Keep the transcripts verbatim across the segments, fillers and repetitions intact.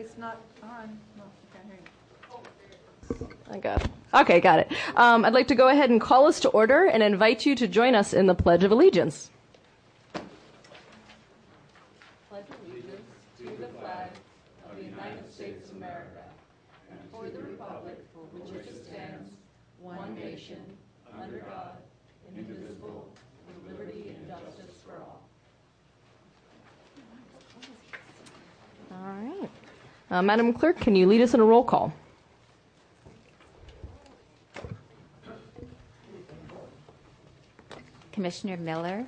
It's not on. No, I can't hear you. I got it. Okay, got it. Um, I'd like to go ahead and call us to order and invite you to join us in the Pledge of Allegiance. Pledge allegiance to the flag of the United States of America and for the republic for which it stands, one nation, under God, indivisible, with liberty and justice for all. All right. Uh, Madam Clerk, can you lead us in a roll call? Commissioner Miller.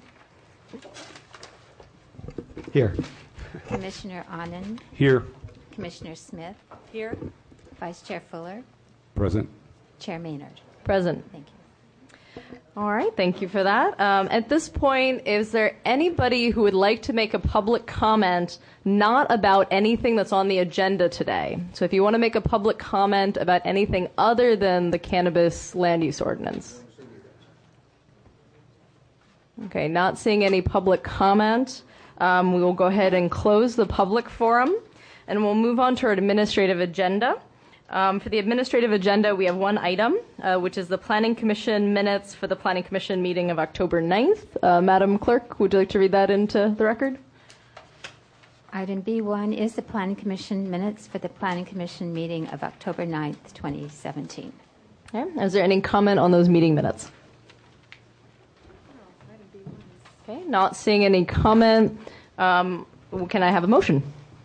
Here. Commissioner Anand. Here. Commissioner Smith. Here. Vice Chair Fuller. Present. Chair Maynard. Present. Thank you. All right, thank you for that. Um, at this point, is there anybody who would like to make a public comment not about anything that's on the agenda today? So if you want to make a public comment about anything other than the cannabis land use ordinance. Okay, not seeing any public comment. Um, we will go ahead and close the public forum, and we'll move on to our administrative agenda. Um, for the administrative agenda, we have one item, uh, which is the Planning Commission minutes for the Planning Commission meeting of October ninth. Uh, Madam Clerk, would you like to read that into the record? Item B one is the Planning Commission minutes for the Planning Commission meeting of October ninth, twenty seventeen. Okay. Is there any comment on those meeting minutes? Okay, not seeing any comment. Um, can I have a motion?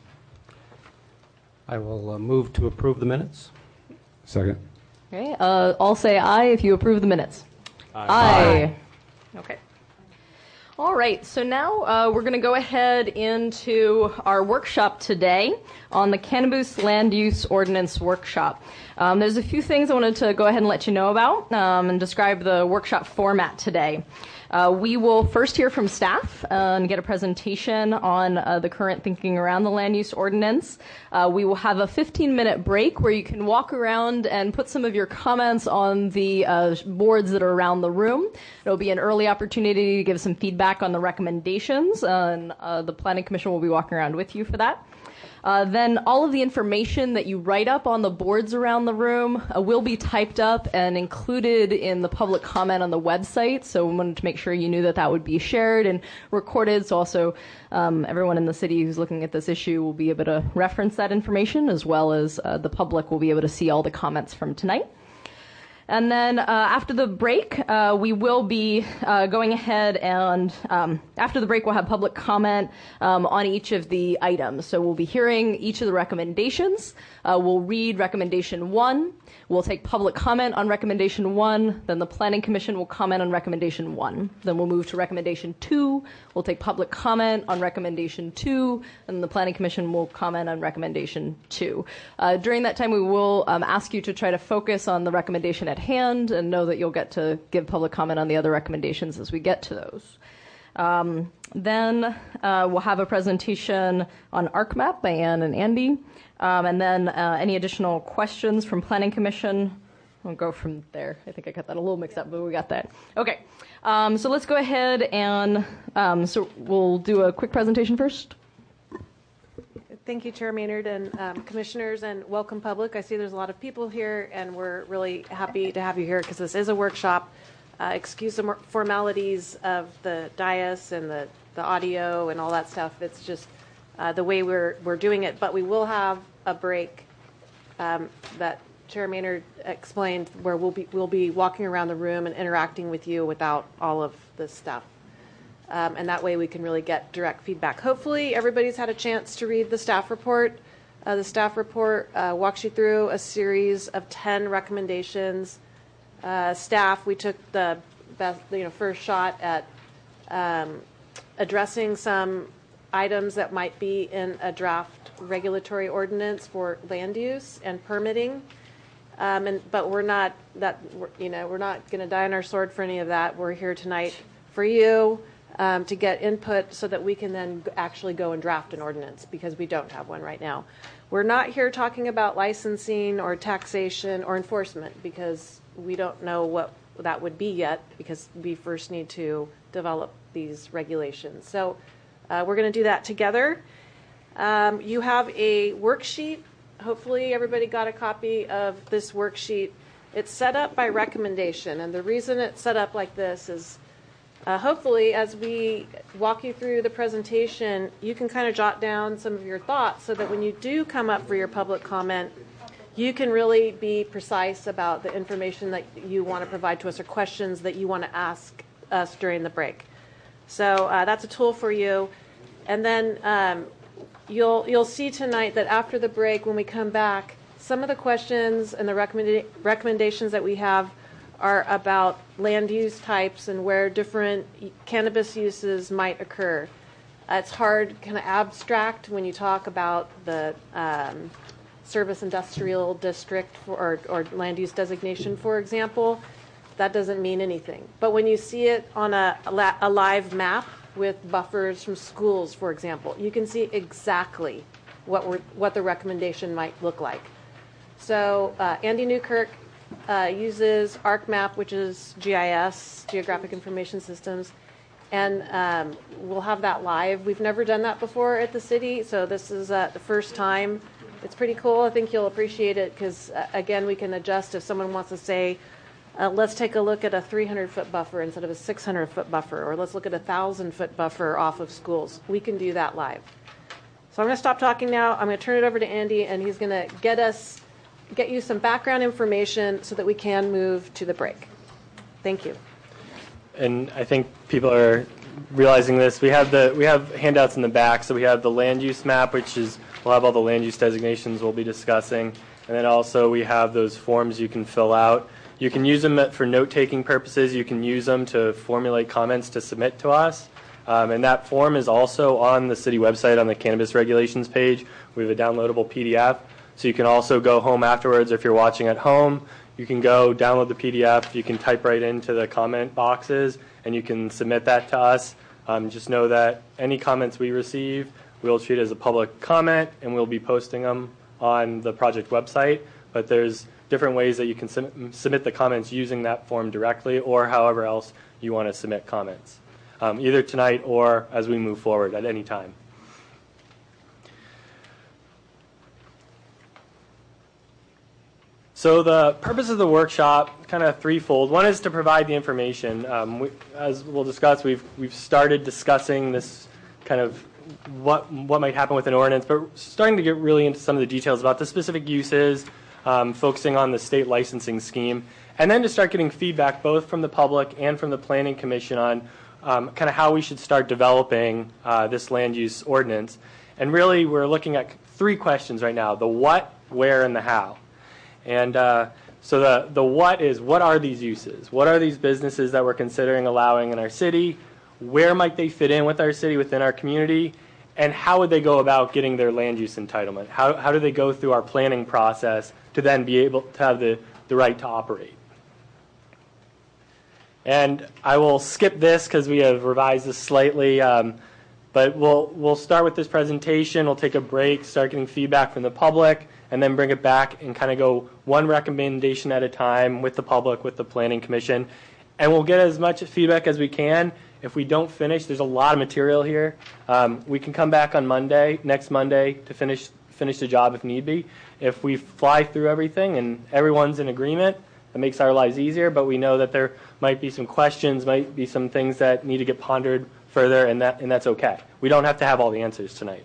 I will uh, move to approve the minutes. Second. Okay, uh, all say aye if you approve the minutes. Aye. Aye. Okay. All right, so now uh, we're going to go ahead into our workshop today on the Cannabis Land Use Ordinance Workshop. Um, there's a few things I wanted to go ahead and let you know about um, and describe the workshop format today. Uh, we will first hear from staff uh, and get a presentation on uh, the current thinking around the land use ordinance. Uh, we will have a fifteen minute break where you can walk around and put some of your comments on the uh, boards that are around the room. It'll be an early opportunity to give some feedback on the recommendations, uh, and uh, the Planning Commission will be walking around with you for that. Uh, then all of the information that you write up on the boards around the room uh, will be typed up and included in the public comment on the website. So we wanted to make sure you knew that that would be shared and recorded. So also um, everyone in the city who's looking at this issue will be able to reference that information, as well as uh, the public will be able to see all the comments from tonight. And then uh, after the break, uh, we will be uh, going ahead and um, after the break, we'll have public comment um, on each of the items. So we'll be hearing each of the recommendations. Uh, we'll read recommendation one. We'll take public comment on recommendation one. Then the Planning Commission will comment on recommendation one. Then we'll move to recommendation two. We'll take public comment on recommendation two. And the Planning Commission will comment on recommendation two. Uh, during that time, we will um, ask you to try to focus on the recommendation at hand and know that you'll get to give public comment on the other recommendations as we get to those. Um, then uh, we'll have a presentation on ArcMap by Ann and Andy. Um, and then uh, any additional questions from Planning Commission. We'll go from there. I think I got that a little mixed up, but we got that. Okay, um, so let's go ahead and um, so we'll do a quick presentation first. Thank you, Chair Maynard and um, commissioners, and welcome public. I see there's a lot of people here, and we're really happy to have you here because this is a workshop. Uh, excuse the formalities of the dais and the, the audio and all that stuff. It's just uh, the way we're we're doing it. But we will have a break um, that Chair Maynard explained, where we'll be we'll be walking around the room and interacting with you without all of this stuff. Um, and that way we can really get direct feedback. Hopefully everybody's had a chance to read the staff report. Uh, the staff report uh, walks you through a series of ten recommendations. Uh, staff, we took the best, you know, first shot at um, addressing some items that might be in a draft regulatory ordinance for land use and permitting. Um, and but we're not that we're, you know we're not going to die on our sword for any of that. We're here tonight for you. Um, to get input so that we can then actually go and draft an ordinance, because we don't have one right now. We're not here talking about licensing or taxation or enforcement, because we don't know what that would be yet, because we first need to develop these regulations. So uh, we're going to do that together. Um, you have a worksheet. Hopefully everybody got a copy of this worksheet. It's set up by recommendation, and the reason it's set up like this is uh, hopefully as we walk you through the presentation, you can kind of jot down some of your thoughts so that when you do come up for your public comment, you can really be precise about the information that you want to provide to us or questions that you want to ask us during the break. So uh, that's a tool for you. And then um, you'll you'll see tonight that after the break, when we come back, some of the questions and the recommenda- recommendations that we have are about land use types and where different cannabis uses might occur. Uh, it's hard, kind of abstract when you talk about the um, service industrial district for, or, or land use designation, for example. That doesn't mean anything. But when you see it on a, a live map with buffers from schools, for example, you can see exactly what we're, what the recommendation might look like. So uh, Andy Newkirk uh, uses ArcMap, which is G I S, Geographic Information Systems, and um, we'll have that live. We've never done that before at the city, so this is uh, the first time. It's pretty cool. I think you'll appreciate it because, uh, again, we can adjust if someone wants to say, uh, let's take a look at a three hundred foot buffer instead of a six hundred foot buffer, or let's look at a one thousand foot buffer off of schools. We can do that live. So I'm going to stop talking now. I'm going to turn it over to Andy, and he's going to get us, get you some background information so that we can move to the break. Thank you. And I think people are realizing this. We have the we have handouts in the back. So we have the land use map, which is we'll have all the land use designations we'll be discussing, and then also we have those forms you can fill out. You can use them for note-taking purposes. You can use them to formulate comments to submit to us. Um, and that form is also on the city website on the cannabis regulations page. We have a downloadable P D F. So you can also go home afterwards, or if you're watching at home, you can go download the P D F. You can type right into the comment boxes, and you can submit that to us. Um, just know that any comments we receive, we'll treat as a public comment, and we'll be posting them on the project website. But there's different ways that you can sum- submit the comments using that form directly, or however else you want to submit comments, um, either tonight or as we move forward at any time. So the purpose of the workshop, kind of threefold. One is to provide the information. Um, we, as we'll discuss, we've we've started discussing this kind of what what might happen with an ordinance, but starting to get really into some of the details about the specific uses, um, focusing on the state licensing scheme, and then to start getting feedback both from the public and from the Planning Commission on um, kind of how we should start developing uh, this land use ordinance. And really, we're looking at three questions right now: the what, where, and the how. And uh, so the, the what is, what are these uses? What are these businesses that we're considering allowing in our city? Where might they fit in with our city, within our community? And how would they go about getting their land use entitlement? How, how do they go through our planning process to then be able to have the, the right to operate? And I will skip this because we have revised this slightly. Um, but we'll, we'll start with this presentation. We'll take a break, start getting feedback from the public, and then bring it back and kind of go one recommendation at a time with the public, with the Planning Commission. And we'll get as much feedback as we can. If we don't finish, there's a lot of material here. Um, we can come back on Monday, next Monday, to finish finish the job if need be. If we fly through everything and everyone's in agreement, that makes our lives easier, but we know that there might be some questions, might be some things that need to get pondered further, and that and that's okay. We don't have to have all the answers tonight.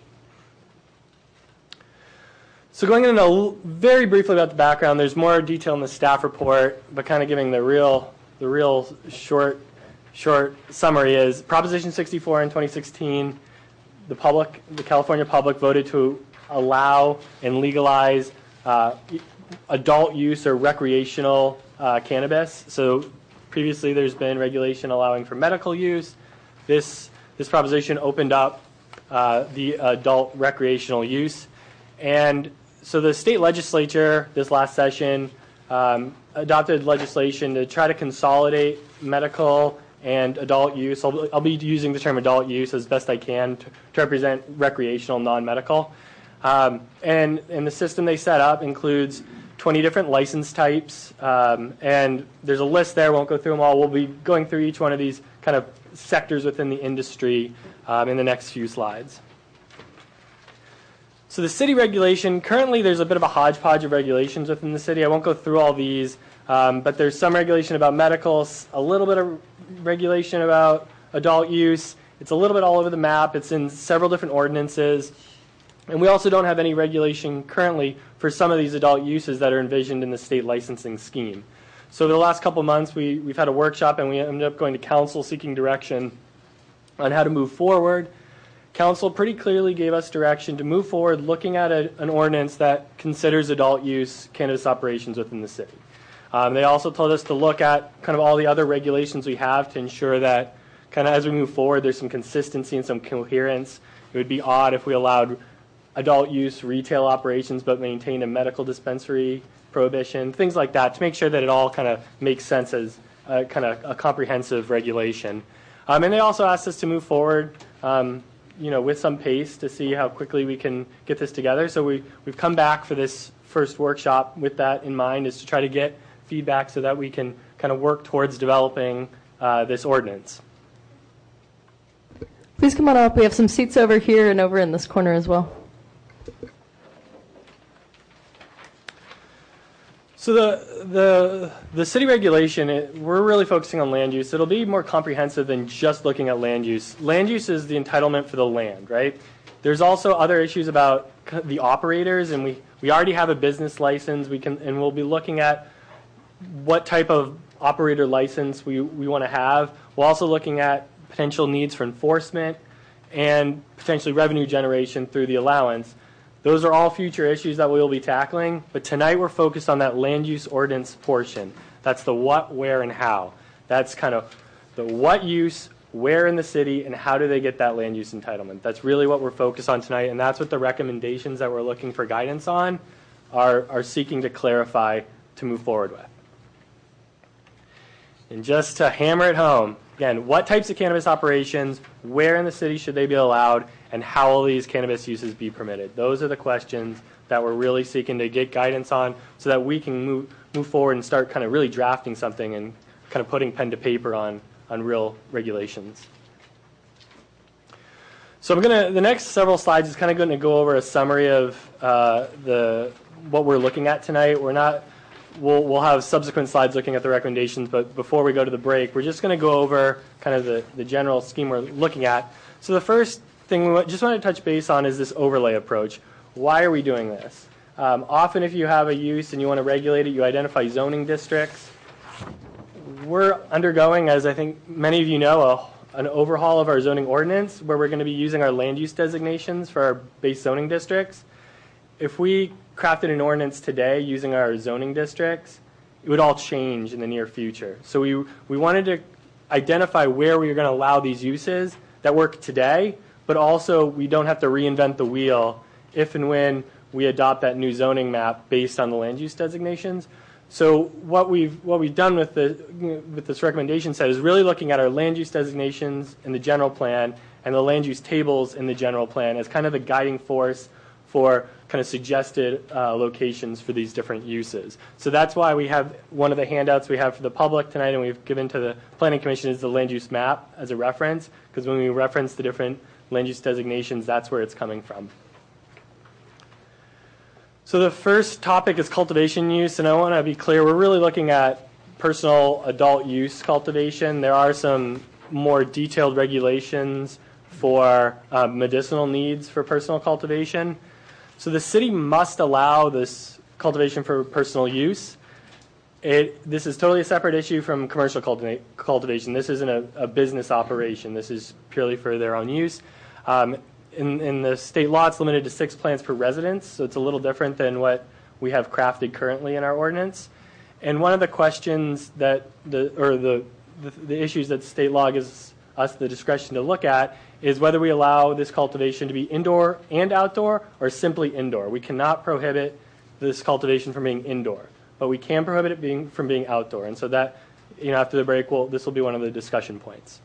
So going into a, very briefly about the background, there's more detail in the staff report, but kind of giving the real, the real short, short summary is Proposition sixty-four in twenty sixteen. The public, the California public, voted to allow and legalize uh, adult use or recreational uh, cannabis. So previously, there's been regulation allowing for medical use. This this proposition opened up uh, the adult recreational use, and so the state legislature this last session um, adopted legislation to try to consolidate medical and adult use. I'll, I'll be using the term adult use as best I can to, to represent recreational, non-medical. Um, and, and the system they set up includes twenty different license types, um, and there's a list there. Won't go through them all. We'll be going through each one of these kind of sectors within the industry um, in the next few slides. So the city regulation, currently there's a bit of a hodgepodge of regulations within the city. I won't go through all these, um, but there's some regulation about medical, a little bit of regulation about adult use. It's a little bit all over the map. It's in several different ordinances. And we also don't have any regulation currently for some of these adult uses that are envisioned in the state licensing scheme. So over the last couple of months, we, we've had a workshop, and we ended up going to council seeking direction on how to move forward. Council pretty clearly gave us direction to move forward looking at a, an ordinance that considers adult use cannabis operations within the city. Um, they also told us to look at kind of all the other regulations we have to ensure that kind of as we move forward, there's some consistency and some coherence. It would be odd if we allowed adult use retail operations but maintained a medical dispensary prohibition, things like that, to make sure that it all kind of makes sense as a, kind of a comprehensive regulation. Um, and they also asked us to move forward um, you know, with some pace to see how quickly we can get this together. So we, we've come back for this first workshop with that in mind, is to try to get feedback so that we can kind of work towards developing uh, this ordinance. Please come on up. We have some seats over here and over in this corner as well. So the the the city regulation, it, we're really focusing on land use. It'll be more comprehensive than just looking at land use. Land use is the entitlement for the land, right? There's also other issues about the operators, and we, we already have a business license. We can and we'll be looking at what type of operator license we, we want to have. We're also looking at potential needs for enforcement and potentially revenue generation through the allowance. Those are all future issues that we will be tackling, but tonight we're focused on that land use ordinance portion. That's the what, where, and how. That's kind of the what use, where in the city, and how do they get that land use entitlement. That's really what we're focused on tonight, and that's what the recommendations that we're looking for guidance on are, are seeking to clarify to move forward with. And just to hammer it home, again, what types of cannabis operations, where in the city should they be allowed, and how will these cannabis uses be permitted? Those are the questions that we're really seeking to get guidance on so that we can move, move forward and start kind of really drafting something and kind of putting pen to paper on, on real regulations. So I'm going to, the next several slides is kind of going to go over a summary of uh, the what we're looking at tonight. We're not, we'll, we'll have subsequent slides looking at the recommendations, but before we go to the break, we're just going to go over kind of the, the general scheme we're looking at. So the first thing we just want to touch base on is this overlay approach. Why are we doing this? Um, often if you have a use and you want to regulate it, you identify zoning districts. We're undergoing, as I think many of you know, a, an overhaul of our zoning ordinance where we're going to be using our land use designations for our base zoning districts. If we crafted an ordinance today using our zoning districts, it would all change in the near future. So we, we wanted to identify where we were going to allow these uses that work today, but also we don't have to reinvent the wheel if and when we adopt that new zoning map based on the land use designations. So what we've what we've done with the with this recommendation set is really looking at our land use designations in the general plan and the land use tables in the general plan as kind of the guiding force for kind of suggested uh, locations for these different uses. So that's why we have one of the handouts we have for the public tonight and we've given to the Planning Commission is the land use map as a reference, because when we reference the different land use designations, that's where it's coming from. So the first topic is cultivation use, and I want to be clear, we're really looking at personal adult use cultivation. There are some more detailed regulations for uh, medicinal needs for personal cultivation. So the city must allow this cultivation for personal use. It, this is totally a separate issue from commercial cultiva- cultivation. This isn't a, a business operation. This is purely for their own use. Um, in, in the state law, it's limited to six plants per residence, so it's a little different than what we have crafted currently in our ordinance. And one of the questions that the or the the, the issues that state law gives us the discretion to look at is whether we allow this cultivation to be indoor and outdoor or simply indoor. We cannot prohibit this cultivation from being indoor, but we can prohibit it being from being outdoor. And so that, you know, after the break, we'll, this will be one of the discussion points.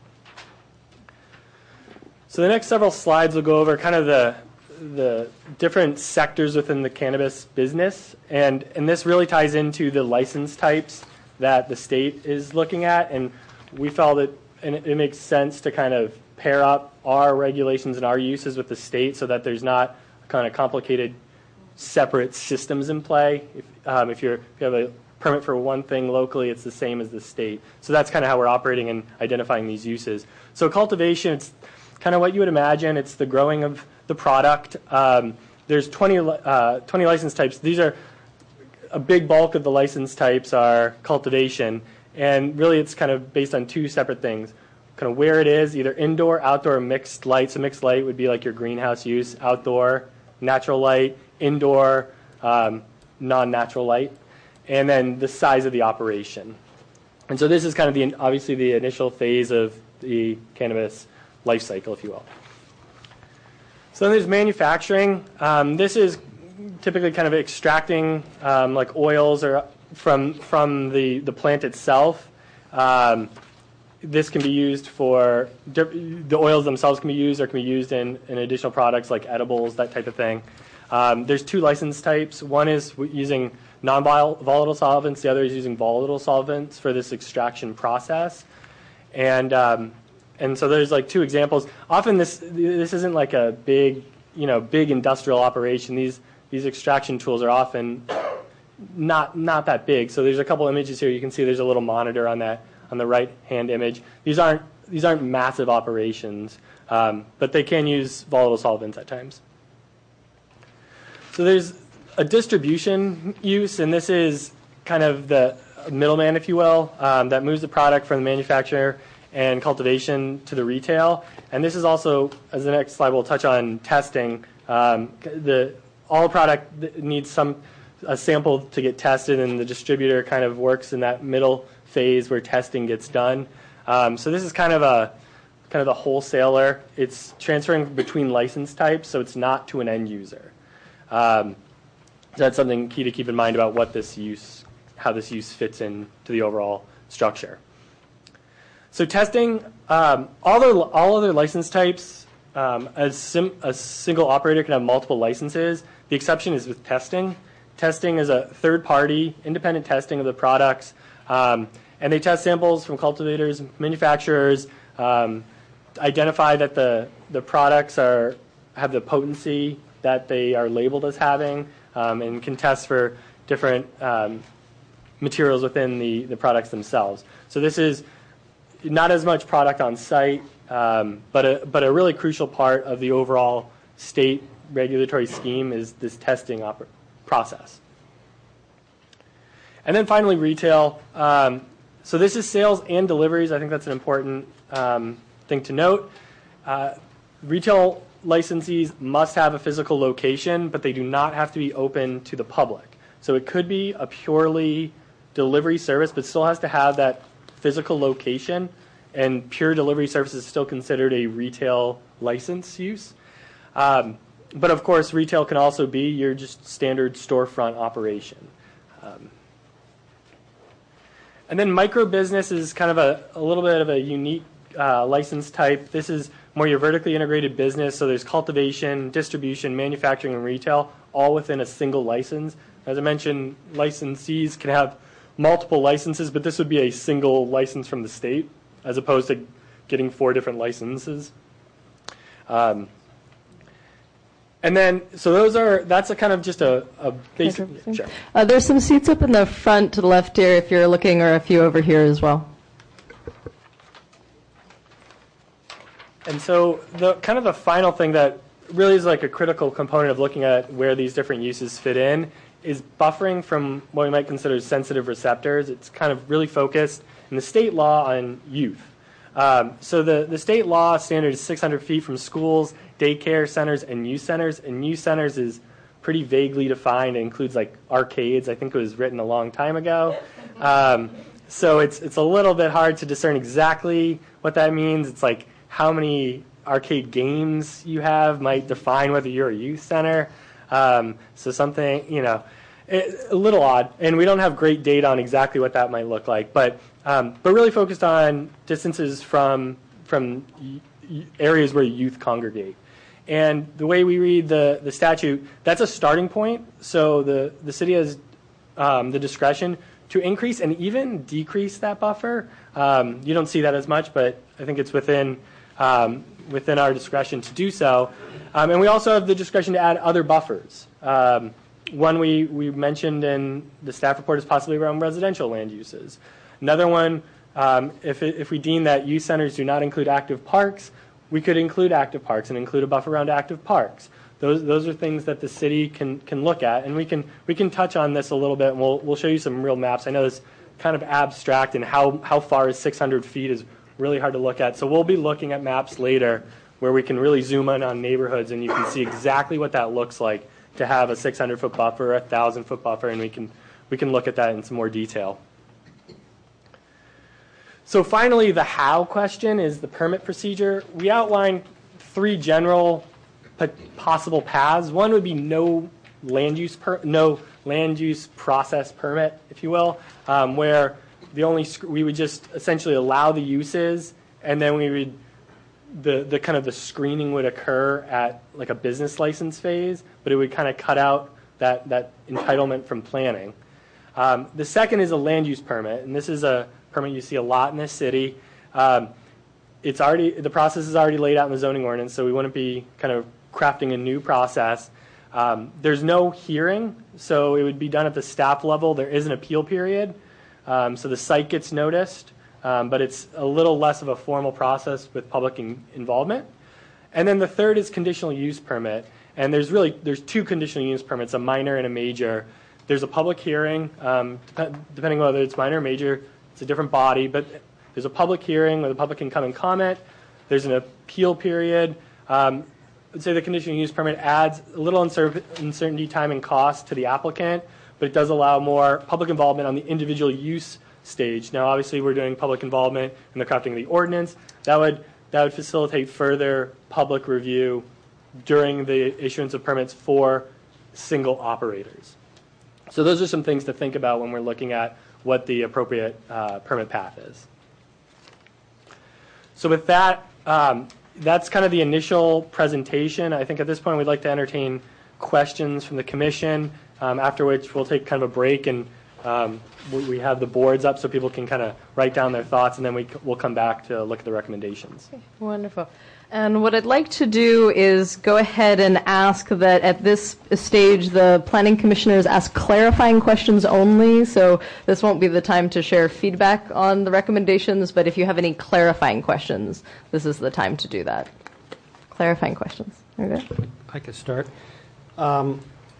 So the next several slides will go over kind of the the different sectors within the cannabis business, and and this really ties into the license types that the state is looking at, and we felt it and it, it makes sense to kind of pair up our regulations and our uses with the state so that there's not kind of complicated separate systems in play. If, um, if, you're, if you have a permit for one thing locally, it's the same as the state. So that's kind of how we're operating and identifying these uses. So cultivation, it's kind of what you would imagine. It's the growing of the product. Um, there's twenty, uh, twenty license types. These are a big bulk of the license types are cultivation. And really it's kind of based on two separate things. Kind of where it is, either indoor, outdoor, mixed light. So mixed light would be like your greenhouse use, outdoor, natural light, indoor, um, non-natural light, and then the size of the operation. And so this is kind of the obviously the initial phase of the cannabis life cycle, if you will. So then there's manufacturing. Um, this is typically kind of extracting um, like oils or from from the, the plant itself. Um, this can be used for, the oils themselves can be used or can be used in, in additional products like edibles, that type of thing. Um, there's two license types. One is using non-volatile solvents. The other is using volatile solvents for this extraction process. And um, and so there's like two examples. Often this this isn't like a big, you know, big industrial operation. These these extraction tools are often not not that big. So there's a couple images here. You can see there's a little monitor on that on the right hand image. These aren't these aren't massive operations, um, but they can use volatile solvents at times. So there's a distribution use, and this is kind of the middleman, if you will, um, that moves the product from the manufacturer and cultivation to the retail. And this is also, as the next slide will touch on, testing. Um, the all product needs some a sample to get tested, and the distributor kind of works in that middle phase where testing gets done. Um, so this is kind of a kind of the wholesaler. It's transferring between license types, so it's not to an end user. Um, so that's something key to keep in mind about what this use, how this use fits into the overall structure. So testing, um, all, the, all other license types, um, as sim, a single operator can have multiple licenses. The exception is with testing. Testing is a third-party, independent testing of the products, um, and they test samples from cultivators, manufacturers, um, identify that the, the products are have the potency that they are labeled as having, um, and can test for different um, materials within the, the products themselves. So this is not as much product on site, um, but, a, but a really crucial part of the overall state regulatory scheme is this testing oper- process. And then finally, retail. Um, so this is sales and deliveries. I think that's an important um, thing to note. Uh, retail licensees must have a physical location, but they do not have to be open to the public. So it could be a purely delivery service, but still has to have that physical location, and pure delivery service is still considered a retail license use. Um, but of course, retail can also be your just standard storefront operation. Um, and then micro business is kind of a, a little bit of a unique uh, license type. This is more your vertically integrated business. So there's cultivation, distribution, manufacturing, and retail, all within a single license. As I mentioned, licensees can have multiple licenses, but this would be a single license from the state, as opposed to getting four different licenses. Um, and then, so those are, that's a kind of just a, a basic, sure. Uh, there's some seats up in the front to the left here if you're looking, or a few over here as well. And so the kind of the final thing that really is like a critical component of looking at where these different uses fit in is buffering from what we might consider sensitive receptors. It's kind of really focused in the state law on youth. Um, so the, the state law standard is six hundred feet from schools, daycare centers, and youth centers. And youth centers is pretty vaguely defined. It includes like arcades. I think it was written a long time ago. Um, so it's it's a little bit hard to discern exactly what that means. It's like how many arcade games you have might define whether you're a youth center. Um, so something, you know, it, a little odd. And we don't have great data on exactly what that might look like. But um, but really focused on distances from from y- areas where youth congregate. And the way we read the, the statute, that's a starting point. So the, the city has um, the discretion to increase and even decrease that buffer. Um, you don't see that as much, but I think it's within um, within our discretion to do so. Um, and we also have the discretion to add other buffers. Um, one we, we mentioned in the staff report is possibly around residential land uses. Another one, um, if, it, if we deem that youth centers do not include active parks, we could include active parks and include a buffer around active parks. Those, those are things that the city can, can look at, and we can, we can touch on this a little bit, and we'll, we'll show you some real maps. I know it's kind of abstract, and how, how far is six hundred feet is really hard to look at. So we'll be looking at maps later where we can really zoom in on neighborhoods, and you can see exactly what that looks like to have a six hundred foot buffer, a one thousand foot buffer, and we can, we can look at that in some more detail. So finally, the how question is the permit procedure. We outlined three general possible paths. One would be no land use per, no land use process permit, if you will, um, where the only we would just essentially allow the uses, and then we would the the kind of the screening would occur at like a business license phase, but it would kind of cut out that that entitlement from planning. Um, the second is a land use permit, and this is a permit you see a lot in this city. Um, it's already the process is already laid out in the zoning ordinance, so we wouldn't be kind of crafting a new process. Um, there's no hearing, so it would be done at the staff level. There is an appeal period, um, so the site gets noticed, um, but it's a little less of a formal process with public in- involvement. And then the third is conditional use permit, and there's really there's two conditional use permits, a minor and a major. There's a public hearing, um, dep- depending on whether it's minor or major. It's a different body, but there's a public hearing where the public can come and comment. There's an appeal period. Um, I'd say the conditional use permit adds a little uncer- uncertainty, time, and cost to the applicant, but it does allow more public involvement on the individual use stage. Now, obviously, we're doing public involvement in the crafting of the ordinance. That would that would facilitate further public review during the issuance of permits for single operators. So those are some things to think about when we're looking at what the appropriate uh, permit path is. So with that, um, that's kind of the initial presentation. I think at this point we'd like to entertain questions from the commission, um, after which we'll take kind of a break, and um, we, we have the boards up so people can kind of write down their thoughts, and then we, we'll come back to look at the recommendations. Okay, wonderful. And what I'd like to do is go ahead and ask that at this stage the planning commissioners ask clarifying questions only. So this won't be the time to share feedback on the recommendations, but if you have any clarifying questions, this is the time to do that. Clarifying questions. Okay. I could start. Um,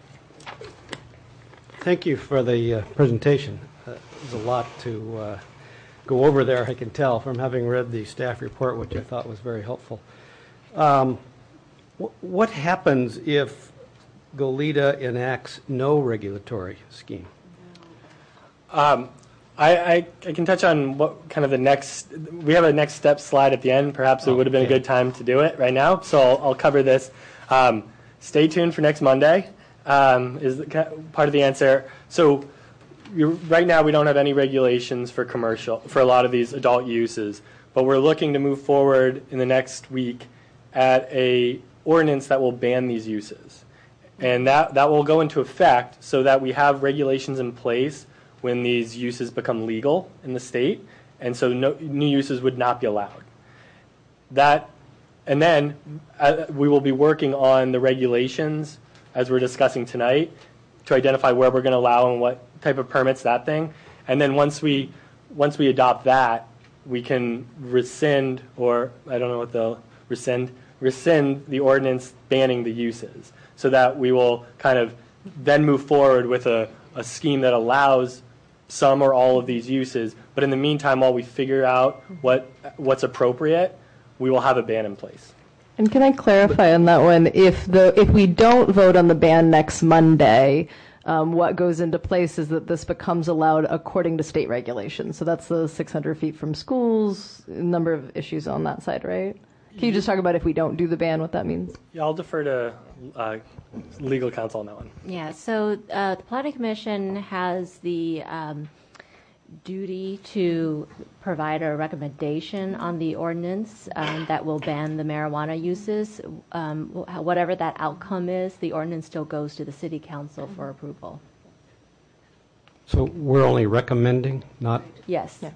thank you for the uh, presentation. Uh, there's a lot to uh, go over there, I can tell, from having read the staff report, which I thought was very helpful. Um, wh- what happens if Goleta enacts no regulatory scheme? Um, I, I, I can touch on what kind of the next, we have a next step slide at the end. Perhaps it would have been a Okay. good time to do it right now. So I'll, I'll cover this. Um, stay tuned for next Monday, um, is the, ca- part of the answer. So you're, right now we don't have any regulations for commercial, for a lot of these adult uses, but we're looking to move forward in the next week at a ordinance that will ban these uses. And that, that will go into effect so that we have regulations in place when these uses become legal in the state, and so no, new uses would not be allowed. That, and then uh, we will be working on the regulations as we're discussing tonight to identify where we're going to allow and what type of permits, that thing. And then once we once we adopt that, we can rescind, or I don't know what the rescind rescind the ordinance banning the uses, so that we will kind of then move forward with a, a scheme that allows some or all of these uses. But in the meantime, while we figure out what what's appropriate, we will have a ban in place. And can I clarify on that one? If the if we don't vote on the ban next Monday, um, what goes into place is that this becomes allowed according to state regulations. So that's the six hundred feet from schools, a number of issues on that side, right? Can you just talk about if we don't do the ban, what that means? Yeah, I'll defer to uh, legal counsel on that one. Yeah, so uh, the Planning Commission has the um, duty to provide a recommendation on the ordinance um, that will ban the marijuana uses. Um, wh- whatever that outcome is, the ordinance still goes to the City Council for approval. So we're only recommending, not, Yes. Yeah.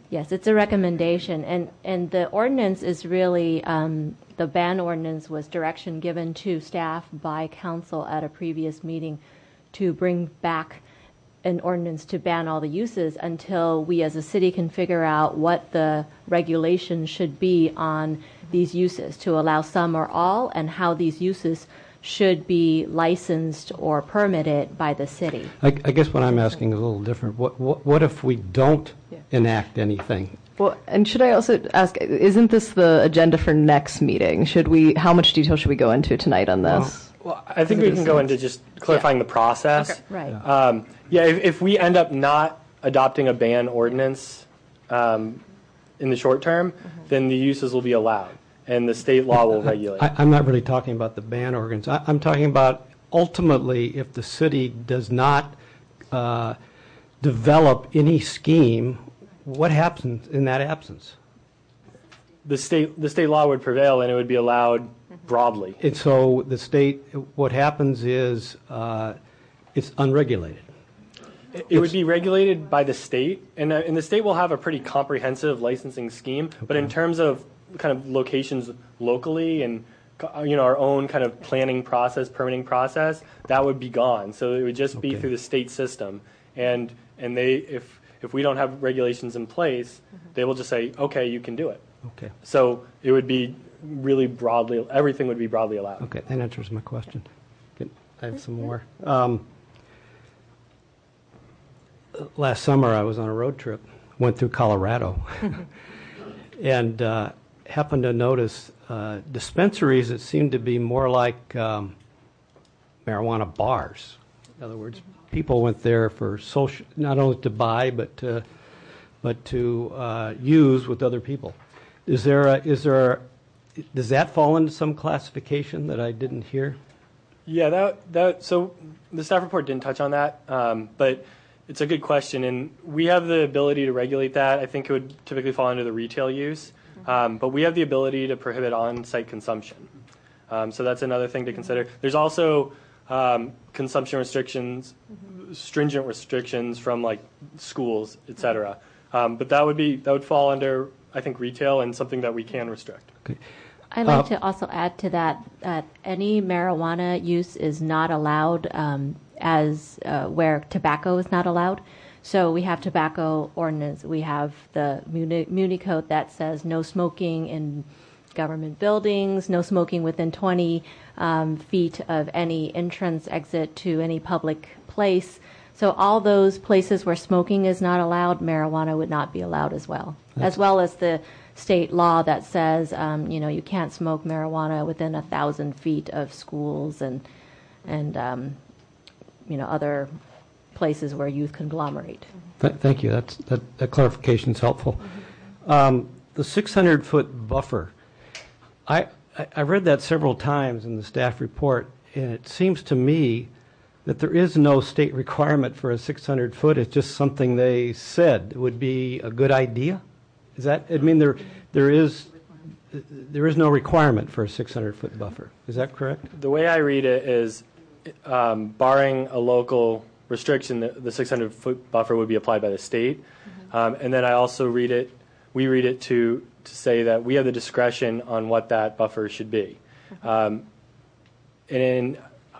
Yes, it's a recommendation, and, and the ordinance is really, um, the ban ordinance was direction given to staff by council at a previous meeting to bring back an ordinance to ban all the uses until we as a city can figure out what the regulations should be on these uses, to allow some or all, and how these uses should be licensed or permitted by the city. I, I guess what I'm asking is a little different. What, what, what if we don't enact anything? Well, and should I also ask, isn't this the agenda for next meeting? Should we, how much detail should we go into tonight on this? Well, I think we can go into just clarifying the process. Okay. Right. Um, yeah, if, if we end up not adopting a ban ordinance um, in the short term, then the uses will be allowed, and the state law will regulate. I, I'm not really talking about the ban organs. I, I'm talking about ultimately if the city does not uh, develop any scheme, what happens in that absence? The state, the state law would prevail, and it would be allowed broadly. And so the state, what happens is uh, it's unregulated. It it would be regulated by the state, and, uh, and the state will have a pretty comprehensive licensing scheme. But in terms of kind of locations locally and uh, you know our own kind of planning process, permitting process, that would be gone. So it would just be Okay. through the state system, and and they if if we don't have regulations in place, they will just say, okay, you can do it. Okay. So it would be really broadly, everything would be broadly allowed. Okay, that answers my question. Good. I have some more. Um, last summer, I was on a road trip, went through Colorado, and uh, happened to notice uh, dispensaries that seemed to be more like um, marijuana bars. In other words, people went there for social, not only to buy, but to, but to uh, use with other people. Is there a, is there a, does that fall into some classification that I didn't hear? Yeah, that that so the staff report didn't touch on that, um, but it's a good question, and we have the ability to regulate that. I think it would typically fall under the retail use, um, but we have the ability to prohibit on-site consumption. Um, so that's another thing to consider. There's also um, consumption restrictions, stringent restrictions from like schools, et cetera. Um, but that would be that would fall under, I think, retail and something that we can restrict. Okay. I'd like Uh, to also add to that that any marijuana use is not allowed um, as uh, where tobacco is not allowed. So we have tobacco ordinance. We have the Muni, Muni Code that says no smoking in government buildings, no smoking within twenty um, feet of any entrance, exit to any public place. So all those places where smoking is not allowed, marijuana would not be allowed as well, as well as the state law that says, um, you know, you can't smoke marijuana within a thousand feet of schools and, and um, you know, other places where youth conglomerate. Th- Thank you. That's, that, that clarification is helpful. Um, the six hundred foot buffer, I, I I read that several times in the staff report, and it seems to me that there is no state requirement for a six hundred foot. It's just something they said would be a good idea. Is that, I mean, there there is there is no requirement for a six hundred foot buffer. Is that correct? The way I read it is, um, barring a local restriction, the, the six hundred foot buffer would be applied by the state. Um, and then I also read it, we read it to, to say that we have the discretion on what that buffer should be. Um, and in,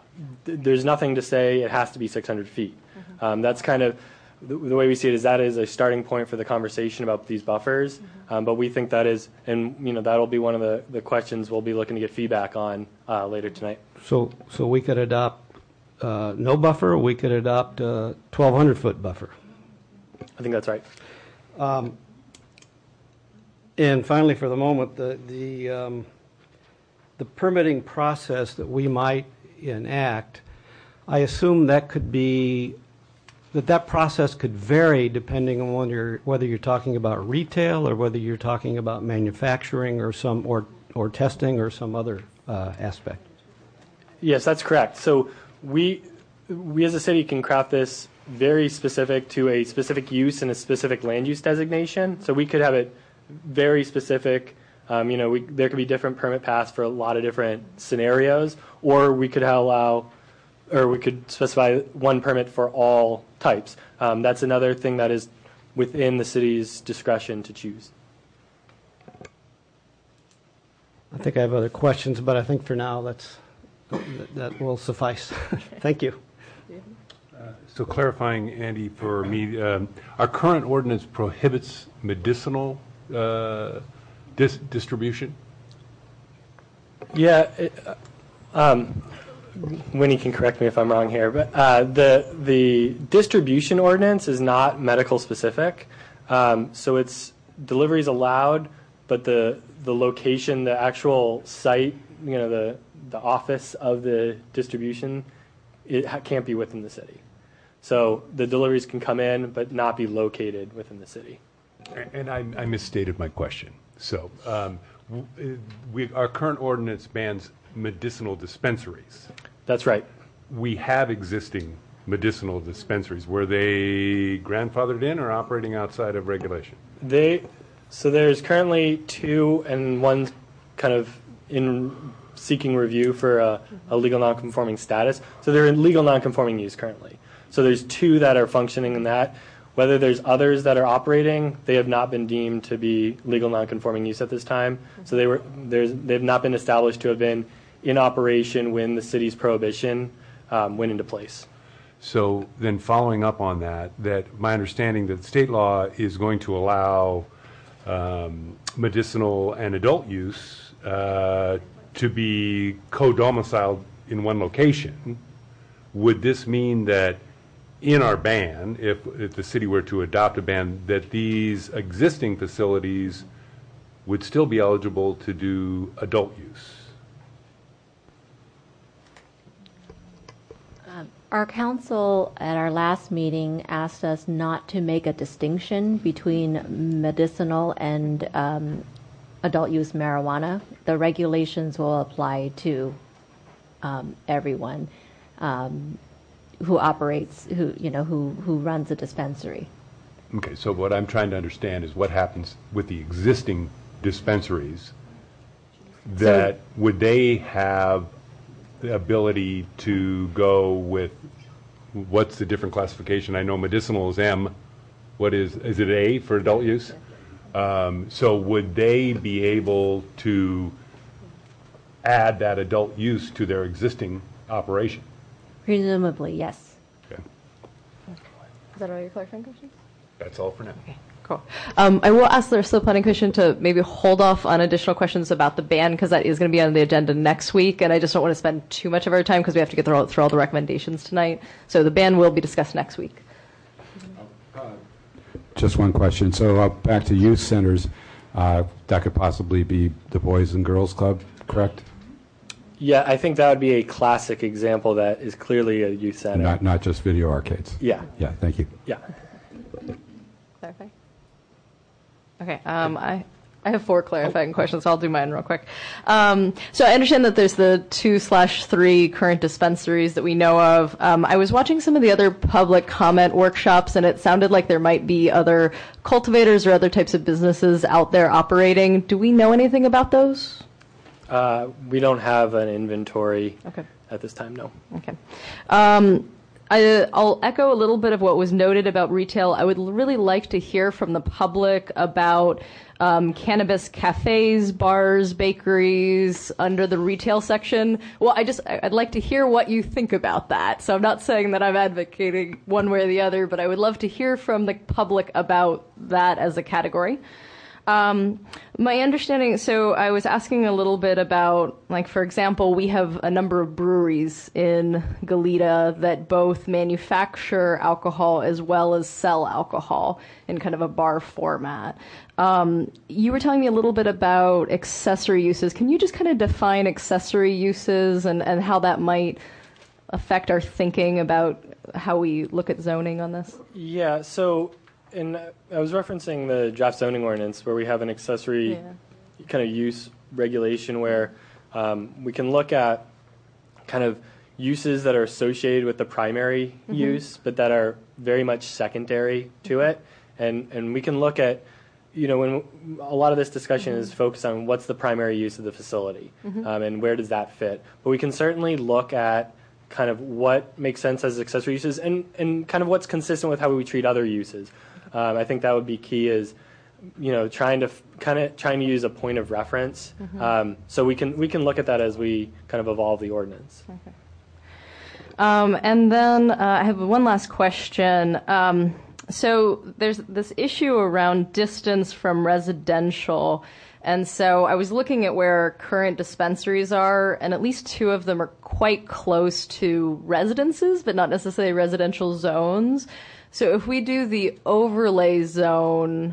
th- there's nothing to say it has to be six hundred feet. Um, that's kind of, the, the way we see it is that is a starting point for the conversation about these buffers. Um, but we think that is, and you know, that'll be one of the, the questions we'll be looking to get feedback on uh, later tonight. So so we could adopt uh, no buffer, or we could adopt a twelve hundred foot buffer. I think that's right. And finally, for the moment, the the um, the permitting process that we might enact, I assume that could be that that process could vary depending on whether you're, whether you're talking about retail or whether you're talking about manufacturing or some or or testing or some other uh, aspect. Yes, that's correct. So we, we as a city can craft this very specific to a specific use and a specific land use designation. So we could have it very specific. Um, you know, we, there could be different permit paths for a lot of different scenarios, or we could allow, or we could specify one permit for all types. Um, that's another thing that is within the city's discretion to choose. I think I have other questions, but I think for now, that's, that- that will suffice. Thank you. So clarifying, Andy, for me, um, our current ordinance prohibits medicinal uh, dis- distribution? Yeah, it, uh, um, Winnie can correct me if I'm wrong here, but uh, the the distribution ordinance is not medical specific, um, so it's deliveries allowed, but the the location, the actual site, you know, the the office of the distribution, it ha- can't be within the city. So the deliveries can come in, but not be located within the city. And I, I misstated my question. So um, w- we, our current ordinance bans medicinal dispensaries. That's right. We have existing medicinal dispensaries. Were they grandfathered in or operating outside of regulation? They, so there's currently two, and one's kind of in seeking review for a, a legal nonconforming status. So they're in legal nonconforming use currently. So there's two that are functioning in that. Whether there's others that are operating, they have not been deemed to be legal nonconforming use at this time. So they were there's they've not been established to have been in operation when the city's prohibition um, went into place. So then following up on that, that my understanding that state law is going to allow um, medicinal and adult use uh, to be co-domiciled in one location. Would this mean that in our ban, if, if the city were to adopt a ban, that these existing facilities would still be eligible to do adult use? Our council at our last meeting asked us not to make a distinction between medicinal and um, adult use marijuana. The regulations will apply to um, everyone um, who operates, who you know, who who runs a dispensary. Okay, so what I'm trying to understand is what happens with the existing dispensaries. That So- would they have the ability to go with, what's the different classification? I know medicinal is M. What is, is it A for adult use? Um, so would they be able to add that adult use to their existing operation? Presumably, yes. Okay, Is that all your clarifying questions? that's all for now. Cool. Um, I will ask the still planning commission to maybe hold off on additional questions about the ban because that is going to be on the agenda next week, and I just don't want to spend too much of our time because we have to get through, through all the recommendations tonight. So the ban will be discussed next week. Just one question. So uh, back to youth centers, uh, that could possibly be the Boys and Girls Club, correct? Yeah, I think that would be a classic example that is clearly a youth center. Not not just video arcades. Yeah, Yeah, thank you. yeah. Clarify? Okay. Um, I, I have four clarifying questions, so I'll do mine real quick. Um, so I understand that there's the two slash three current dispensaries that we know of. Um, I was watching some of the other public comment workshops, and it sounded like there might be other cultivators or other types of businesses out there operating. Do we know anything about those? Uh, we don't have an inventory Okay. at this time, no. Okay. Um, I, I'll echo a little bit of what was noted about retail. I would l- really like to hear from the public about um, cannabis cafes, bars, bakeries under the retail section. Well, I just, I- I'd like to hear what you think about that. So I'm not saying that I'm advocating one way or the other, but I would love to hear from the public about that as a category. Um, my understanding, so I was asking a little bit about, like, for example, we have a number of breweries in Goleta that both manufacture alcohol as well as sell alcohol in kind of a bar format. Um, you were telling me a little bit about accessory uses. Can you just kind of define accessory uses and, and how that might affect our thinking about how we look at zoning on this? Yeah, so, and I was referencing the draft zoning ordinance where we have an accessory Yeah. kind of use regulation where um, we can look at kind of uses that are associated with the primary use, but that are very much secondary to it. And, and we can look at, you know, when a lot of this discussion is focused on what's the primary use of the facility um, and where does that fit. But we can certainly look at kind of what makes sense as accessory uses and, and kind of what's consistent with how we treat other uses. Um, I think that would be key is, you know, trying to kind of trying to use a point of reference. Um, so we can we can look at that as we kind of evolve the ordinance. Okay. Um, and then uh, I have one last question. Um, so there's this issue around distance from residential. And so I was looking at where current dispensaries are, and at least two of them are quite close to residences, but not necessarily residential zones. So if we do the overlay zone,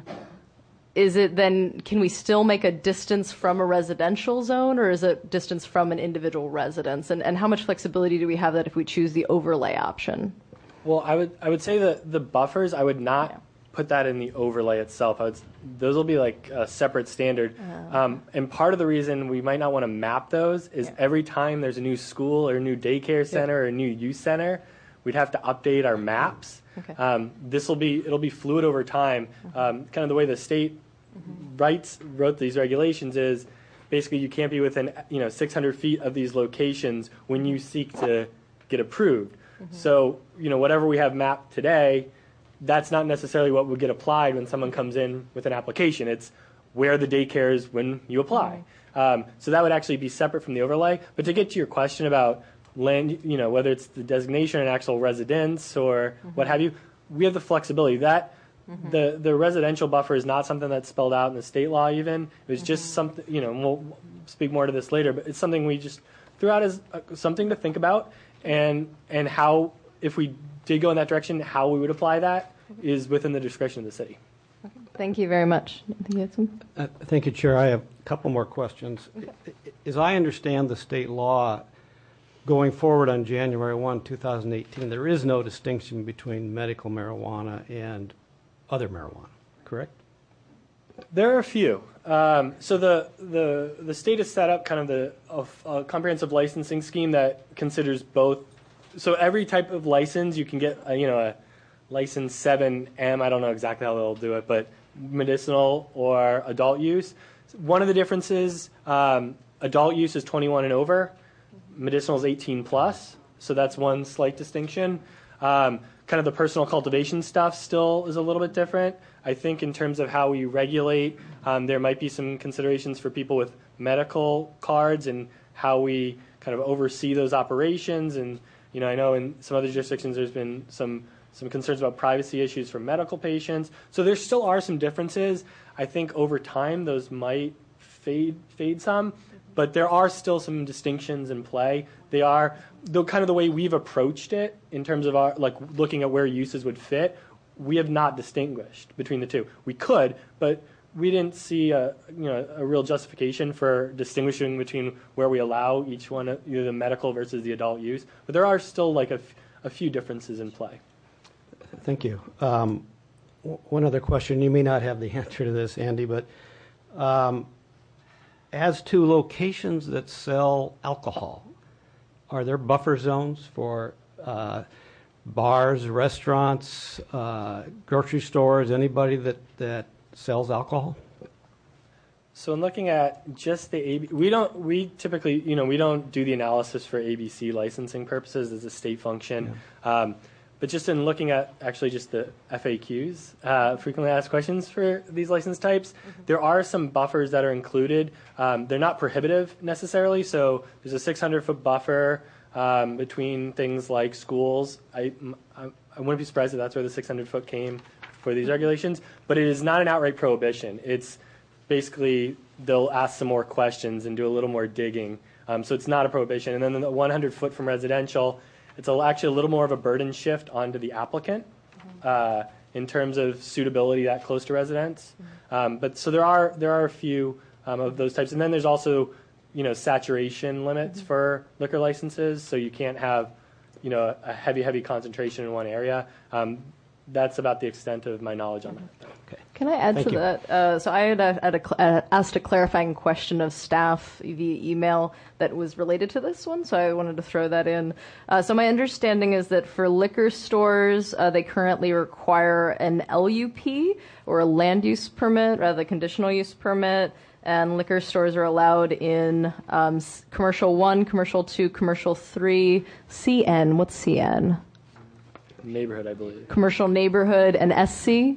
is it then, can we still make a distance from a residential zone, or is it distance from an individual residence? And, and how much flexibility do we have that if we choose the overlay option? Well, I would I would say that the buffers, I would not Yeah. put that in the overlay itself. I would, those will be like a separate standard. Um, and part of the reason we might not want to map those is Yeah. every time there's a new school or a new daycare center or a new youth center, we'd have to update our maps. Okay. Um, this will be, it'll be fluid over time. Um, kind of the way the state writes, wrote these regulations is basically you can't be within, you know, six hundred feet of these locations when you seek to get approved. So, you know, whatever we have mapped today, that's not necessarily what would get applied when someone comes in with an application. It's where the daycare is when you apply. Um, so that would actually be separate from the overlay. But to get to your question about land, you know, whether it's the designation and actual residence or what have you, we have the flexibility. That the the residential buffer is not something that's spelled out in the state law even. It was just something, you know, and we'll speak more to this later, but it's something we just threw out as uh, something to think about, and and how, if we did go in that direction, how we would apply that is within the discretion of the city. Thank you very much. I think you had some- Uh, Thank you, Chair. I have a couple more questions. As I understand the state law, going forward on January first, two thousand eighteen, there is no distinction between medical marijuana and other marijuana, correct? There are a few. Um, so the, the the state has set up kind of the a, a comprehensive licensing scheme that considers both. So every type of license you can get, a, you know, a license seven M. I don't know exactly how they'll do it, but medicinal or adult use. One of the differences, um, adult use is twenty-one and over. Medicinal is eighteen plus. So that's one slight distinction. Um, kind of the personal cultivation stuff still is a little bit different. I think in terms of how we regulate, um, there might be some considerations for people with medical cards and how we kind of oversee those operations. And, you know, I know in some other jurisdictions there's been some, some concerns about privacy issues for medical patients. So there still are some differences. I think over time those might fade, fade some, but there are still some distinctions in play. They are, though, kind of the way we've approached it in terms of our, like, looking at where uses would fit. We have not distinguished between the two. We could, but we didn't see a, you know, a real justification for distinguishing between where we allow each one, either the medical versus the adult use. But there are still like a, f- a few differences in play. Thank you. Um, w- one other question. You may not have the answer to this, Andy, but um, as to locations that sell alcohol, are there buffer zones for uh, bars, restaurants, uh, grocery stores, anybody that, that sells alcohol? So in looking at just the A B, we don't, we typically, you know, we don't do the analysis for A B C licensing purposes as a state function. Yeah. Um, but just in looking at actually just the F A Qs, uh, frequently asked questions for these license types, mm-hmm. there are some buffers that are included. Um, they're not prohibitive necessarily. So there's a six hundred foot buffer um, between things like schools. I, I, I wouldn't be surprised if that's where the six hundred foot came for these regulations. But it is not an outright prohibition. It's basically they'll ask some more questions and do a little more digging. Um, so it's not a prohibition. And then the one hundred foot from residential, it's a, actually a little more of a burden shift onto the applicant uh, in terms of suitability that close to residents. Um, but so there are there are a few um, of those types. And then there's also, you know, saturation limits mm-hmm. for liquor licenses. So you can't have, you know, a heavy, heavy concentration in one area. Um, that's about the extent of my knowledge on that. Okay. Can I add Thank to you. that? Uh, so I had, a, had a, uh, asked a clarifying question of staff via email that was related to this one, so I wanted to throw that in. Uh, so my understanding is that for liquor stores, uh, they currently require an L U P, or a land use permit, rather than conditional use permit, and liquor stores are allowed in um, commercial one, commercial two, commercial three, C N. What's C N? Neighborhood, I believe. Commercial neighborhood, and S C?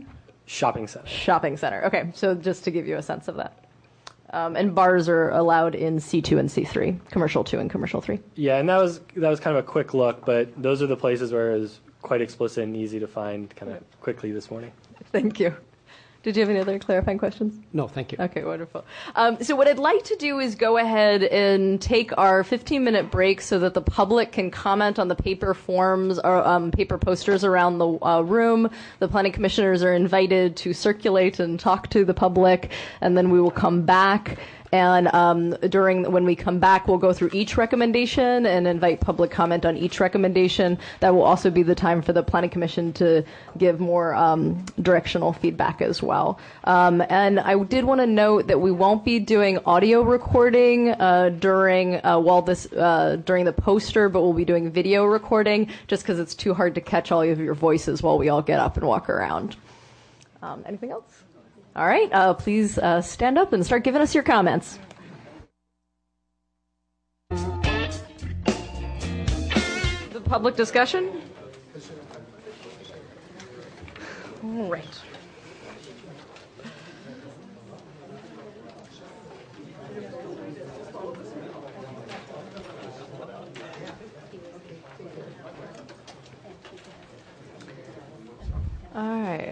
shopping center. Shopping center. Okay, so just to give you a sense of that. Um, and bars are allowed in C two and C three, commercial two and commercial three. Yeah, and that was that was kind of a quick look, but those are the places where it was quite explicit and easy to find kind of quickly this morning. Thank you. Did you have any other clarifying questions? No, thank you. Okay, wonderful. Um, so what I'd like to do is go ahead and take our fifteen-minute break so that the public can comment on the paper forms or um, paper posters around the uh, room. The planning commissioners are invited to circulate and talk to the public, and then we will come back. And um, during when we come back, we'll go through each recommendation and invite public comment on each recommendation. That will also be the time for the Planning Commission to give more um, directional feedback as well. Um, and I did want to note that we won't be doing audio recording uh, during uh, while this uh, during the poster, but we'll be doing video recording just because it's too hard to catch all of your voices while we all get up and walk around. Um, anything else? All right, uh, please uh, stand up and start giving us your comments. The public discussion? All right. All right.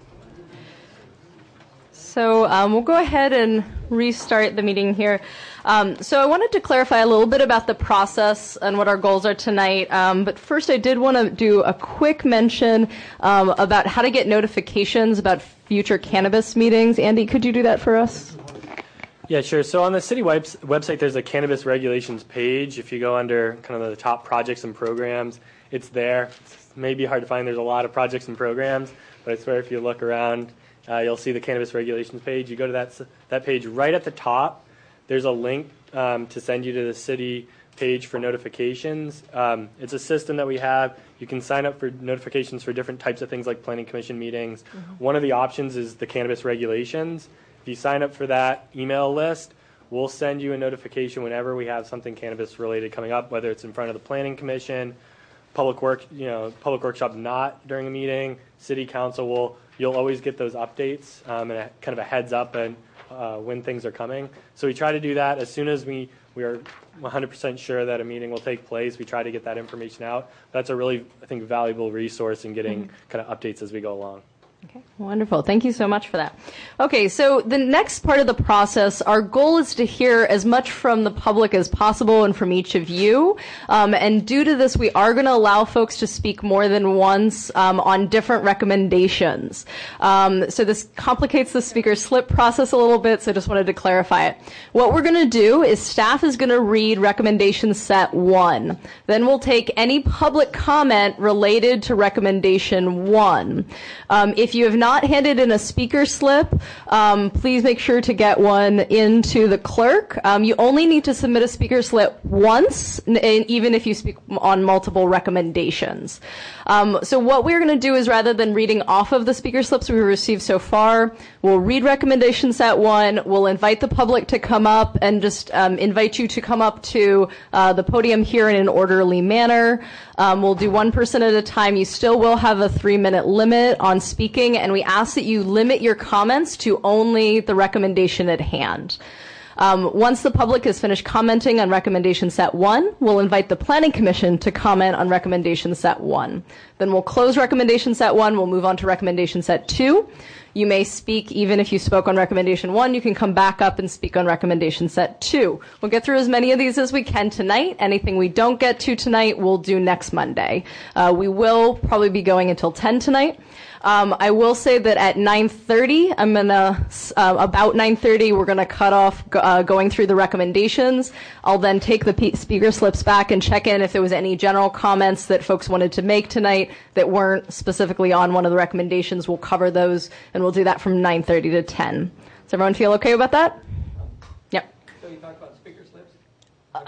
So um, we'll go ahead and restart the meeting here. Um, so I wanted to clarify a little bit about the process and what our goals are tonight. Um, but first, I did want to do a quick mention um, about how to get notifications about future cannabis meetings. Andy, could you do that for us? Yeah, sure. So on the city webs- website, there's a cannabis regulations page. If you go under kind of the top projects and programs, it's there. It's maybe hard to find. There's a lot of projects and programs, but I swear if you look around, Uh, you'll see the cannabis regulations page. You go to that that page right at the top. There's a link um, to send you to the city page for notifications. Um, it's a system that we have. You can sign up for notifications for different types of things like planning commission meetings. Mm-hmm. One of the options is the cannabis regulations. If you sign up for that email list, we'll send you a notification whenever we have something cannabis related coming up, whether it's in front of the planning commission, public work, you know, public workshop not during a meeting, city council will. You'll always get those updates um, and a, kind of a heads up and uh, when things are coming. So we try to do that as soon as we, we are one hundred percent sure that a meeting will take place. We try to get that information out. That's a really, I think, valuable resource in getting mm-hmm. kind of updates as we go along. Okay, wonderful. Thank you so much for that. Okay, so the next part of the process, our goal is to hear as much from the public as possible and from each of you. Um, and due to this, we are going to allow folks to speak more than once um, on different recommendations. Um, so this complicates the speaker slip process a little bit, so I just wanted to clarify it. What we're going to do is staff is going to read recommendation set one. Then we'll take any public comment related to recommendation one. Um, if If you have not handed in a speaker slip, um, please make sure to get one into the clerk. Um, you only need to submit a speaker slip once, and even if you speak on multiple recommendations. Um, so what we're going to do is rather than reading off of the speaker slips we've received so far, we'll read recommendation set one, we'll invite the public to come up and just um, invite you to come up to uh, the podium here in an orderly manner. Um, we'll do one person at a time. You still will have a three-minute limit on speaking, and we ask that you limit your comments to only the recommendation at hand. Um, once the public has finished commenting on recommendation set one, we'll invite the Planning Commission to comment on recommendation set one. Then we'll close recommendation set one. We'll move on to recommendation set two. You may speak even if you spoke on recommendation one. You can come back up and speak on recommendation set two. We'll get through as many of these as we can tonight. Anything we don't get to tonight, we'll do next Monday. Uh, we will probably be going until ten tonight. Um, I will say that at nine thirty, I'm gonna uh, about nine thirty, we're gonna cut off uh, going through the recommendations. I'll then take the p- speaker slips back and check in if there was any general comments that folks wanted to make tonight that weren't specifically on one of the recommendations. We'll cover those, and we'll do that from nine thirty to ten. Does everyone feel okay about that? Yep. So you talk about speaker slips? Uh,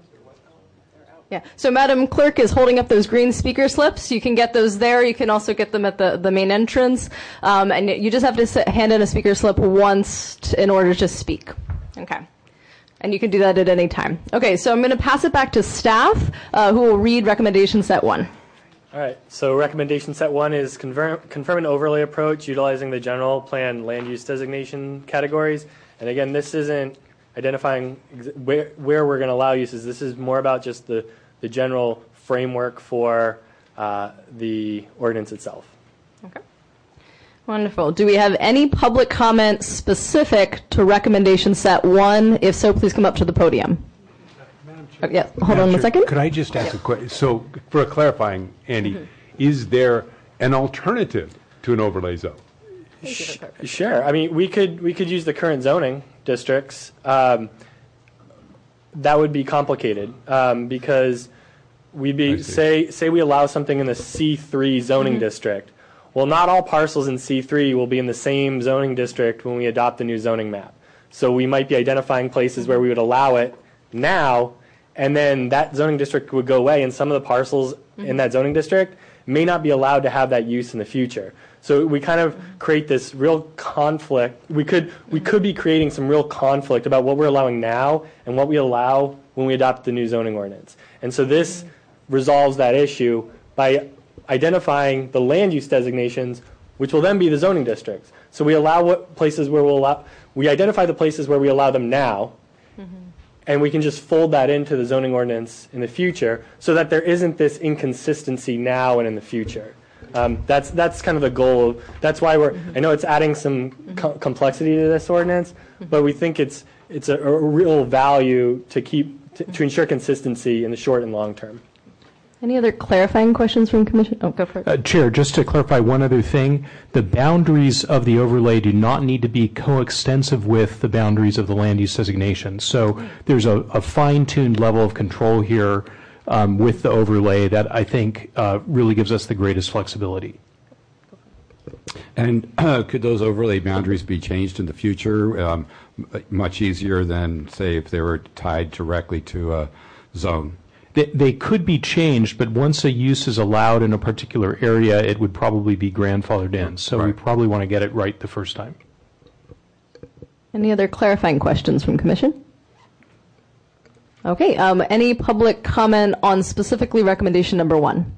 Yeah. So Madam Clerk is holding up those green speaker slips. You can get those there. You can also get them at the, the main entrance. Um, and you just have to sit, hand in a speaker slip once t- in order to speak. Okay. And you can do that at any time. Okay, so I'm going to pass it back to staff, uh, who will read recommendation set one. All right, so recommendation set one is confirm, confirm an overlay approach utilizing the general plan land use designation categories. And again, this isn't identifying ex- where, where we're going to allow uses. This is more about just the, the general framework for uh, the ordinance itself. Okay. Wonderful. Do we have any public comment specific to recommendation set one? If so, please come up to the podium. Oh, yeah, hold Madam on one Chair, second. Could I just ask a question? So, for a clarifying, Andy, Mm-hmm. is there an alternative to an overlay zone? Sure. I mean, we could we could use the current zoning districts. Um, that would be complicated um, because we'd I be see. say say we allow something in the C three zoning district. Well, not all parcels in C three will be in the same zoning district when we adopt the new zoning map. So we might be identifying places where we would allow it now, and then that zoning district would go away, and some of the parcels in that zoning district may not be allowed to have that use in the future. So we kind of create this real conflict. We could we could be creating some real conflict about what we're allowing now and what we allow when we adopt the new zoning ordinance. And so this resolves that issue by identifying the land use designations, which will then be the zoning districts. So we allow what places where we'll allow, we identify the places where we allow them now, and we can just fold that into the zoning ordinance in the future so that there isn't this inconsistency now and in the future. Um, that's that's kind of the goal. Of, that's why we're. I know it's adding some co- complexity to this ordinance, but we think it's it's a, a real value to keep to, to ensure consistency in the short and long term. Any other clarifying questions from Commission? Oh, go for it. Uh, Chair, just to clarify one other thing, the boundaries of the overlay do not need to be coextensive with the boundaries of the land use designation. So there's a, a fine-tuned level of control here um, with the overlay that I think uh, really gives us the greatest flexibility. And uh, could those overlay boundaries be changed in the future um, m- much easier than, say, if they were tied directly to a zone? They, they could be changed, but once a use is allowed in a particular area, it would probably be grandfathered in. So we Right. probably want to get it right the first time. Any other clarifying questions from Commission? Okay. Um, any public comment on specifically recommendation number one?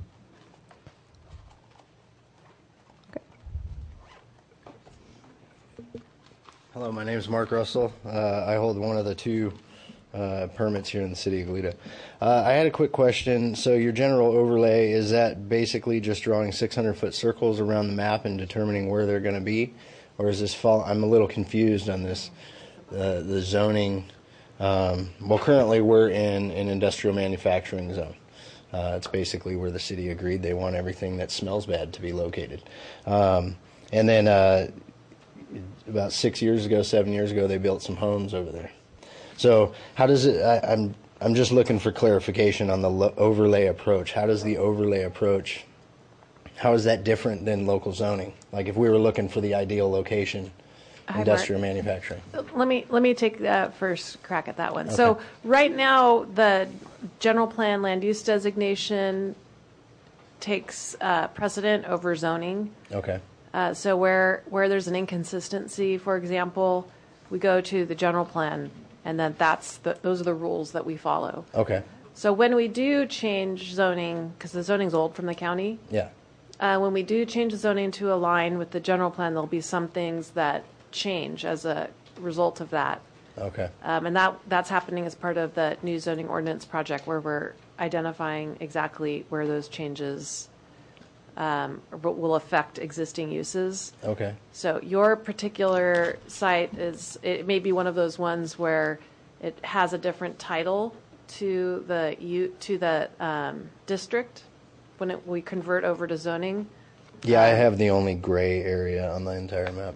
Hello, my name is Mark Russell. Uh, I hold one of the two uh, permits here in the city of Goleta. Uh, I had a quick question. So your general overlay, is that basically just drawing six hundred foot circles around the map and determining where they're going to be? Or is this fall? I'm a little confused on this, uh, the zoning. Um, well, currently we're in an industrial manufacturing zone. Uh, it's basically where the city agreed they want everything that smells bad to be located. Um, and then uh, about six years ago, seven years ago, they built some homes over there. So how does it, I, I'm I'm just looking for clarification on the lo- overlay approach. How does the overlay approach, how is that different than local zoning? Like if we were looking for the ideal location, Hi, industrial Mark. manufacturing. Let me, let me take the first crack at that one. So right now, the general plan land use designation takes uh, precedent over zoning. Okay. Uh, So where, where there's an inconsistency, for example, we go to the general plan, and then that's, the those are the rules that we follow. Okay. So when we do change zoning, because the zoning's old from the county, Yeah. uh, when we do change the zoning to align with the general plan, there'll be some things that change as a result of that. Okay. Um, And that, that's happening as part of the new zoning ordinance project, where we're identifying exactly where those changes um, will affect existing uses. Okay. So your particular site is, it may be one of those ones where it has a different title to the, u- to the um, district when it, we convert over to zoning. Yeah, I have the only gray area on the entire map.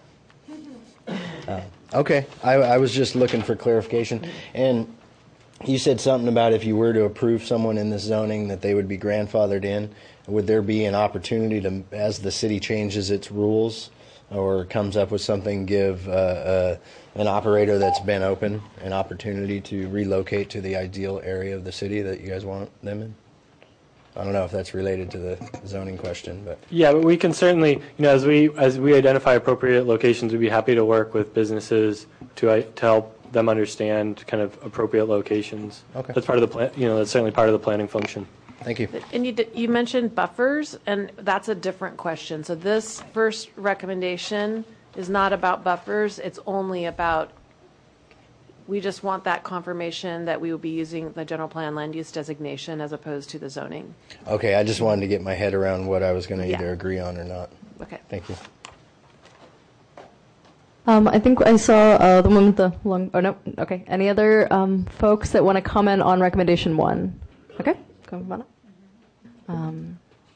Uh, okay, I, I was just looking for clarification. And you said something about if you were to approve someone in this zoning that they would be grandfathered in. Would there be an opportunity to, as the city changes its rules or comes up with something, give uh, uh, an operator that's been open an opportunity to relocate to the ideal area of the city that you guys want them in? I don't know if that's related to the zoning question, but Yeah, but we can certainly, you know, as we as we identify appropriate locations, we'd be happy to work with businesses to uh, to help them understand kind of appropriate locations. Okay. That's part of the plan. You know, that's certainly part of the planning function. Thank you. And you, did- you mentioned buffers, and that's a different question. So this first recommendation is not about buffers. It's only about, we just want that confirmation that we will be using the general plan land use designation as opposed to the zoning. Okay, I just wanted to get my head around what I was going to Yeah. either agree on or not. Okay. Thank you. Um, I think I saw uh, the one with the long. Oh no. Okay. Any other um, folks that want to comment on recommendation one? Okay. Come on up. Um,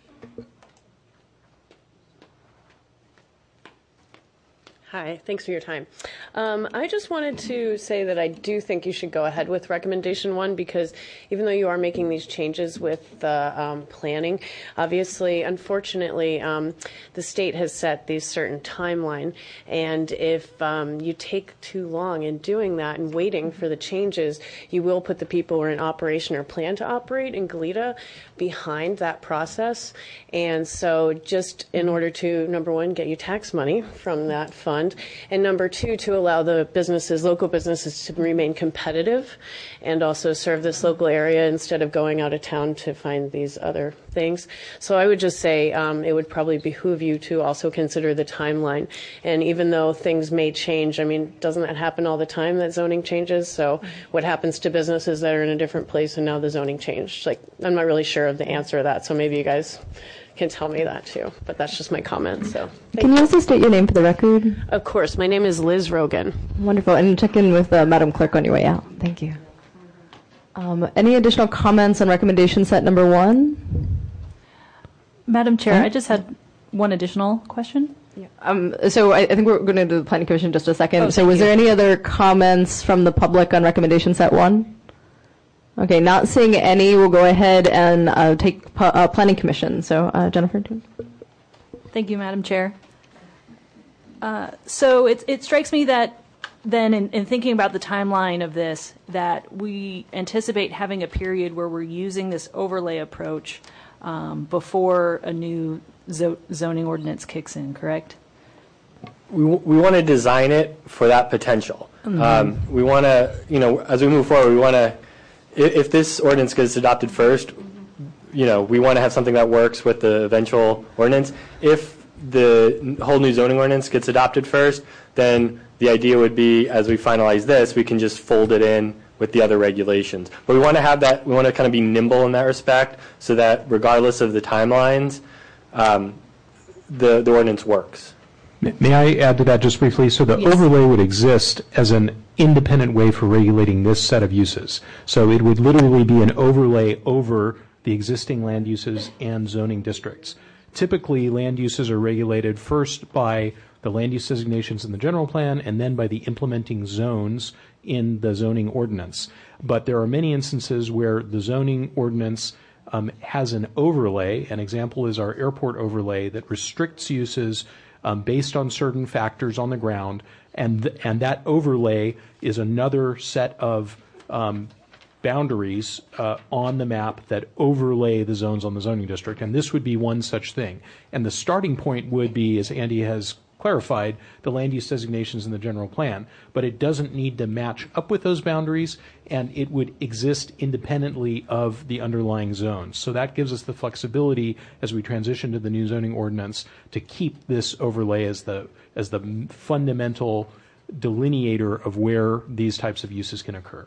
Hi, thanks for your time. Um, I just wanted to say that I do think you should go ahead with recommendation one, because even though you are making these changes with the um, planning, obviously, unfortunately, um, the state has set these certain timeline, and if um, you take too long in doing that and waiting for the changes, you will put the people who are in operation or plan to operate in Goleta behind that process. And so just in order to, number one, get you tax money from that fund, and number two, to allow the businesses, local businesses, to remain competitive and also serve this local area instead of going out of town to find these other things. So I would just say um, it would probably behoove you to also consider the timeline. And even though things may change, I mean, doesn't that happen all the time, that zoning changes? So what happens to businesses that are in a different place and now the zoning changed? Like, I'm not really sure of the answer to that, so maybe you guys can tell me that too. But that's just my comment. So, Can you also state your name for the record? Of course. My name is Liz Rogan. Wonderful. And check in with uh, Madam Clerk on your way out. Thank you. Um, any additional comments on recommendation set number one? Madam Chair, I just had one additional question. Yeah. Um, so I, I think we're going to do the Planning Commission in just a second. Oh, so thank was you. there any other comments from the public on recommendation set one? Okay, not seeing any, we'll go ahead and uh, take pu- uh, Planning Commission. So uh, Jennifer. Thank you, Madam Chair. Uh, so it, it strikes me that then in, in thinking about the timeline of this, that we anticipate having a period where we're using this overlay approach um, before a new zo- zoning ordinance kicks in, correct? We, w- we want to design it for that potential. Mhm. Um, we want to, you know, as we move forward, we want to, if, if this ordinance gets adopted first, you know, we want to have something that works with the eventual ordinance. If the whole new zoning ordinance gets adopted first, then the idea would be, as we finalize this, we can just fold it in with the other regulations. But we want to have that, we want to kind of be nimble in that respect, so that regardless of the timelines, um, the, the ordinance works. May I add to that just briefly? So the Yes. overlay would exist as an independent way for regulating this set of uses. So it would literally be an overlay over the existing land uses and zoning districts. Typically, land uses are regulated first by the land use designations in the general plan and then by the implementing zones in the zoning ordinance. But there are many instances where the zoning ordinance um, has an overlay. An example is our airport overlay that restricts uses um, based on certain factors on the ground, and th- and that overlay is another set of um, boundaries uh, on the map that overlay the zones on the zoning district, and this would be one such thing. And the starting point would be, as Andy has clarified, the land use designations in the general plan, but it doesn't need to match up with those boundaries, and it would exist independently of the underlying zones. So that gives us the flexibility as we transition to the new zoning ordinance to keep this overlay as the as the fundamental delineator of where these types of uses can occur.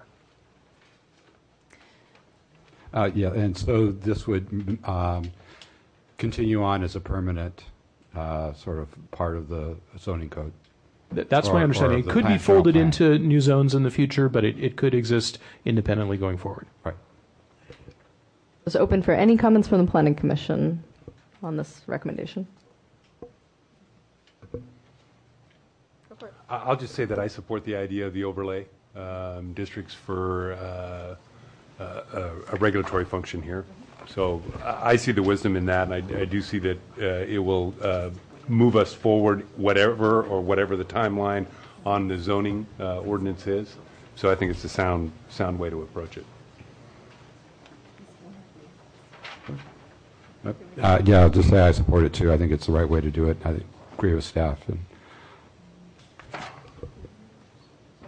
Uh, yeah, and so this would um, continue on as a permanent uh, sort of part of the zoning code. Th- That's Or- my or understanding. It the could be plan- general folded plan. into new zones in the future, but it, it could exist independently going forward. Right. It's open for any comments from the Planning Commission on this recommendation. I- I'll just say that I support the idea of the overlay um, districts for uh, uh, a, a regulatory function here. So I I see the wisdom in that, and I, I do see that uh, it will uh, move us forward, whatever or whatever the timeline on the zoning uh, ordinance is. So I think it's a sound sound way to approach it. Uh, yeah, I'll just say I support it too. I think it's the right way to do it. I agree with staff. And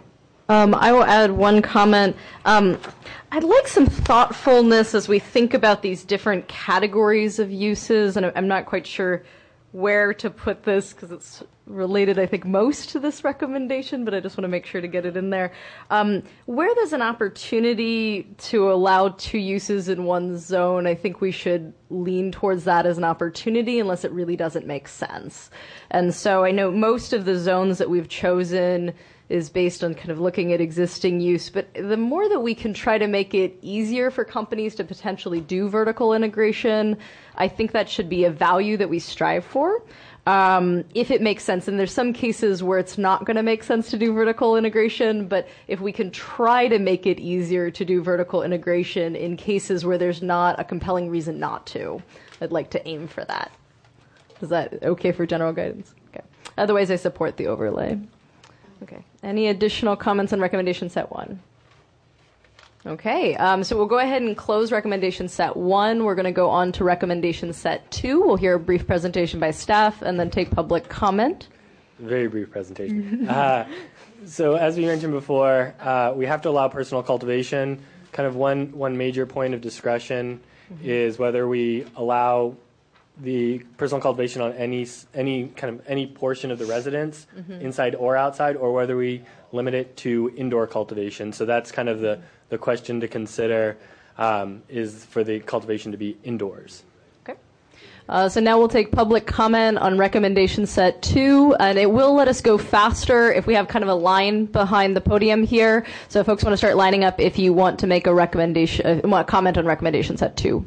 Um, I will add one comment. Um, I'd like some thoughtfulness as we think about these different categories of uses, and I'm not quite sure where to put this because it's related, I think, most to this recommendation, but I just want to make sure to get it in there. Um, where there's an opportunity to allow two uses in one zone, I think we should lean towards that as an opportunity unless it really doesn't make sense. And so I know most of the zones that we've chosen is based on kind of looking at existing use, but the more that we can try to make it easier for companies to potentially do vertical integration, I think that should be a value that we strive for. Um, if it makes sense, and there's some cases where it's not going to make sense to do vertical integration, but if we can try to make it easier to do vertical integration in cases where there's not a compelling reason not to, I'd like to aim for that. Is that okay for general guidance? Okay. Otherwise, I support the overlay. Okay. Any additional comments on recommendation set one? Okay. Um, so we'll go ahead and close recommendation set one. We're going to go on to recommendation set two. We'll hear a brief presentation by staff and then take public comment. Very brief presentation. uh, so as we mentioned before, uh, we have to allow personal cultivation. Kind of one, one major point of discussion mm-hmm. is whether we allow the personal cultivation on any any kind of any portion of the residence, mm-hmm. inside or outside, or whether we limit it to indoor cultivation. So that's kind of the, the question to consider, um, is for the cultivation to be indoors. Okay. Uh, so now we'll take public comment on recommendation set two, and it will let us go faster if we have kind of a line behind the podium here. So if folks want to start lining up if you want to make a recommendation, uh, want to comment on recommendation set two.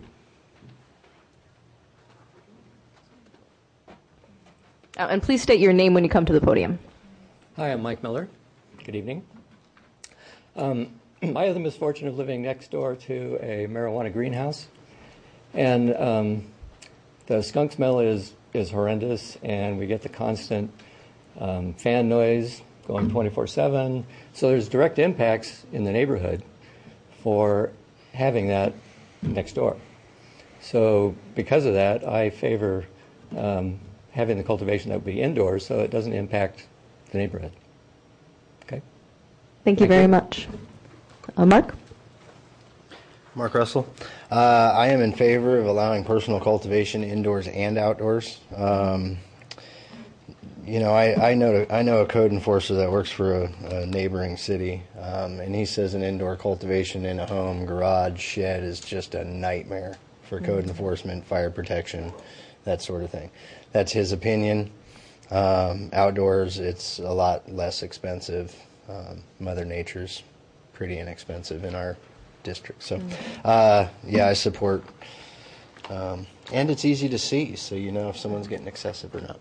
Oh, and please state your name when you come to the podium. Hi, I'm Mike Miller. Good evening. Um, I have the misfortune of living next door to a marijuana greenhouse, and um, the skunk smell is, is horrendous, and we get the constant um, fan noise going twenty-four seven. So there's direct impacts in the neighborhood for having that next door. So because of that, I favor um, having the cultivation that would be indoors so it doesn't impact the neighborhood. Okay. Thank you Thank very you. much. Uh, Mark? Mark Russell. Uh, I am in favor of allowing personal cultivation indoors and outdoors. Um, you know, I, I know I know a code enforcer that works for a, a neighboring city, um, and he says an indoor cultivation in a home, garage, shed is just a nightmare for code mm-hmm. enforcement, fire protection, that sort of thing. That's his opinion. Um, outdoors, it's a lot less expensive. Um, Mother Nature's pretty inexpensive in our district. So, uh, yeah, I support. Um, and it's easy to see, so you know if someone's getting excessive or not.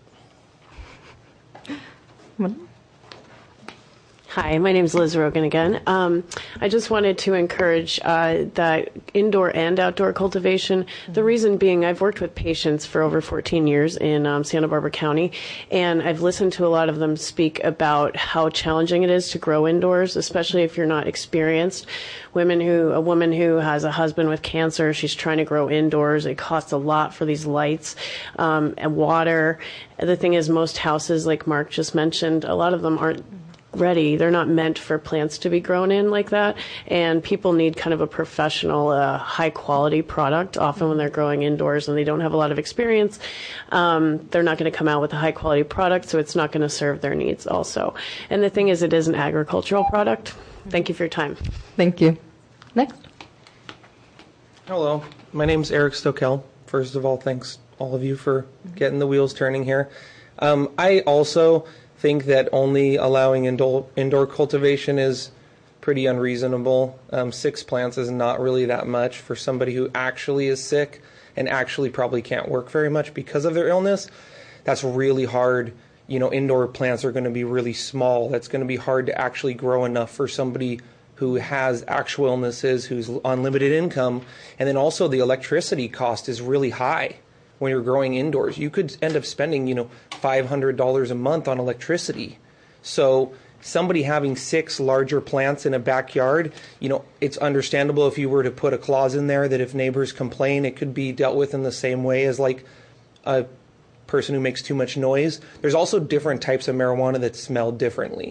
Hi, my name is Liz Rogan again. Um, I just wanted to encourage uh, that indoor and outdoor cultivation. Mm-hmm. The reason being, I've worked with patients for over fourteen years in um, Santa Barbara County, and I've listened to a lot of them speak about how challenging it is to grow indoors, especially if you're not experienced. Women who, a woman who has a husband with cancer, she's trying to grow indoors. It costs a lot for these lights um, and water. The thing is, most houses, like Mark just mentioned, a lot of them aren't ready. They're not meant for plants to be grown in like that, and people need kind of a professional, uh, high quality product. Often when they're growing indoors and they don't have a lot of experience, um, they're not going to come out with a high quality product, so it's not going to serve their needs also. And the thing is, it is an agricultural product. Thank you for your time. Thank you. Next. Hello, my name is Eric Stokel. First of all, thanks all of you for getting the wheels turning here. Um, I also think that only allowing indoor, indoor cultivation is pretty unreasonable. Um, six plants is not really that much for somebody who actually is sick and actually probably can't work very much because of their illness. That's really hard. You know, indoor plants are going to be really small. That's going to be hard to actually grow enough for somebody who has actual illnesses, who's on limited income. And then also the electricity cost is really high when you're growing indoors. You could end up spending, you know, five hundred dollars a month on electricity. So somebody having six larger plants in a backyard, you know, it's understandable if you were to put a clause in there that if neighbors complain, it could be dealt with in the same way as like a person who makes too much noise. There's also different types of marijuana that smell differently.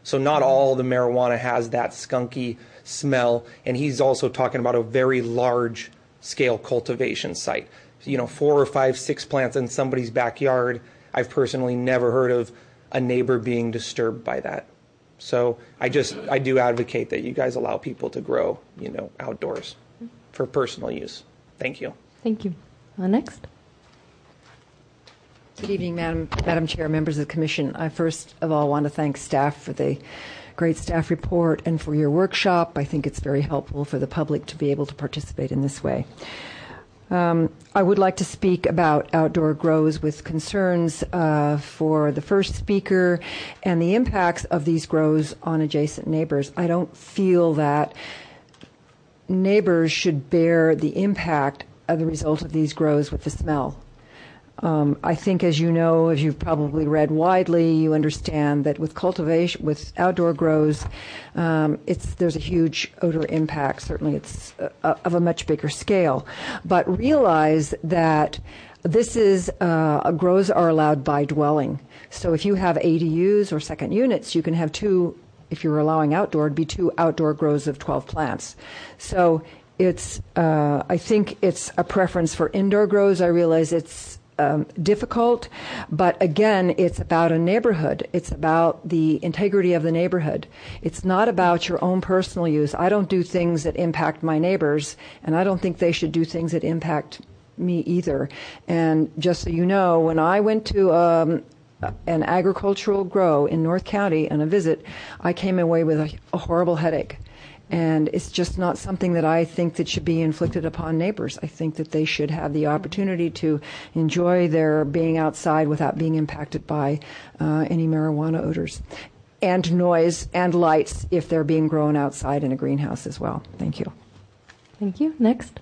So not all the marijuana has that skunky smell. And he's also talking about a very large scale cultivation site. You know, four or five, six plants in somebody's backyard. I've personally never heard of a neighbor being disturbed by that. So I just, I do advocate that you guys allow people to grow, you know, outdoors for personal use. Thank you. Thank you. Uh, next. Good evening, Madam, Madam Chair, members of the Commission. I first of all want to thank staff for the great staff report and for your workshop. I think it's very helpful for the public to be able to participate in this way. Um, I would like to speak about outdoor grows with concerns uh, for the first speaker and the impacts of these grows on adjacent neighbors. I don't feel that neighbors should bear the impact of the result of these grows with the smell. Um, I think, as you know, as you've probably read widely, you understand that with cultivation, with outdoor grows, um, it's there's a huge odor impact. Certainly, it's uh, of a much bigger scale. But realize that this is uh, grows are allowed by dwelling. So if you have A D Us or second units, you can have two. If you're allowing outdoor, it'd be two outdoor grows of twelve plants. So it's uh, I think it's a preference for indoor grows. I realize it's Um, difficult, but again, it's about a neighborhood. It's about the integrity of the neighborhood. It's not about your own personal use. I don't do things that impact my neighbors, and I don't think they should do things that impact me either. And just so you know, when I went to um, an agricultural grow in North County on a visit, I came away with a, a horrible headache. And it's just not something that I think that should be inflicted upon neighbors. I think that they should have the opportunity to enjoy their being outside without being impacted by uh, any marijuana odors. And noise and lights if they're being grown outside in a greenhouse as well. Thank you. Thank you. Next.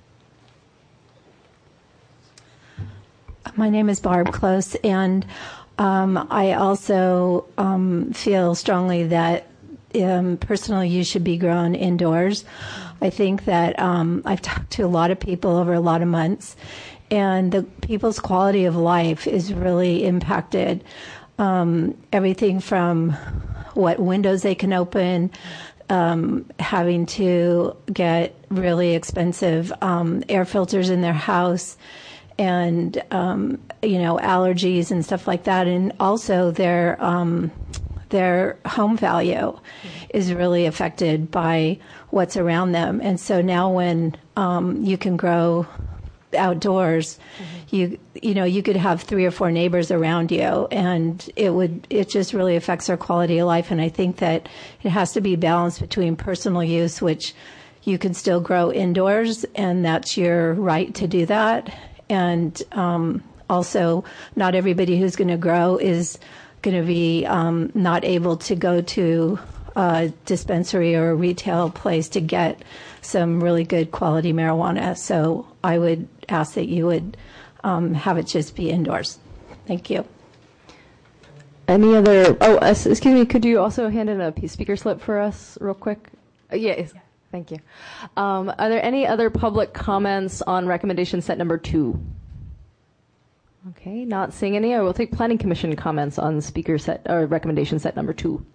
My name is Barb Close, and um, I also um, feel strongly that Um, personal use should be grown indoors. I think that um, I've talked to a lot of people over a lot of months, and the people's quality of life is really impacted. Um, everything from what windows they can open, um, having to get really expensive um, air filters in their house, and um, you know, allergies and stuff like that, and also their um, their home value is really affected by what's around them. And so now when um, you can grow outdoors, mm-hmm. you you know, you could have three or four neighbors around you, and it would it just really affects their quality of life. And I think that it has to be balanced between personal use, which you can still grow indoors, and that's your right to do that. And um, also, not everybody who's going to grow is going to be um, not able to go to a dispensary or a retail place to get some really good quality marijuana. So I would ask that you would um, have it just be indoors. Thank you. Any other, oh, uh, excuse me, could you also hand in a speaker slip for us real quick? Uh, yes, yeah. Thank you. Um, are there any other public comments on recommendation set number two? Okay, not seeing any. I will take Planning Commission comments on speaker set or recommendation set number two.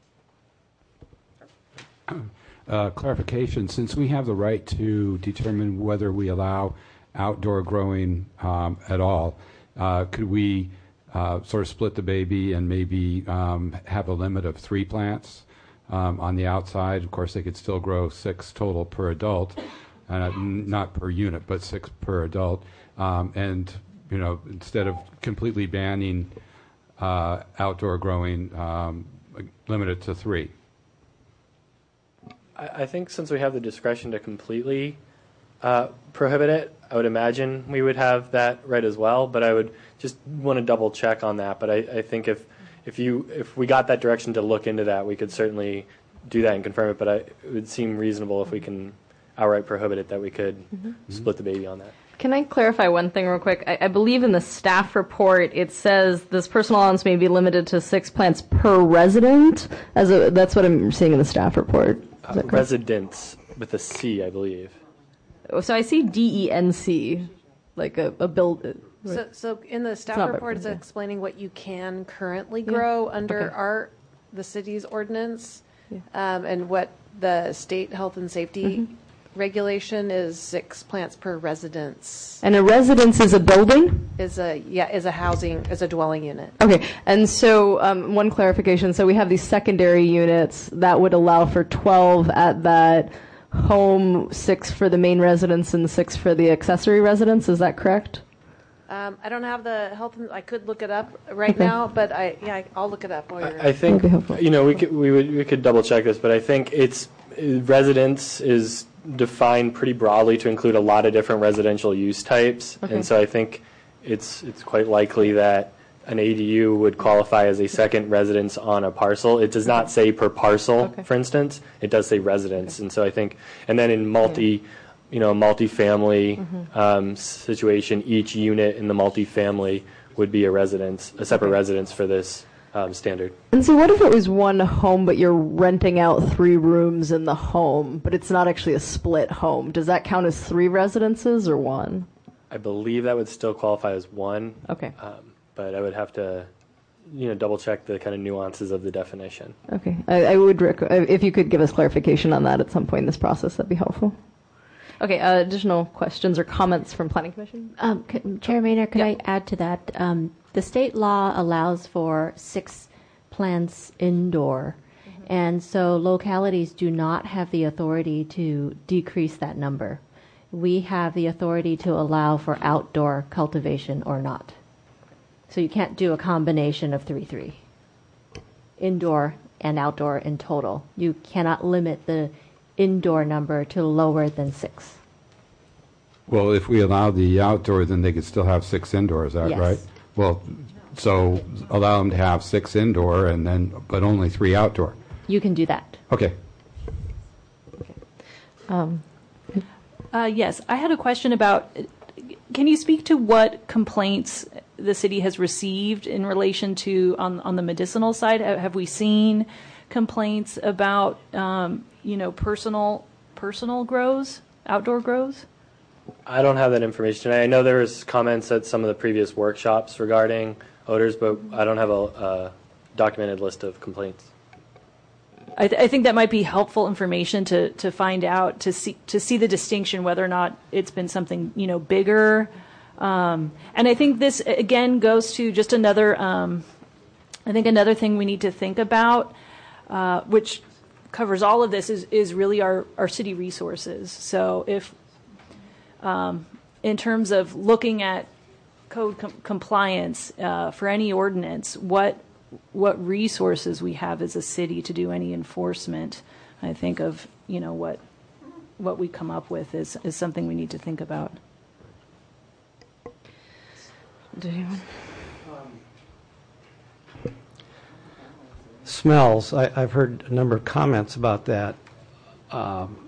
Uh, clarification: since we have the right to determine whether we allow outdoor growing um, at all, uh, could we uh, sort of split the baby and maybe um, have a limit of three plants um, on the outside? Of course, they could still grow six total per adult, uh, not per unit, but six per adult, um, and you know, instead of completely banning uh, outdoor growing, um, limit it to three. I, I think since we have the discretion to completely uh, prohibit it, I would imagine we would have that right as well. But I would just want to double check on that. But I, I think if if you if we got that direction to look into that, we could certainly do that and confirm it. But I, it would seem reasonable if we can outright prohibit it that we could mm-hmm. split the baby on that. Can I clarify one thing real quick? I, I believe in the staff report it says this personal allowance may be limited to six plants per resident. As a, that's what I'm seeing in the staff report. Uh, residents with a C, I believe. So I see D E N C, like a, a build. So, so in the staff It's not report, it's yeah. explaining what you can currently grow yeah. under okay. our the city's ordinance, um, and what the state health and safety Mm-hmm. regulation is six plants per residence. And a residence is a building? Is a, yeah, is a housing, is a dwelling unit. Okay, and so um, one clarification. So we have these secondary units that would allow for twelve at that home, six for the main residence, and six for the accessory residence. Is that correct? Um, I don't have the health, and I could look it up right Okay. now, but I, yeah, I'll look it up while you're. I think, you know, we could, we would, we could double check this, but I think it's, residence is defined pretty broadly to include a lot of different residential use types. Okay. And so I think it's, it's quite likely that an A D U would qualify as a second residence on a parcel. It does not say per parcel, Okay. for instance. It does say residence. And so I think, and then in multi, you know, multifamily Mhm. um, situation, each unit in the multifamily would be a residence, a separate residence for this um, standard. And so what if it was one home, but you're renting out three rooms in the home, but it's not actually a split home? Does that count as three residences or one? I believe that would still qualify as one. Okay. Um, but I would have to, you know, double check the kind of nuances of the definition. Okay. I, I would, rec- if you could give us clarification on that at some point in this process, that'd be helpful. Okay, uh, additional questions or comments from Planning Commission? Um, c- Chair Maynard, could I add to that? Um, the state law allows for six plants indoor, and so localities do not have the authority to decrease that number. We have the authority to allow for outdoor cultivation or not. So you can't do a combination of three, three. Indoor and outdoor in total. You cannot limit the indoor number to lower than six. Well, if we allow the outdoor, then they could still have six indoor, is that Yes. right? Well, so allow them to have six indoor and then, but only three outdoor. You can do that. Okay. Um, uh, yes, I had a question about, can you speak to what complaints the city has received in relation to, on, on the medicinal side? Have have we seen complaints about, um, you know, personal, personal grows, outdoor grows? I don't have that information. I know there was comments at some of the previous workshops regarding odors, but I don't have a, a documented list of complaints. I, th- I think that might be helpful information to, to find out, to see to see the distinction, whether or not it's been something, you know, bigger. Um, and I think this, again, goes to just another, um, I think another thing we need to think about, uh, which covers all of this, is, is really our, our city resources. So if, um, in terms of looking at code com- compliance uh, for any ordinance, what what resources we have as a city to do any enforcement, I think of, you know, what what we come up with is, is something we need to think about. Do you? Smells, I, I've heard a number of comments about that. Um,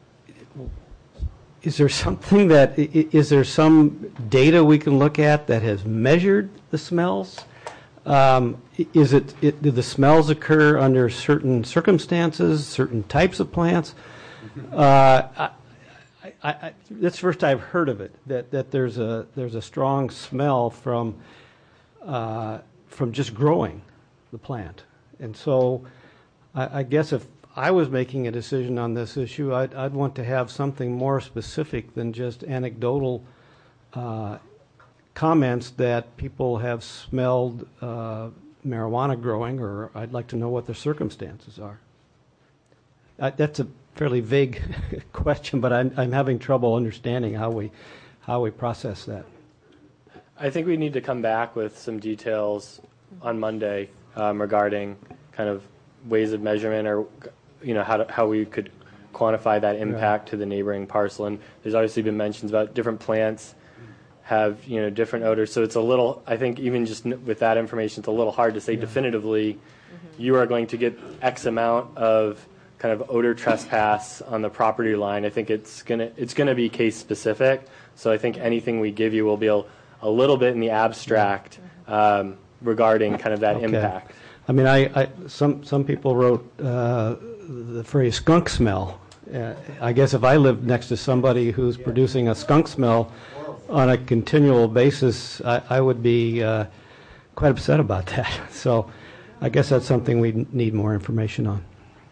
Is there something that, i- i- is there some data we can look at that has measured the smells? Um, i- Is it, it- do the smells occur under certain circumstances, certain types of plants? Uh, I- I- I- That's the first I've heard of it, that, that there's a, there's a strong smell from, uh, from just growing the plant. And so I I guess if I was making a decision on this issue, I'd, I'd want to have something more specific than just anecdotal uh, comments that people have smelled uh, marijuana growing, or I'd like to know what the circumstances are. I, that's a fairly vague question, but I'm, I'm having trouble understanding how we, how we process that. I think we need to come back with some details on Monday um, regarding kind of ways of measurement, or you know how to, how we could quantify that impact to the neighboring parcel. And there's obviously been mentions about different plants have you know different odors, so it's a little. I think even just n- with that information, it's a little hard to say definitively. You are going to get X amount of kind of odor trespass on the property line. I think it's gonna it's gonna be case specific. So I think anything we give you will be a, a little bit in the abstract um, regarding kind of that Okay. impact. I mean, I, I some some people wrote uh, the phrase skunk smell. Uh, I guess if I lived next to somebody who's producing a skunk smell on a continual basis, I, I would be uh, quite upset about that. So I guess that's something we need more information on.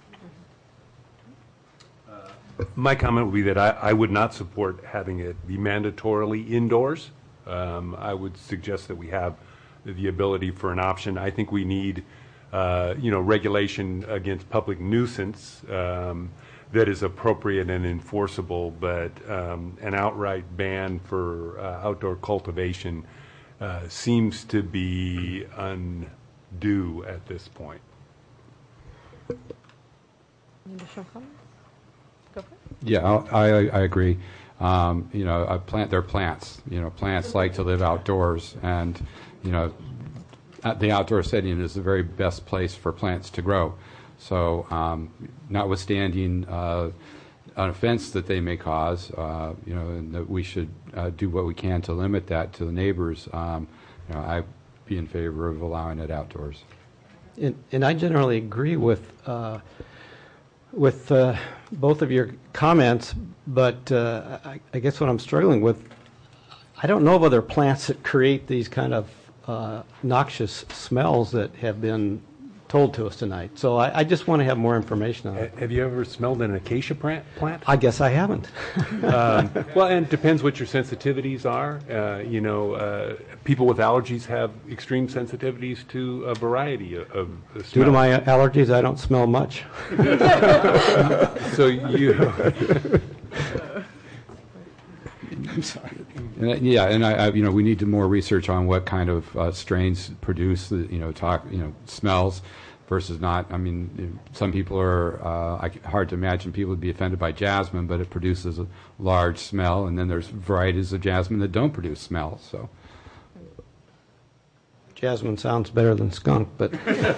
My comment would be that I, I would not support having it be mandatorily indoors. Um, I would suggest that we have the ability for an option. I think we need, uh, you know, regulation against public nuisance um, that is appropriate and enforceable, but um, an outright ban for uh, outdoor cultivation uh, seems to be undue at this point. Additional comments? Go for it. Yeah, I, I, I agree. Um, you know, a plant, they're plants. You know, plants like to live outdoors, and you know, the outdoor setting is the very best place for plants to grow. So, um, notwithstanding uh, an offense that they may cause, uh, you know, and that we should uh, do what we can to limit that to the neighbors. Um, you know, I'd be in favor of allowing it outdoors. And, and I generally agree with uh, with uh, both of your comments, but uh, I, I guess what I'm struggling with, I don't know of other plants that create these kind of uh, noxious smells that have been told to us tonight. So I, I just want to have more information on it. Have you ever smelled an acacia plant? I guess I haven't. um, well, and it depends what your sensitivities are. Uh, you know, uh, people with allergies have extreme sensitivities to a variety of, of smells. Due to my allergies, I don't smell much. So you... I'm sorry. And, yeah, and I, I, you know, we need to more research on what kind of uh, strains produce, the, you know, talk, you know, smells versus not. I mean, you know, some people are uh, I, hard to imagine people would be offended by jasmine, but it produces a large smell, and then there's varieties of jasmine that don't produce smell. So, jasmine sounds better than skunk, but.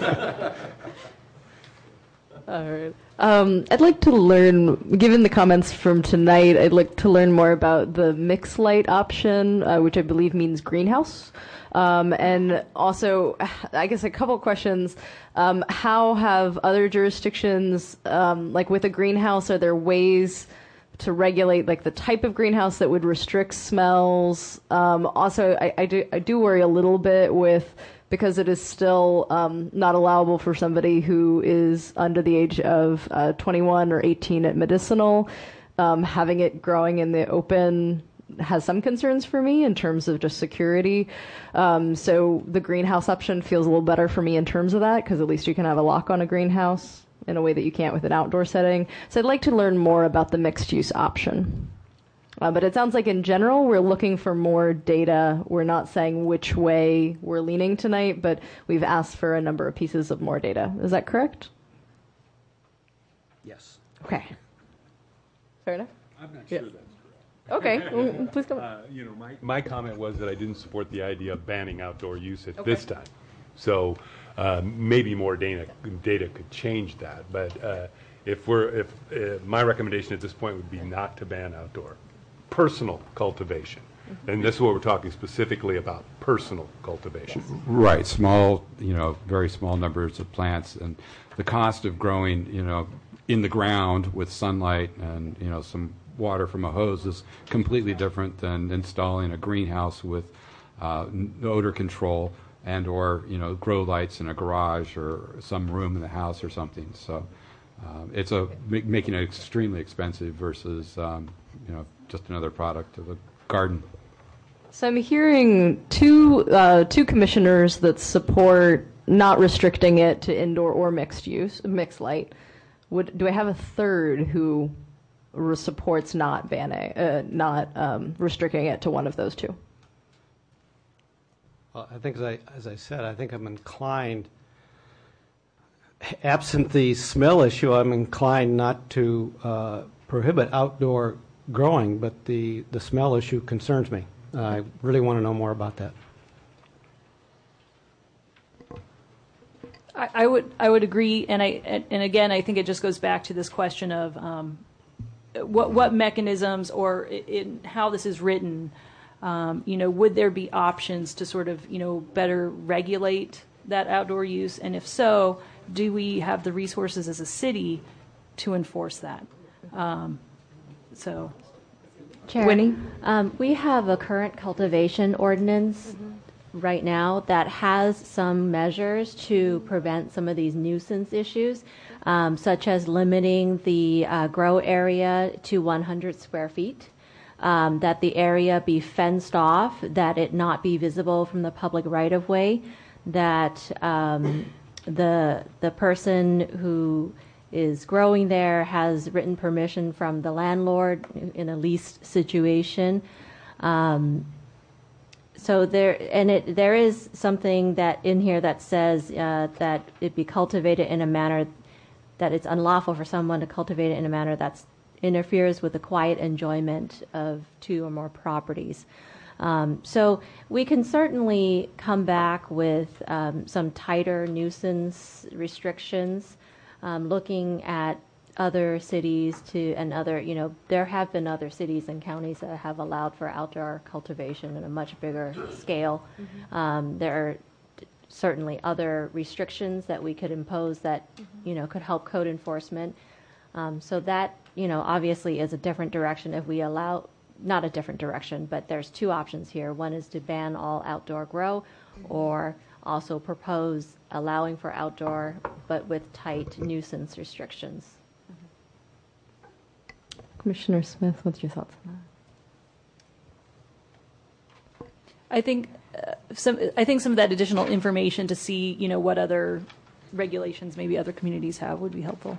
All right. Um, I'd like to learn, given the comments from tonight, I'd like to learn more about the mixed light option, uh, which I believe means greenhouse. Um, and also, I guess a couple questions. Um, how have other jurisdictions, um, like with a greenhouse, are there ways to regulate like the type of greenhouse that would restrict smells? Um, also, I, I, do, I do worry a little bit with, because it is still um, not allowable for somebody who is under the age of uh, twenty-one or eighteen at medicinal. Um, having it growing in the open has some concerns for me in terms of just security. Um, so the greenhouse option feels a little better for me in terms of that, because at least you can have a lock on a greenhouse in a way that you can't with an outdoor setting. So I'd like to learn more about the mixed use option. Uh, but it sounds like in general we're looking for more data. We're not saying which way we're leaning tonight, but we've asked for a number of pieces of more data. Is that correct? Yes. Okay. Fair enough? I'm not Yeah. sure that's correct. Okay, mm, please go on. Uh, you know, my, my comment was that I didn't support the idea of banning outdoor use at Okay. this time. So uh, maybe more data, data could change that. But uh, if we're, if uh, my recommendation at this point would be not to ban outdoor personal cultivation. And this is what we're talking specifically about, personal cultivation. right, small, you know, very small numbers of plants, and the cost of growing, you know, in the ground with sunlight and, you know, some water from a hose is completely different than installing a greenhouse with uh, odor control and or, you know, grow lights in a garage or some room in the house or something. So uh, it's a ma- making it extremely expensive versus, um, you know, just another product of a garden. So I'm hearing two uh, two commissioners that support not restricting it to indoor or mixed use, mixed light. Would do I have a third who re- supports not banning, uh, not um, restricting it to one of those two? Well, I think, as I, as I said, I think I'm inclined, absent the smell issue, I'm inclined not to uh, prohibit outdoor growing, but the, the smell issue concerns me. I really want to know more about that. I, I would I would agree, and I and again I think it just goes back to this question of um, what what mechanisms or in how this is written. Um, you know, would there be options to sort of you know better regulate that outdoor use, and if so, do we have the resources as a city to enforce that? Um, so. Chair, Winnie? Um, we have a current cultivation ordinance right now that has some measures to prevent some of these nuisance issues, um, such as limiting the uh, grow area to one hundred square feet, um, that the area be fenced off, that it not be visible from the public right-of-way, that um, the the person who is growing there has written permission from the landlord in a leased situation. Um, so there, and it there is something that in here that says uh, that it be cultivated in a manner that it's unlawful for someone to cultivate it in a manner that interferes with the quiet enjoyment of two or more properties. Um, so we can certainly come back with um, some tighter nuisance restrictions, um, looking at other cities to and other, you know, there have been other cities and counties that have allowed for outdoor cultivation in a much bigger scale. Mm-hmm. Um, there are certainly other restrictions that we could impose that, mm-hmm. you know, could help code enforcement. Um, so that, you know, obviously is a different direction if we allow. Not a different direction, but there's two options here. One is to ban all outdoor grow, or also propose allowing for outdoor, but with tight nuisance restrictions. Mm-hmm. Commissioner Smith, what's your thoughts on that? I think uh, some. I think some of that additional information to see, you know, what other regulations maybe other communities have would be helpful.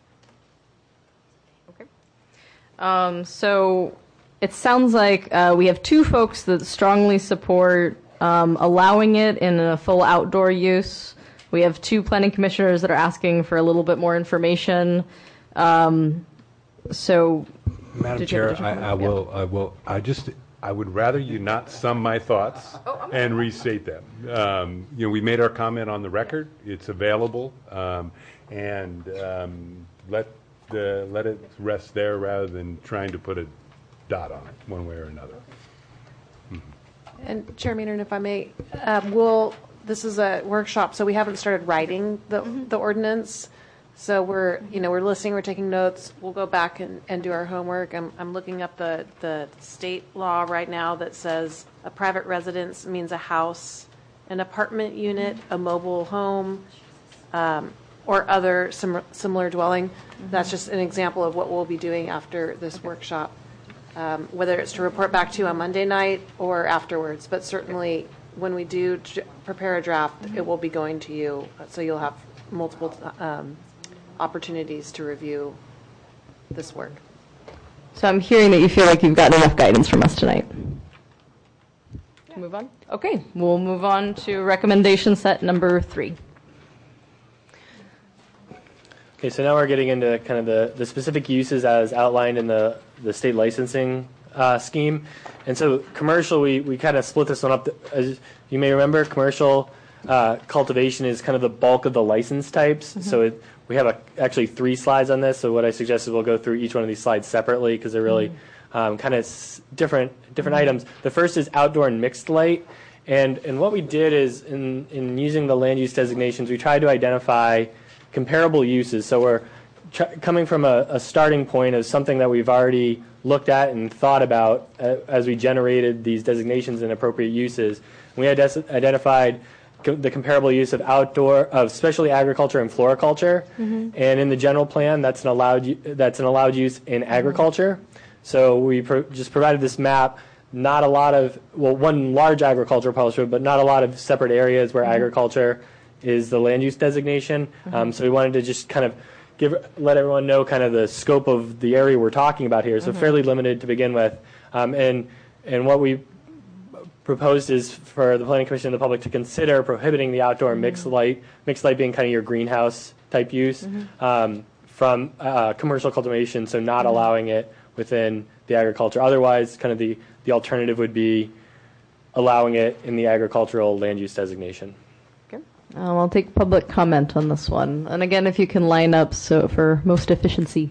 Okay. Um, so. It sounds like uh, we have two folks that strongly support um, allowing it in a full outdoor use. We have two planning commissioners that are asking for a little bit more information. Um, so, Madam Chair, I, I will. I will. I just. I would rather you not sum my thoughts oh, and restate them. Um, you know, we made our comment on the record. It's available, um, and um, let the let it rest there rather than trying to put a dot on it one way or another. Mm-hmm. And Chair Maynard, if I may, um, we'll, this is a workshop, so we haven't started writing the, mm-hmm. the ordinance. So we're, you know, we're listening, we're taking notes. We'll go back and, and do our homework. I'm, I'm looking up the, the state law right now that says a private residence means a house, an apartment unit, a mobile home, um, or other sim- similar dwelling. Mm-hmm. That's just an example of what we'll be doing after this okay. workshop. Um, whether it's to report back to you on Monday night or afterwards, but certainly when we do d- prepare a draft, mm-hmm. it will be going to you, so you'll have multiple um, opportunities to review this work. So I'm hearing that you feel like you've gotten enough guidance from us tonight. Yeah. Move on? Okay, we'll move on to recommendation set number three. Okay, so now we're getting into kind of the, the specific uses as outlined in the, the state licensing uh, scheme. And so commercial, we, we kind of split this one up. As you may remember, commercial uh, cultivation is kind of the bulk of the license types. Mm-hmm. So it, we have a, actually three slides on this. So what I suggest is we'll go through each one of these slides separately because they're really mm-hmm. um, kind of s- different different mm-hmm. items. The first is outdoor and mixed light. And, and what we did is in, in using the land use designations, we tried to identify comparable uses. So we're tr- coming from a, a starting point of something that we've already looked at and thought about uh, as we generated these designations and appropriate uses. We had des- identified co- the comparable use of outdoor, of especially agriculture and floriculture, mm-hmm. and in the general plan, that's an allowed u- that's an allowed use in mm-hmm. agriculture. So we pro- just provided this map. Not a lot of well, one large agricultural parcel, but not a lot of separate areas where mm-hmm. agriculture is the land use designation. Mm-hmm. Um, so we wanted to just kind of give, let everyone know kind of the scope of the area we're talking about here. So mm-hmm. fairly limited to begin with. Um, and and what we proposed is for the Planning Commission and the public to consider prohibiting the outdoor mm-hmm. mixed light, mixed light being kind of your greenhouse type use mm-hmm. um, from uh, commercial cultivation, so not mm-hmm. allowing it within the agriculture. Otherwise, kind of the, the alternative would be allowing it in the agricultural land use designation. Um, I'll take public comment on this one. And again, if you can line up so for most efficiency.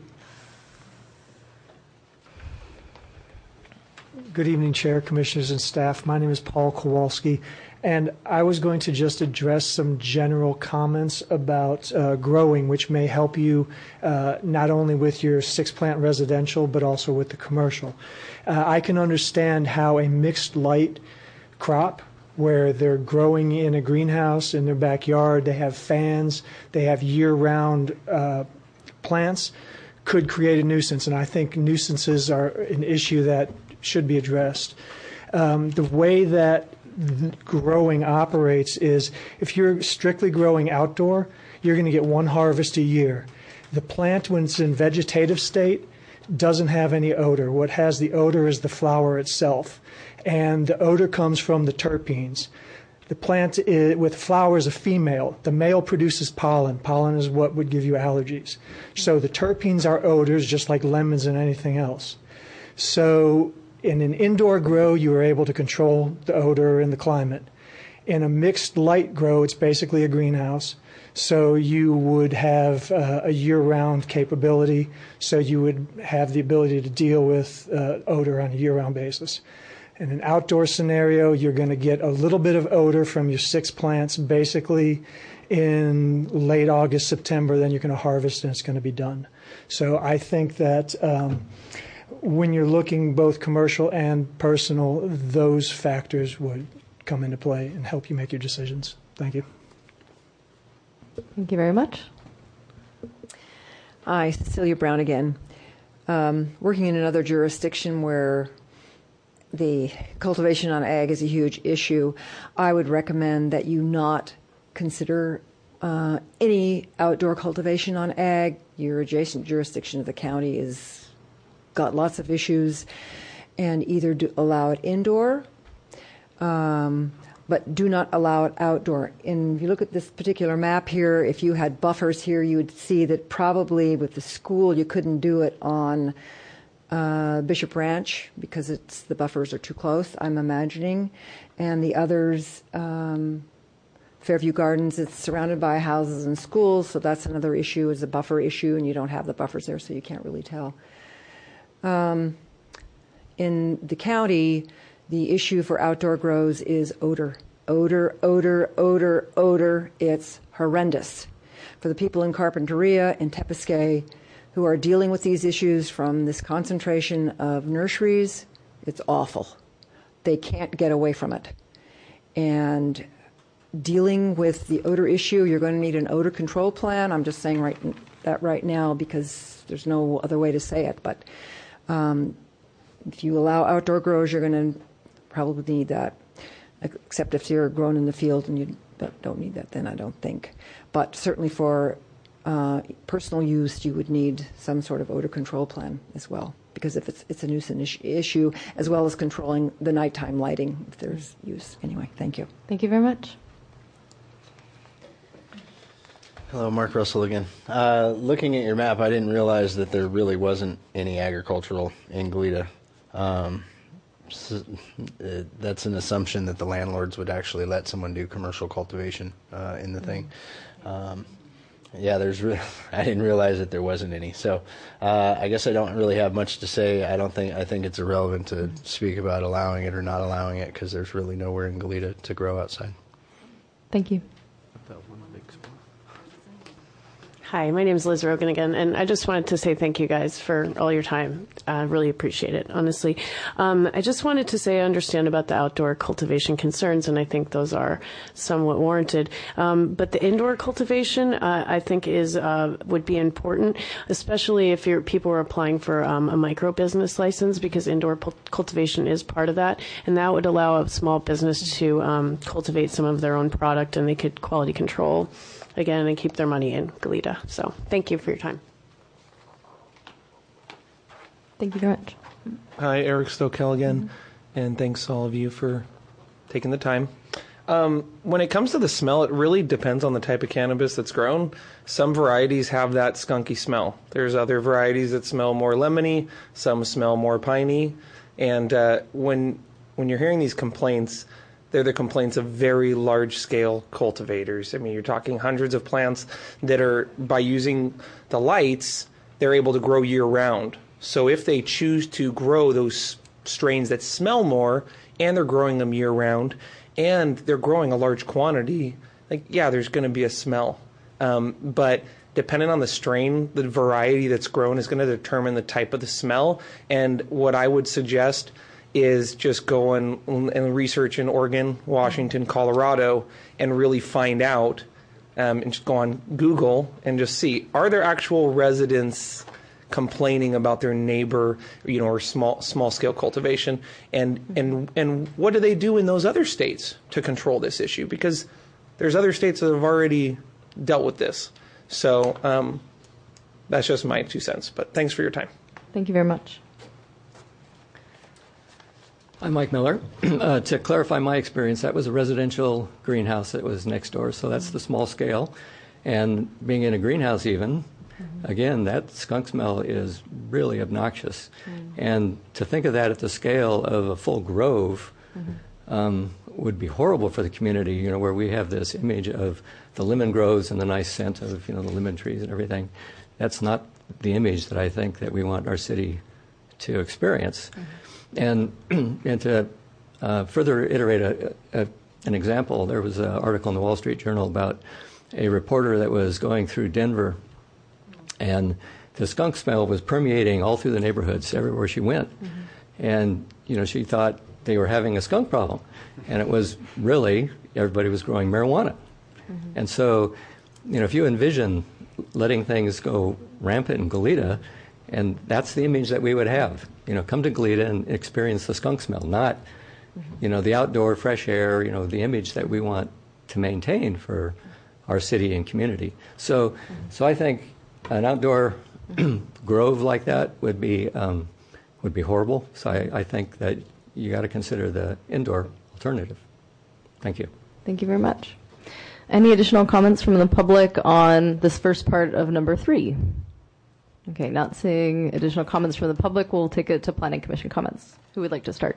Good evening, Chair, Commissioners, and staff. My name is Paul Kowalski, and I was going to just address some general comments about uh, growing, which may help you uh, not only with your six-plant residential, but also with the commercial. Uh, I can understand how a mixed light crop where they're growing in a greenhouse in their backyard, they have fans, they have year-round uh, plants, could create a nuisance. And I think nuisances are an issue that should be addressed. Um, the way that growing operates is if you're strictly growing outdoor, you're going to get one harvest a year. The plant, when it's in vegetative state, doesn't have any odor. What has the odor is the flower itself, and the odor comes from the terpenes. The plant is, with flowers, a female. The male produces pollen. Pollen is what would give you allergies. So the terpenes are odors, just like lemons and anything else. So in an indoor grow, you are able to control the odor and the climate. In a mixed light grow, it's basically a greenhouse. So you would have uh, a year-round capability. So you would have the ability to deal with uh, odor on a year-round basis. In an outdoor scenario, you're going to get a little bit of odor from your six plants basically in late August, September. Then you're going to harvest and it's going to be done. So I think that um, when you're looking both commercial and personal, those factors would come into play and help you make your decisions. Thank you. Thank you very much. Hi, Cecilia Brown again. Um, working in another jurisdiction where the cultivation on ag is a huge issue, I would recommend that you not consider uh, any outdoor cultivation on ag. Your adjacent jurisdiction of the county is got lots of issues, and either do allow it indoor, um, but do not allow it outdoor. And if you look at this particular map here, if you had buffers here, you would see that probably with the school you couldn't do it on uh, Bishop Ranch because it's the buffers are too close, I'm imagining. And the others, um, Fairview Gardens, it's surrounded by houses and schools, so that's another issue, is a buffer issue, and you don't have the buffers there, so you can't really tell. Um, in the county, the issue for outdoor grows is odor. Odor, odor, odor, odor. It's horrendous. For the people in Carpinteria and Tepiscay who are dealing with these issues from this concentration of nurseries, it's awful. They can't get away from it. And dealing with the odor issue, you're going to need an odor control plan. I'm just saying right, that right now because there's no other way to say it. But um, if you allow outdoor grows, you're going to probably need that, except if you're grown in the field and you don't need that, then I don't think. But certainly for uh, personal use, you would need some sort of odor control plan as well, because if it's it's a nuisance issue, as well as controlling the nighttime lighting if there's use. Anyway, thank you. Thank you very much. Hello, Mark Russell again. Uh, looking at your map, I didn't realize that there really wasn't any agricultural in Goleta. Um, so, uh, that's an assumption that the landlords would actually let someone do commercial cultivation uh, in the thing. Um, yeah, there's. Re- I didn't realize that there wasn't any. So uh, I guess I don't really have much to say. I don't think. I think it's irrelevant to speak about allowing it or not allowing it because there's really nowhere in Goleta to grow outside. Thank you. Hi, my name is Liz Rogan again, and I just wanted to say thank you guys for all your time. I uh, really appreciate it, honestly. Um, I just wanted to say I understand about the outdoor cultivation concerns, and I think those are somewhat warranted. Um, but the indoor cultivation, uh, I think, is uh, would be important, especially if you're, people are applying for um, a micro business license, because indoor p- cultivation is part of that, and that would allow a small business to um, cultivate some of their own product, and they could quality control again and keep their money in Goleta. So thank you for your time. Thank you very much. Hi, Eric Stokel again, mm-hmm. and thanks all of you for taking the time. Um, when it comes to the smell, it really depends on the type of cannabis that's grown. Some varieties have that skunky smell. There's other varieties that smell more lemony, some smell more piney, and uh, when when you're hearing these complaints, they're the complaints of very large-scale cultivators. I mean, you're talking hundreds of plants that are, by using the lights, they're able to grow year-round. So if they choose to grow those strains that smell more, and they're growing them year-round, and they're growing a large quantity, like, yeah, there's going to be a smell. Um, but depending on the strain, the variety that's grown is going to determine the type of the smell. And what I would suggest is just go and, and research in Oregon, Washington, Colorado, and really find out, um, and just go on Google and just see, are there actual residents complaining about their neighbor, you know, or small small scale cultivation, and and and what do they do in those other states to control this issue? Because there's other states that have already dealt with this. So um, that's just my two cents. But thanks for your time. Thank you very much. I'm Mike Miller. Uh, to clarify my experience, that was a residential greenhouse that was next door, so that's the small scale. And being in a greenhouse even, again, that skunk smell is really obnoxious. Mm. And to think of that at the scale of a full grove mm-hmm. um, would be horrible for the community, you know, where we have this image of the lemon groves and the nice scent of, you know, the lemon trees and everything. That's not the image that I think that we want our city to experience. Mm-hmm. And, and to uh, further iterate a, a, an example, there was an article in the Wall Street Journal about a reporter that was going through Denver, and the skunk smell was permeating all through the neighborhoods everywhere she went. Mm-hmm. And, you know, she thought they were having a skunk problem. And it was really, everybody was growing marijuana. Mm-hmm. And so, you know, if you envision letting things go rampant in Goleta, and that's the image that we would have. You know, come to Goleta and experience the skunk smell, not, mm-hmm. you know, the outdoor fresh air, you know, the image that we want to maintain for our city and community. So, mm-hmm. so I think an outdoor grove like that would be um, would be horrible. So I, I think that you got to consider the indoor alternative. Thank you. Thank you very much. Any additional comments from the public on this first part of number three? Okay, not seeing additional comments from the public. We'll take it to Planning Commission comments. Who would like to start?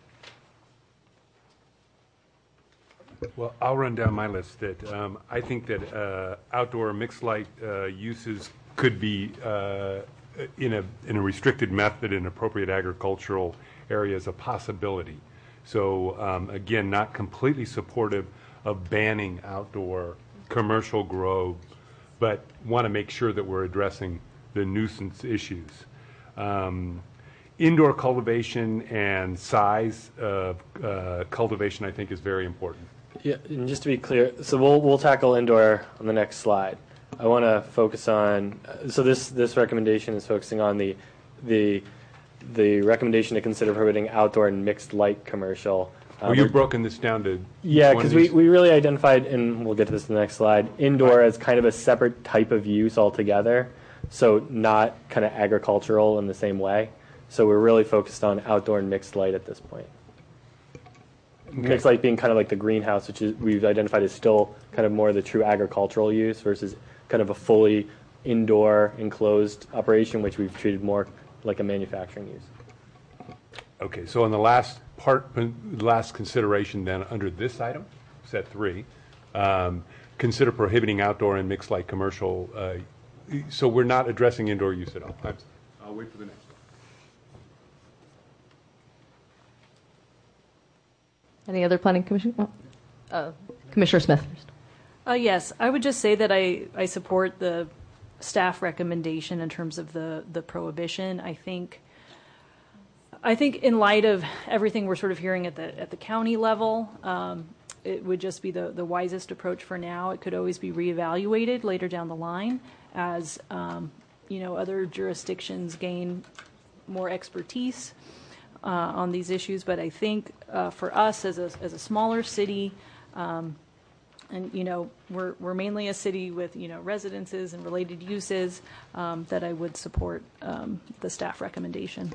Well, I'll run down my list. That um, I think that uh, outdoor mixed light uh, uses could be uh, in a in a restricted method in appropriate agricultural areas a possibility. So um, again, not completely supportive of banning outdoor commercial grow, but want to make sure that we're addressing the nuisance issues. Um, indoor cultivation and size of uh, cultivation, I think, is very important. Yeah, and just to be clear, so we'll we'll tackle indoor on the next slide. I want to focus on. So this this recommendation is focusing on the the the recommendation to consider prohibiting outdoor and mixed light commercial. Well, you've broken this down to yeah, because we, we really identified, and we'll get to this in the next slide, indoor as kind of a separate type of use altogether. So not kind of agricultural in the same way. So we're really focused on outdoor and mixed light at this point. Okay. Mixed light being kind of like the greenhouse, which is we've identified as still kind of more the true agricultural use versus kind of a fully indoor enclosed operation, which we've treated more like a manufacturing use. Okay, so on the last part, last consideration then under this item, set three, um, consider prohibiting outdoor and mixed light commercial. Uh, so we're not addressing indoor use at all. I'm, I'll wait for the next one. Any other planning commission? Oh, uh, Commissioner Smith. Uh, yes, I would just say that I, I support the staff recommendation in terms of the, the prohibition. I think I think in light of everything we're sort of hearing at the at the county level, um, it would just be the, the wisest approach for now. It could always be reevaluated later down the line as um, you know, other jurisdictions gain more expertise uh, on these issues. But I think uh, for us as a as a smaller city, um, and you know we're we're mainly a city with you know residences and related uses, um, that I would support um, the staff recommendation.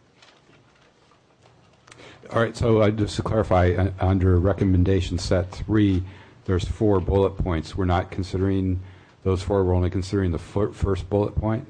All right, so uh, just to clarify, uh, under recommendation set three, there's four bullet points. We're not considering those four. We're only considering the fir- first bullet point.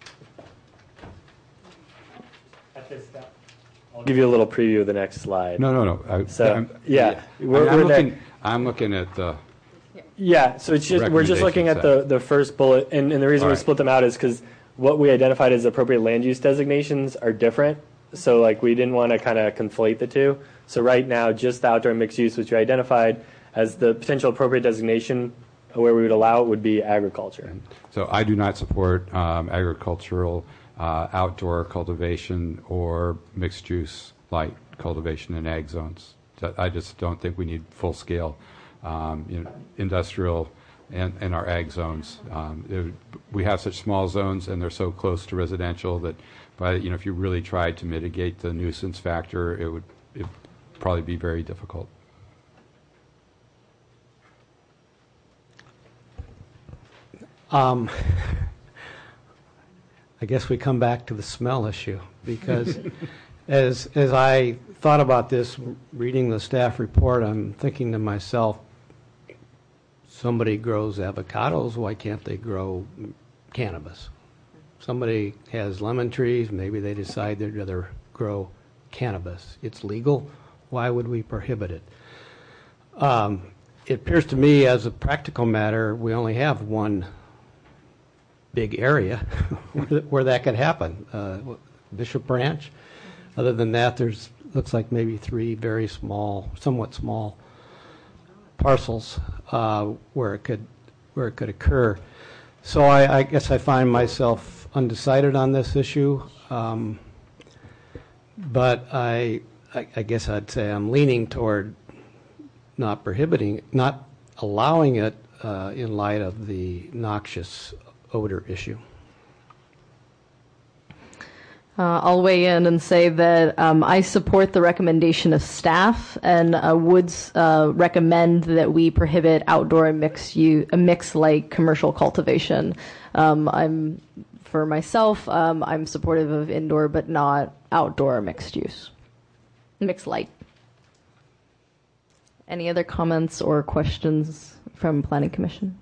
At this step, I'll give you a little preview of the next slide. No, no, no. I, so I'm, yeah, I'm, we're, I'm, we're looking, there. I'm looking at the. Yeah, so it's just we're just looking at the, the first bullet, and, and the reason All we right. split them out is because what we identified as appropriate land use designations are different. So like we didn't want to kind of conflate the two. So right now, just the outdoor mixed use, which we identified as the potential appropriate designation where we would allow it would be agriculture. So I do not support um, agricultural uh, outdoor cultivation or mixed juice light cultivation in ag zones. I just don't think we need full scale um, you know, industrial and, and our ag zones. Um, it, we have such small zones and they're so close to residential that by, you know, if you really tried to mitigate the nuisance factor, it would it probably be very difficult. Um, I guess we come back to the smell issue, because as as I thought about this, reading the staff report, I'm thinking to myself, somebody grows avocados, why can't they grow cannabis? Somebody has lemon trees, maybe they decide they'd rather grow cannabis. It's legal, why would we prohibit it? Um, it appears to me, as a practical matter, we only have one big area where, where that could happen. Uh, Bishop Branch. Other than that, there's looks like maybe three very small, somewhat small parcels uh, where it could where it could occur. So I, I guess I find myself undecided on this issue, um, but I, I I guess I'd say I'm leaning toward not prohibiting, not allowing it uh, in light of the noxious odor issue. Uh, I'll weigh in and say that um, I support the recommendation of staff and uh, would uh, recommend that we prohibit outdoor and mixed use, mixed light commercial cultivation. Um, I'm, for myself, um, I'm supportive of indoor but not outdoor mixed use, mixed light. Any other comments or questions from Planning Commission?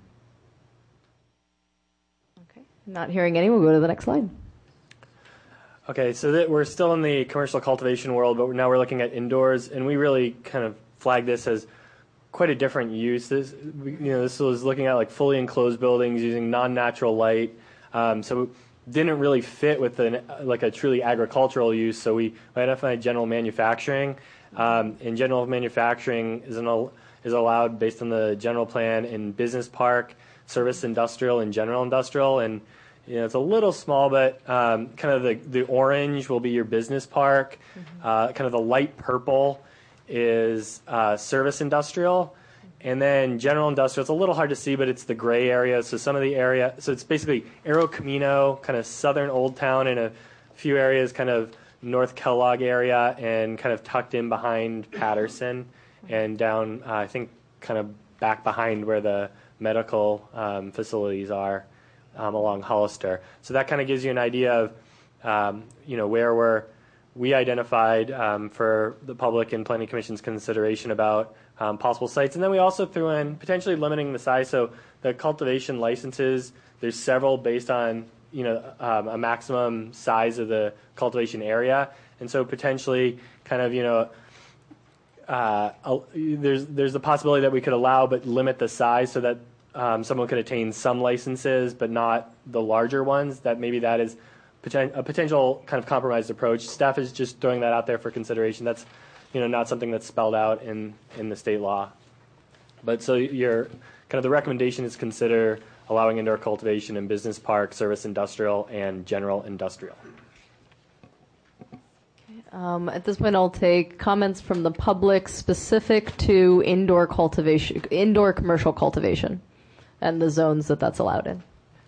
Okay, not hearing any. We'll go to the next slide. Okay, so that we're still in the commercial cultivation world, but now we're looking at indoors, and we really kind of flag this as quite a different use. This, you know, this was looking at like fully enclosed buildings using non-natural light, um, so it didn't really fit with an, like a truly agricultural use. So we identified general manufacturing, um, and general manufacturing is an, is allowed based on the general plan in business park, service industrial, and general industrial, and you know, it's a little small, but um, kind of the, the orange will be your business park. Mm-hmm. Uh, kind of the light purple is uh, service industrial. And then general industrial, it's a little hard to see, but it's the gray area. So some of the area, so it's basically Arrow Camino, kind of southern Old Town, and a few areas kind of North Kellogg area, and kind of tucked in behind Patterson, and down, uh, I think, kind of back behind where the medical um, facilities are. Um, along Hollister. So that kind of gives you an idea of, um, you know, where we're, we identified um, for the public and Planning Commission's consideration about um, possible sites. And then we also threw in potentially limiting the size. So the cultivation licenses, there's several based on, you know, um, a maximum size of the cultivation area. And so potentially kind of, you know, uh, there's, there's the possibility that we could allow but limit the size so that Um, someone could attain some licenses, but not the larger ones. That maybe that is poten- a potential kind of compromised approach. Staff is just throwing that out there for consideration. That's, you know, not something that's spelled out in, in the state law. But so your kind of the recommendation is consider allowing indoor cultivation in business park, service industrial, and general industrial. Um, at this point, I'll take comments from the public specific to indoor cultivation, indoor commercial cultivation, and the zones that that's allowed in.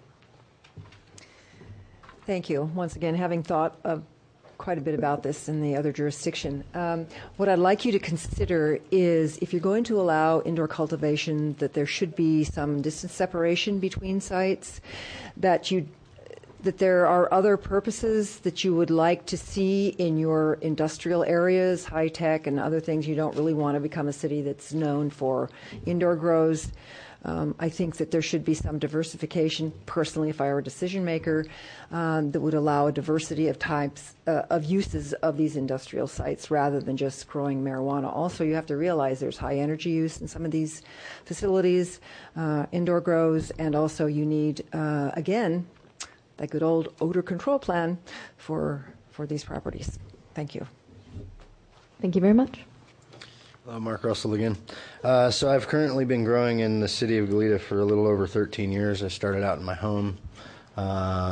Thank you. Once again, having thought of quite a bit about this in the other jurisdiction, um, what I'd like you to consider is if you're going to allow indoor cultivation, that there should be some distance separation between sites, that you that there are other purposes that you would like to see in your industrial areas, high tech and other things. You don't really want to become a city that's known for indoor grows. Um, I think that there should be some diversification, personally, if I were a decision maker, um, that would allow a diversity of types uh, of uses of these industrial sites rather than just growing marijuana. Also, you have to realize there's high energy use in some of these facilities, uh, indoor grows, and also you need, uh, again, that good old odor control plan for for these properties. Thank you. Thank you very much. Hello, Mark Russell again. Uh, so I've currently been growing in the city of Goleta for a little over thirteen years. I started out in my home. Um,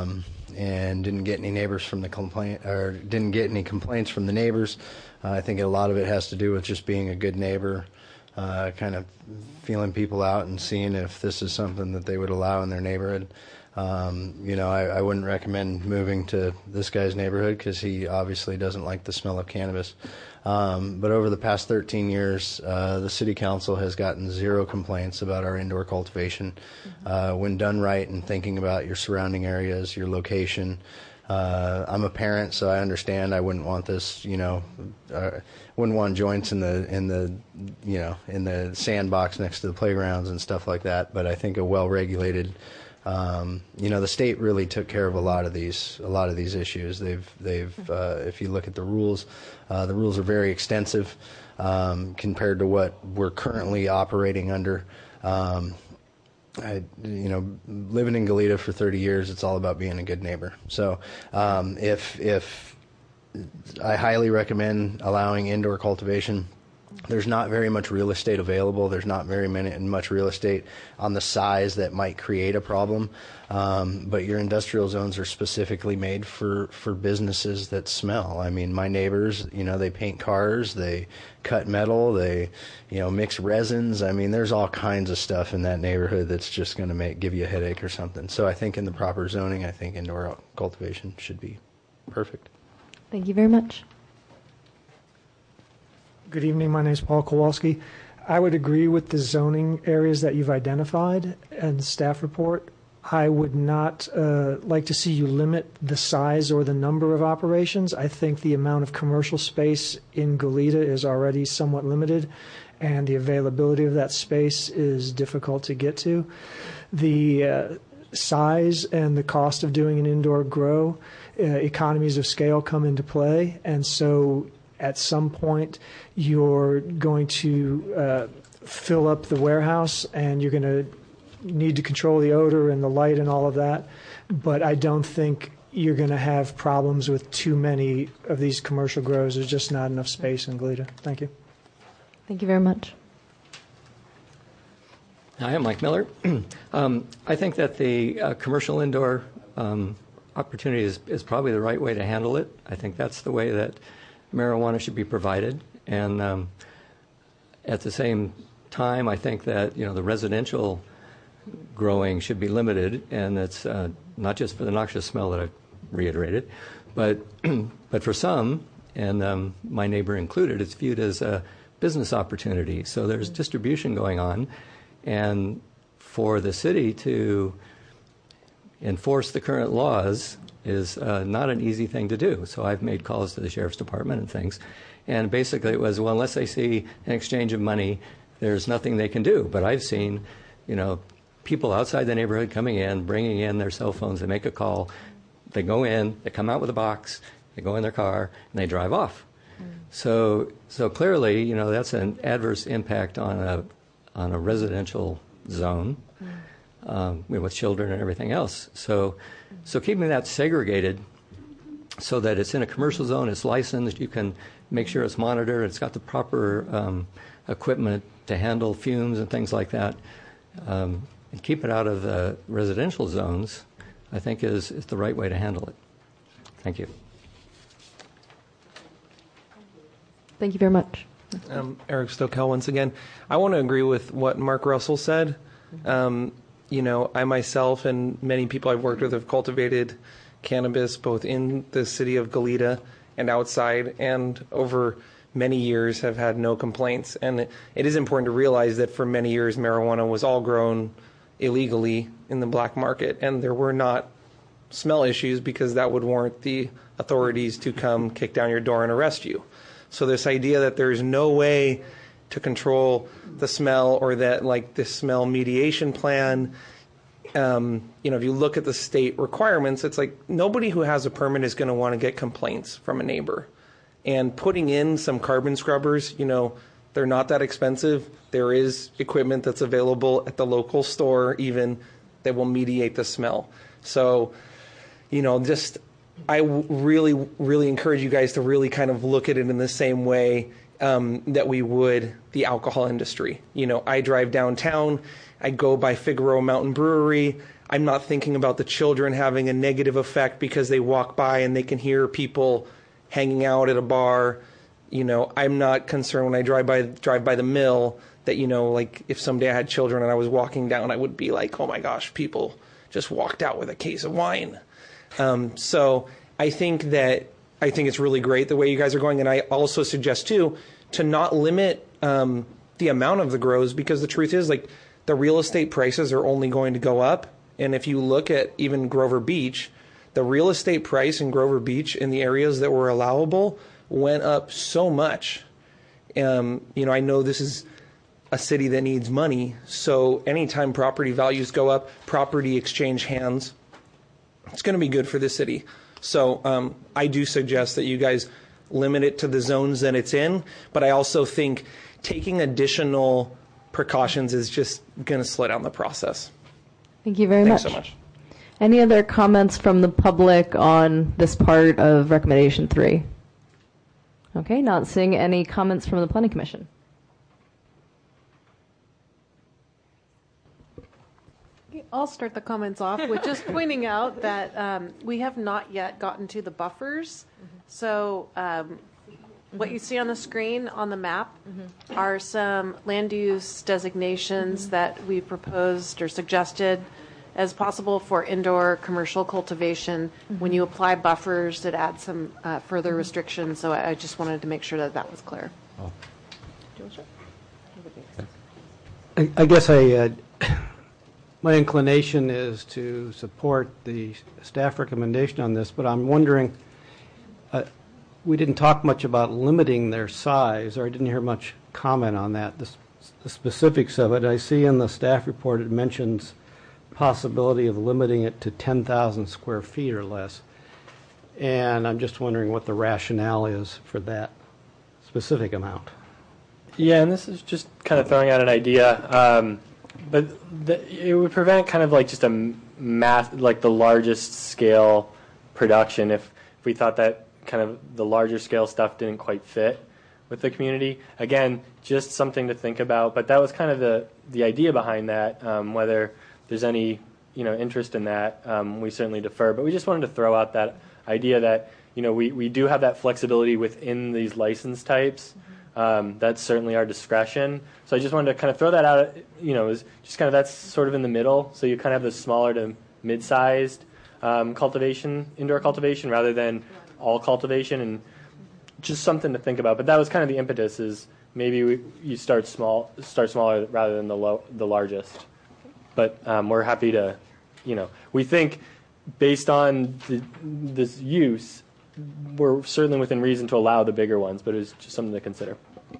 and didn't get any neighbors from the complaint, or didn't get any complaints from the neighbors. Uh, I think a lot of it has to do with just being a good neighbor, uh, kind of feeling people out and seeing if this is something that they would allow in their neighborhood. Um, you know, I, I wouldn't recommend moving to this guy's neighborhood because he obviously doesn't like the smell of cannabis. Um, but over the past thirteen years, uh, the city council has gotten zero complaints about our indoor cultivation. Uh, when done right and thinking about your surrounding areas, your location. Uh, I'm a parent, so I understand. I wouldn't want this, you know, uh, wouldn't want joints in the in the, you know, in the sandbox next to the playgrounds and stuff like that. But I think a well-regulated, um, you know, the state really took care of a lot of these a lot of these issues. They've they've uh, if you look at the rules, uh, the rules are very extensive um, compared to what we're currently operating under. Um, I, you know, living in Goleta for thirty years, it's all about being a good neighbor. So um, if if I highly recommend allowing indoor cultivation. There's not very much real estate available. There's not very many, much real estate on the size that might create a problem. Um, but your industrial zones are specifically made for, for businesses that smell. I mean, my neighbors, you know, they paint cars, they cut metal, they, you know, mix resins. I mean, there's all kinds of stuff in that neighborhood that's just going to make give you a headache or something. So I think in the proper zoning, I think indoor cultivation should be perfect. Thank you very much. Good evening. My name is Paul Kowalski. I would agree with the zoning areas that you've identified and the staff report. I would not uh, like to see you limit the size or the number of operations. I think the amount of commercial space in Goleta is already somewhat limited, and the availability of that space is difficult to get to. The uh, size and the cost of doing an indoor grow, uh, economies of scale come into play, and so at some point, you're going to uh, fill up the warehouse, and you're going to need to control the odor and the light and all of that. But I don't think you're going to have problems with too many of these commercial grows. There's just not enough space in Goleta. Thank you. Thank you very much. Hi, I'm Mike Miller. um, I think that the uh, commercial indoor um, opportunity is, is probably the right way to handle it. I think that's the way that marijuana should be provided, and um, at the same time, I think that you know the residential growing should be limited, and it's uh, not just for the noxious smell that I've reiterated, but but for some, and um, my neighbor included, it's viewed as a business opportunity. So there's distribution going on, and for the city to enforce the current laws is uh, not an easy thing to do. So I've made calls to the sheriff's department and things. And basically it was, well, unless they see an exchange of money, there's nothing they can do. But I've seen, you know, people outside the neighborhood coming in, bringing in their cell phones, they make a call, they go in, they come out with a box, they go in their car, and they drive off. Mm. So so clearly, you know, that's an adverse impact on a, on a residential zone. Mm. Um, with children and everything else. So so keeping that segregated so that it's in a commercial zone, it's licensed, you can make sure it's monitored, it's got the proper um, equipment to handle fumes and things like that, um, and keep it out of the residential zones, I think is, is the right way to handle it. Thank you. Thank you very much. Um, Eric Stokel once again. I want to agree with what Mark Russell said. Um, You know, I myself and many people I've worked with have cultivated cannabis both in the city of Goleta and outside, and over many years have had no complaints. And it is important to realize that for many years marijuana was all grown illegally in the black market, and there were not smell issues because that would warrant the authorities to come kick down your door and arrest you. So this idea that there's no way to control the smell, or that like this smell mediation plan, um, you know, if you look at the state requirements, it's like nobody who has a permit is going to want to get complaints from a neighbor. And putting in some carbon scrubbers, you know, they're not that expensive. There is equipment that's available at the local store even that will mediate the smell. So, you know, just I w- really, really encourage you guys to really kind of look at it in the same way Um, that we would the alcohol industry. You know, I drive downtown, I go by Figueroa Mountain Brewery, I'm not thinking about the children having a negative effect because they walk by and they can hear people hanging out at a bar. You know, I'm not concerned when I drive by drive by the mill that, you know, like if someday I had children and I was walking down, I would be like, oh my gosh, people just walked out with a case of wine. Um, so I think that I think it's really great the way you guys are going. And I also suggest too, to not limit um, the amount of the grows, because the truth is, like, the real estate prices are only going to go up. And if you look at even Grover Beach, the real estate price in Grover Beach in the areas that were allowable went up so much. Um, you know, I know this is a city that needs money, so anytime property values go up, property exchange hands, it's going to be good for the city. So um, I do suggest that you guys limit it to the zones that it's in, but I also think taking additional precautions is just going to slow down the process. Thank you very Thanks much. so much. Any other comments from the public on this part of recommendation three? Okay, not seeing any comments from the Planning Commission. I'll start the comments off with just pointing out that um, we have not yet gotten to the buffers. So um, what you see on the screen on the map are some land use designations that we proposed or suggested as possible for indoor commercial cultivation. When you apply buffers, it adds some uh, further restrictions. So I I just wanted to make sure that that was clear. Oh. I, I guess I, uh, my inclination is to support the staff recommendation on this, but I'm wondering, uh, we didn't talk much about limiting their size, or I didn't hear much comment on that, the, the specifics of it. I see in the staff report it mentions possibility of limiting it to ten thousand square feet or less. And I'm just wondering what the rationale is for that specific amount. Yeah, and this is just kind of throwing out an idea, um, but the, it would prevent kind of like just a mass, like the largest scale production if, if we thought that kind of the larger scale stuff didn't quite fit with the community. Again, just something to think about, but that was kind of the, the idea behind that. Um, whether there's any, you know, interest in that, um, we certainly defer, but we just wanted to throw out that idea that, you know, we, we do have that flexibility within these license types. Um, that's certainly our discretion. So I just wanted to kind of throw that out, you know, is just kind of that's sort of in the middle. So you kind of have the smaller to mid-sized um, cultivation, indoor cultivation, rather than all cultivation, and just something to think about. But that was kind of the impetus, is maybe we, you start small, start smaller rather than the low, the largest. But um, we're happy to, you know, we think based on the, this use, we're certainly within reason to allow the bigger ones, but it's just something to consider.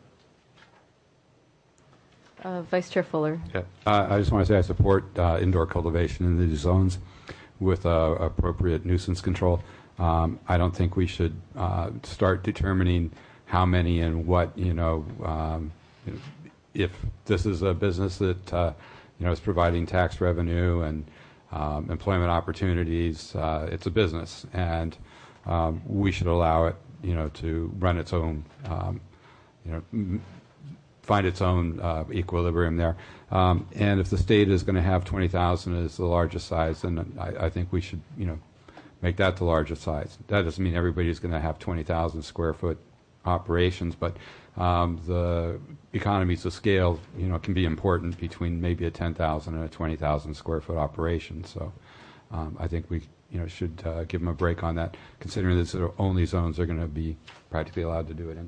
Uh, Vice Chair Fuller. Yeah, uh, I just want to say I support uh, indoor cultivation in these zones with uh, appropriate nuisance control. Um, I don't think we should uh, start determining how many and what, you know, um, if this is a business that, uh, you know, is providing tax revenue and um, employment opportunities, uh, it's a business. And um, we should allow it, you know, to run its own, um, you know, m- find its own uh, equilibrium there. Um, and if the state is going to have twenty thousand as the largest size, then I, I think we should, you know, make that the largest size. That doesn't mean everybody's going to have twenty thousand square foot operations, but um, the economies of scale, you know, can be important between maybe a ten thousand and a twenty thousand square foot operation. So um, I think we, you know, should uh, give them a break on that, considering that the only zones they're going to be practically allowed to do it in.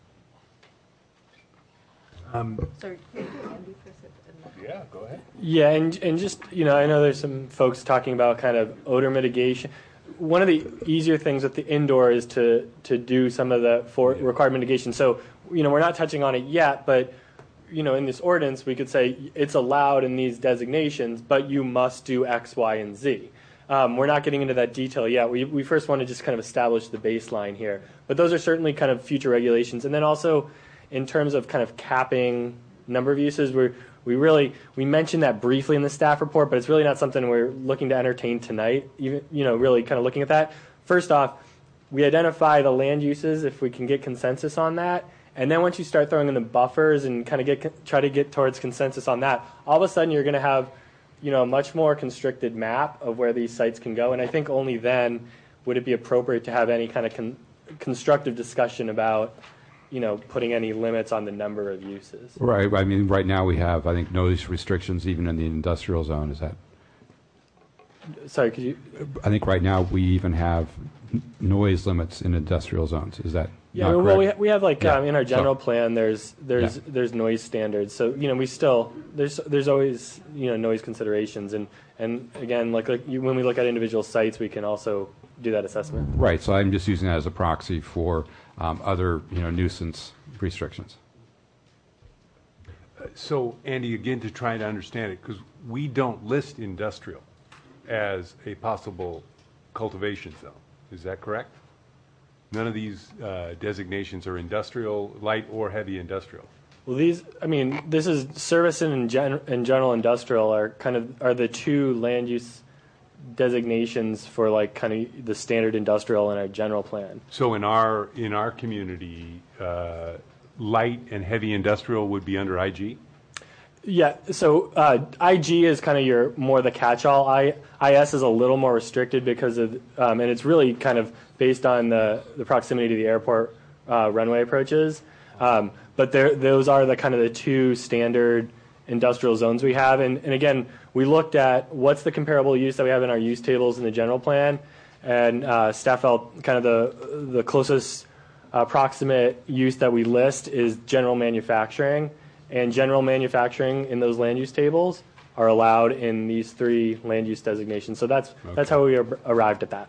Um, Sorry. Yeah, go ahead. Yeah, and and just, you know, I know there's some folks talking about kind of odor mitigation. One of the easier things with the indoor is to to do some of the for required mitigation. So, you know, we're not touching on it yet, but, you know, in this ordinance, we could say it's allowed in these designations, but you must do X, Y, and Z. Um, we're not getting into that detail yet. We we first want to just kind of establish the baseline here. But those are certainly kind of future regulations. And then also, in terms of kind of capping number of uses, we're We really we mentioned that briefly in the staff report, but it's really not something we're looking to entertain tonight. Even, you know, really kind of looking at that. First off, we identify the land uses if we can get consensus on that, and then once you start throwing in the buffers and kind of get try to get towards consensus on that, all of a sudden you're going to have you know, a much more constricted map of where these sites can go. And I think only then would it be appropriate to have any kind of con- constructive discussion about, you know, putting any limits on the number of uses. Right. I mean, right now we have, I think, noise restrictions even in the industrial zone. Is that? Sorry, could you? I think right now we even have n- noise limits in industrial zones. Is that? Yeah. not Well, we correct? ha- we have like Yeah. um, in our general So- plan. There's there's Yeah. there's noise standards. So you know we still there's there's always you know noise considerations and and again like like you, when we look at individual sites we can also do that assessment. Right. So I'm just using that as a proxy for um, other you know nuisance restrictions. So, Andy, again, to try to understand it, because we don't list industrial as a possible cultivation zone. Is that correct? None of these uh, designations are industrial, light or heavy industrial. Well, these, I mean, this is service and, gen- and general industrial are kind of are the two land use designations for like kind of the standard industrial in our general plan. So in our in our community, uh, light and heavy industrial would be under I G? Yeah, so uh, I G is kind of your more the catch-all. I, IS is a little more restricted because of, um, and it's really kind of based on the, the proximity to the airport uh, runway approaches. Um, but there, those are the kind of the two standard industrial zones we have. And, and again, we looked at what's the comparable use that we have in our use tables in the general plan, and uh, staff felt kind of the the closest uh, proximate use that we list is general manufacturing. And general manufacturing in those land use tables are allowed in these three land use designations. So that's Okay. that's how we ar- arrived at that.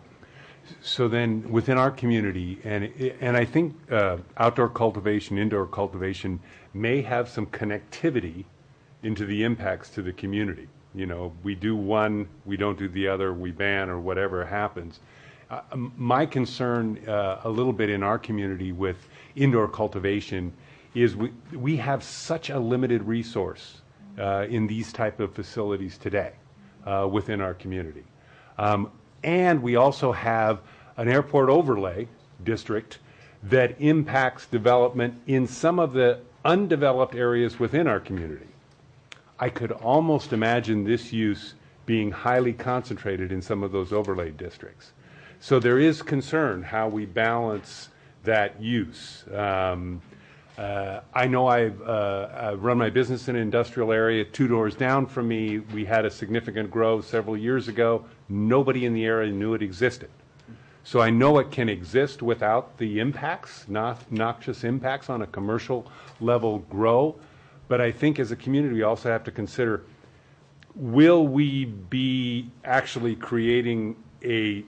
So then, within our community, and and I think uh, outdoor cultivation, indoor cultivation may have some connectivity into the impacts to the community. You know, we do one, we don't do the other, we ban or whatever happens. Uh, m- my concern uh, a little bit in our community with indoor cultivation is we we have such a limited resource uh, in these type of facilities today uh, within our community. Um, and we also have an airport overlay district that impacts development in some of the undeveloped areas within our community. I could almost imagine this use being highly concentrated in some of those overlay districts. So there is concern how we balance that use. Um, uh, I know I've, uh, I've run my business in an industrial area two doors down from me. We had a significant growth several years ago. Nobody in the area knew it existed. So I know it can exist without the impacts, not noxious impacts on a commercial level grow. But I think as a community, we also have to consider, will we be actually creating a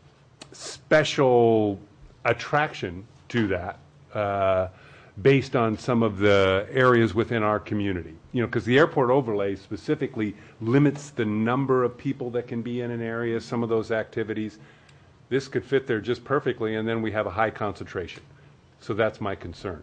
special attraction to that uh, based on some of the areas within our community? You know, because the airport overlay specifically limits the number of people that can be in an area, some of those activities. This could fit there just perfectly, and then we have a high concentration. So that's my concern.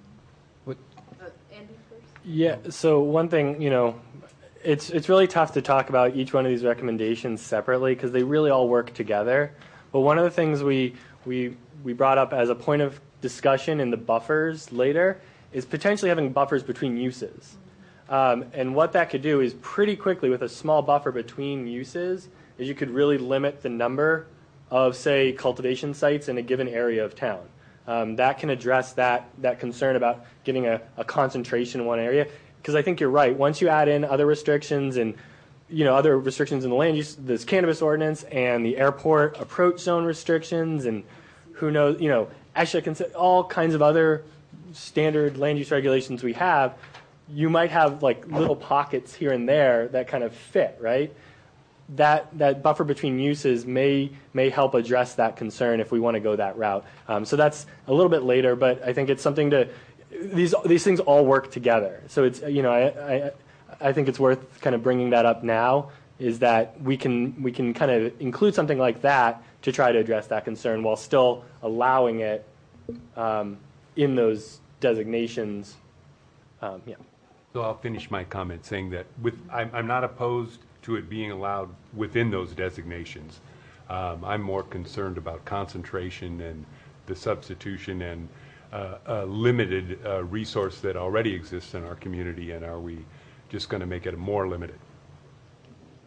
Yeah. So one thing, you know, it's it's really tough to talk about each one of these recommendations separately because they really all work together. But one of the things we we we brought up as a point of discussion in the buffers later is potentially having buffers between uses. Um, and what that could do is pretty quickly, with a small buffer between uses, is you could really limit the number of, say, cultivation sites in a given area of town. Um, that can address that that concern about getting a, a concentration in one area. Because I think you're right. Once you add in other restrictions and you know other restrictions in the land use, this cannabis ordinance and the airport approach zone restrictions, and who knows, you know, actually consider all kinds of other standard land use regulations we have, you might have like little pockets here and there that kind of fit, right? That that buffer between uses may may help address that concern if we want to go that route. Um, so that's a little bit later, but I think it's something to these these things all work together. So it's you know I I, I think it's worth kind of bringing that up now. Is that we can we can kind of include something like that to try to address that concern while still allowing it um, in those designations. Um, yeah. So I'll finish my comment saying that with I'm, I'm not opposed to it being allowed within those designations. Um, I'm more concerned about concentration and the substitution and uh, a limited uh, resource that already exists in our community, and are we just going to make it more limited?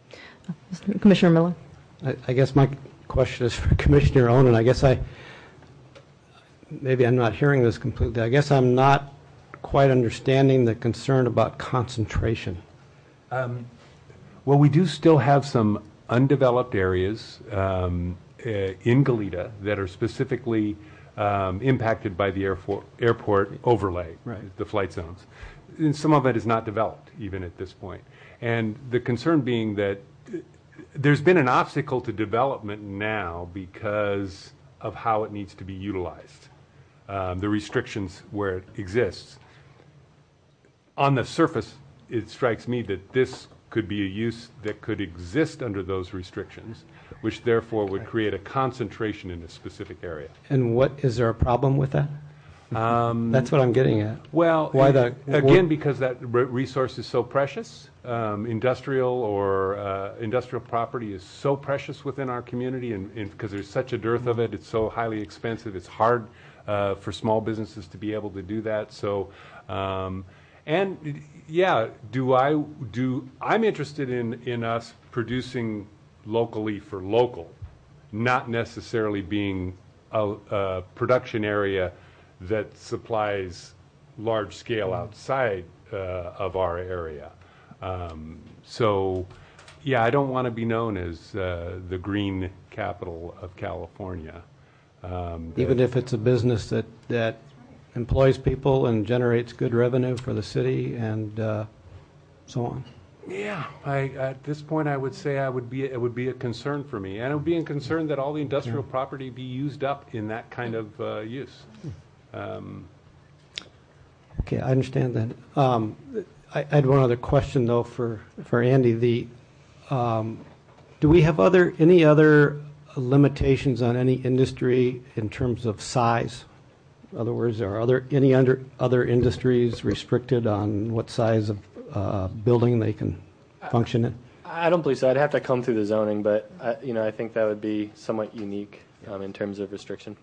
Commissioner Miller? I, I guess my question is for Commissioner Onen. I guess I, maybe I'm not hearing this completely. I guess I'm not quite understanding the concern about concentration. Um, well, we do still have some undeveloped areas um, uh, in Goleta that are specifically um, impacted by the airfor- airport overlay, right. the flight zones. And some of it is not developed even at this point. And the concern being that there's been an obstacle to development now because of how it needs to be utilized, um, the restrictions where it exists. On the surface, it strikes me that this could be a use that could exist under those restrictions, which therefore would create a concentration in a specific area. And what, is there a problem with that? Um, That's what I'm getting at. Well, Why the, again, because that re- resource is so precious. Um, industrial or uh, industrial property is so precious within our community, and because there's such a dearth of it, it's so highly expensive. It's hard uh, for small businesses to be able to do that. So, um, and yeah, do I do? I'm interested in in us producing locally for local, not necessarily being a, a production area that supplies large scale outside uh, of our area. Um, so, yeah, I don't want to be known as uh, the green capital of California. Um, Even if it's a business that, that employs people and generates good revenue for the city and uh, so on. Yeah, I, at this point, I would say I would be it would be a concern for me, and it would be a concern that all the industrial yeah. property be used up in that kind of uh, use. Um, okay, I understand that. Um, I, I had one other question though for for Andy. The um, do we have other any other limitations on any industry in terms of size? In other words, are other any under other industries restricted on what size of uh, building they can function in? I don't believe so. I'd have to come through the zoning, but I, you know, I think that would be somewhat unique um, in terms of restriction.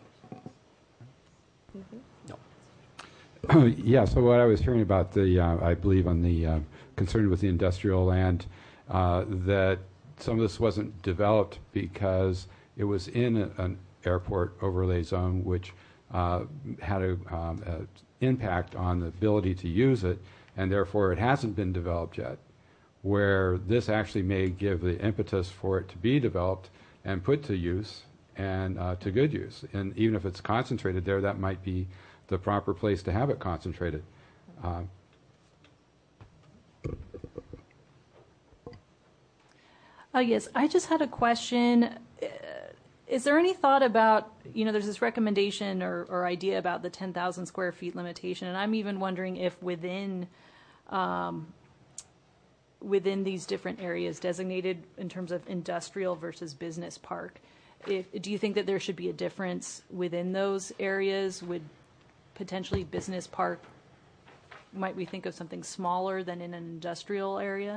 No. Yeah. So what I was hearing about the, uh, I believe, on the uh, concern with the industrial land, uh, that some of this wasn't developed because it was in a, an airport overlay zone, which uh, had an um, a impact on the ability to use it, and therefore it hasn't been developed yet, where this actually may give the impetus for it to be developed and put to use and uh, to good use. And even if it's concentrated there, that might be the proper place to have it concentrated. Uh, uh, yes, I just had a question. Uh, is there any thought about, you know, there's this recommendation or, or idea about the ten thousand square feet limitation, and I'm even wondering if within um, within these different areas designated in terms of industrial versus business park, if, do you think that there should be a difference within those areas? Would potentially business park, might we think of something smaller than in an industrial area?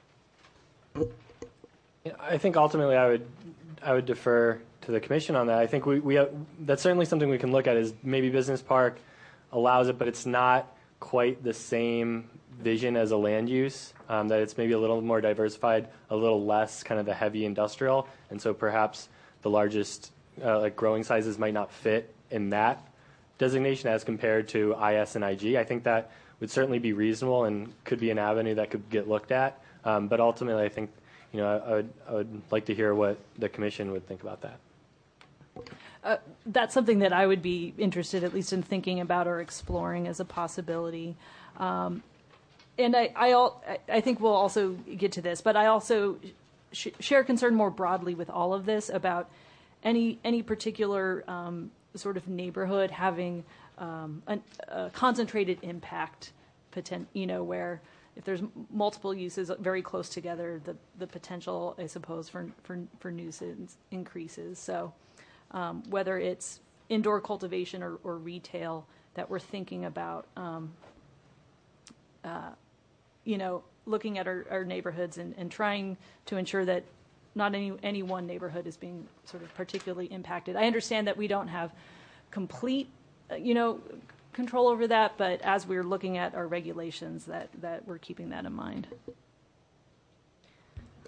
I think ultimately I would I would defer to the commission on that. I think we, we have, that's certainly something we can look at, is maybe business park allows it, but it's not quite the same vision as a land use, um, that it's maybe a little more diversified, a little less kind of the heavy industrial, and so perhaps the largest uh, like growing sizes might not fit in that designation as compared to I S and I G. I think that would certainly be reasonable and could be an avenue that could get looked at, um, but ultimately I think, you know, I, I, would, I would like to hear what the commission would think about that. Uh, that's something that I would be interested, at least in thinking about or exploring as a possibility. Um, and I, I, all, I think we'll also get to this, but I also sh- share concern more broadly with all of this about any any particular um, sort of neighborhood having um, an, a concentrated impact, poten- you know, where if there's multiple uses very close together, the, the potential, I suppose, for, for, for nuisance increases. So um, whether it's indoor cultivation or, or retail that we're thinking about, um, uh, you know, looking at our, our neighborhoods and, and trying to ensure that not any, any one neighborhood is being sort of particularly impacted. I understand that we don't have complete, uh, you know, control over that, but as we're looking at our regulations, that, that we're keeping that in mind.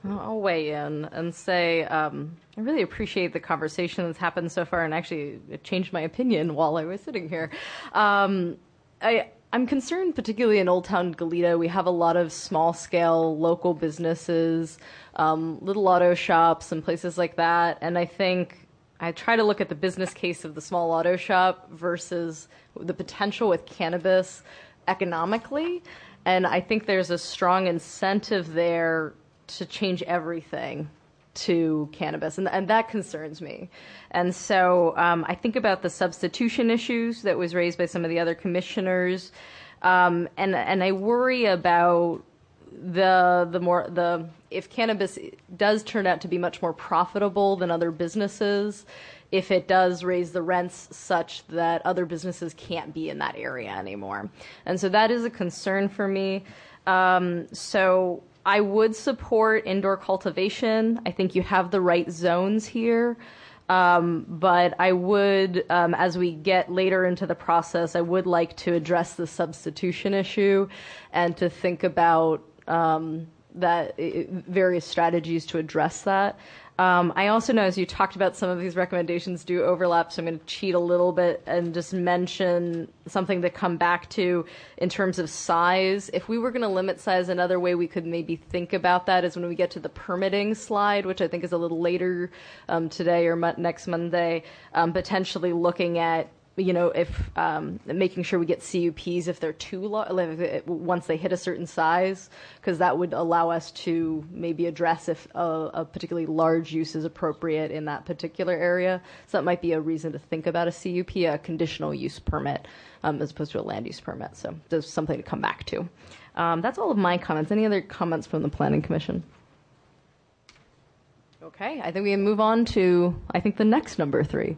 I'll weigh in and say um, I really appreciate the conversation that's happened so far, and actually it changed my opinion while I was sitting here. Um, I, I'm concerned, particularly in Old Town Goleta, we have a lot of small-scale local businesses, um, little auto shops and places like that, and I think I try to look at the business case of the small auto shop versus the potential with cannabis economically, and I think there's a strong incentive there to change everything to cannabis, and, and that concerns me. And so um, I think about the substitution issues that was raised by some of the other commissioners, um, and and I worry about the the more the if cannabis does turn out to be much more profitable than other businesses, if it does raise the rents such that other businesses can't be in that area anymore. And so that is a concern for me. Um, so I would support indoor cultivation. I think you have the right zones here. Um, but I would, um, as we get later into the process, I would like to address the substitution issue and to think about um, that uh, various strategies to address that. Um, I also know, as you talked about, some of these recommendations do overlap, so I'm going to cheat a little bit and just mention something to come back to in terms of size. If we were going to limit size, another way we could maybe think about that is when we get to the permitting slide, which I think is a little later um, today or mo- next Monday, um, potentially looking at, you know, if um, making sure we get C U Ps if they're too low, once they hit a certain size, because that would allow us to maybe address if a, a particularly large use is appropriate in that particular area. So that might be a reason to think about a C U P, a conditional use permit, um, as opposed to a land use permit. So there's something to come back to. Um, that's all of my comments. Any other comments from the Planning Commission? Okay, I think we can move on to, I think, the next number three.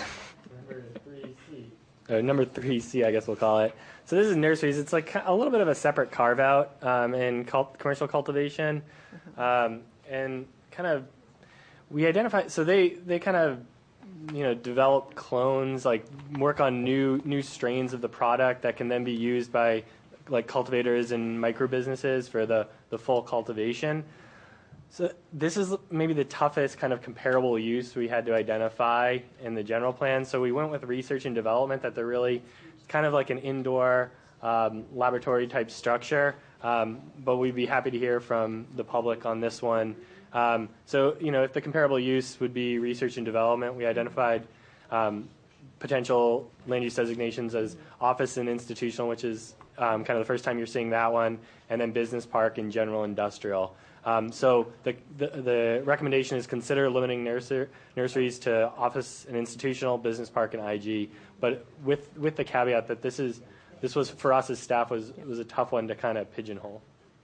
Uh, number three C, I guess we'll call it. So this is nurseries. It's like a little bit of a separate carve out um, in cult- commercial cultivation, um, and kind of we identify. So they they kind of you know develop clones, like work on new new strains of the product that can then be used by like cultivators and micro businesses for the the full cultivation. So this is maybe the toughest kind of comparable use we had to identify in the general plan. So we went with research and development, that they're really kind of like an indoor um, laboratory type structure. Um, but we'd be happy to hear from the public on this one. Um, so, you know, if the comparable use would be research and development, we identified um, potential land use designations as office and institutional, which is um, kind of the first time you're seeing that one, and then business park and general industrial. Um, so the, the the recommendation is consider limiting nurser, nurseries to office and institutional, business park, and I G, but with with the caveat that this is this was for us as staff was was a tough one to kind of pigeonhole.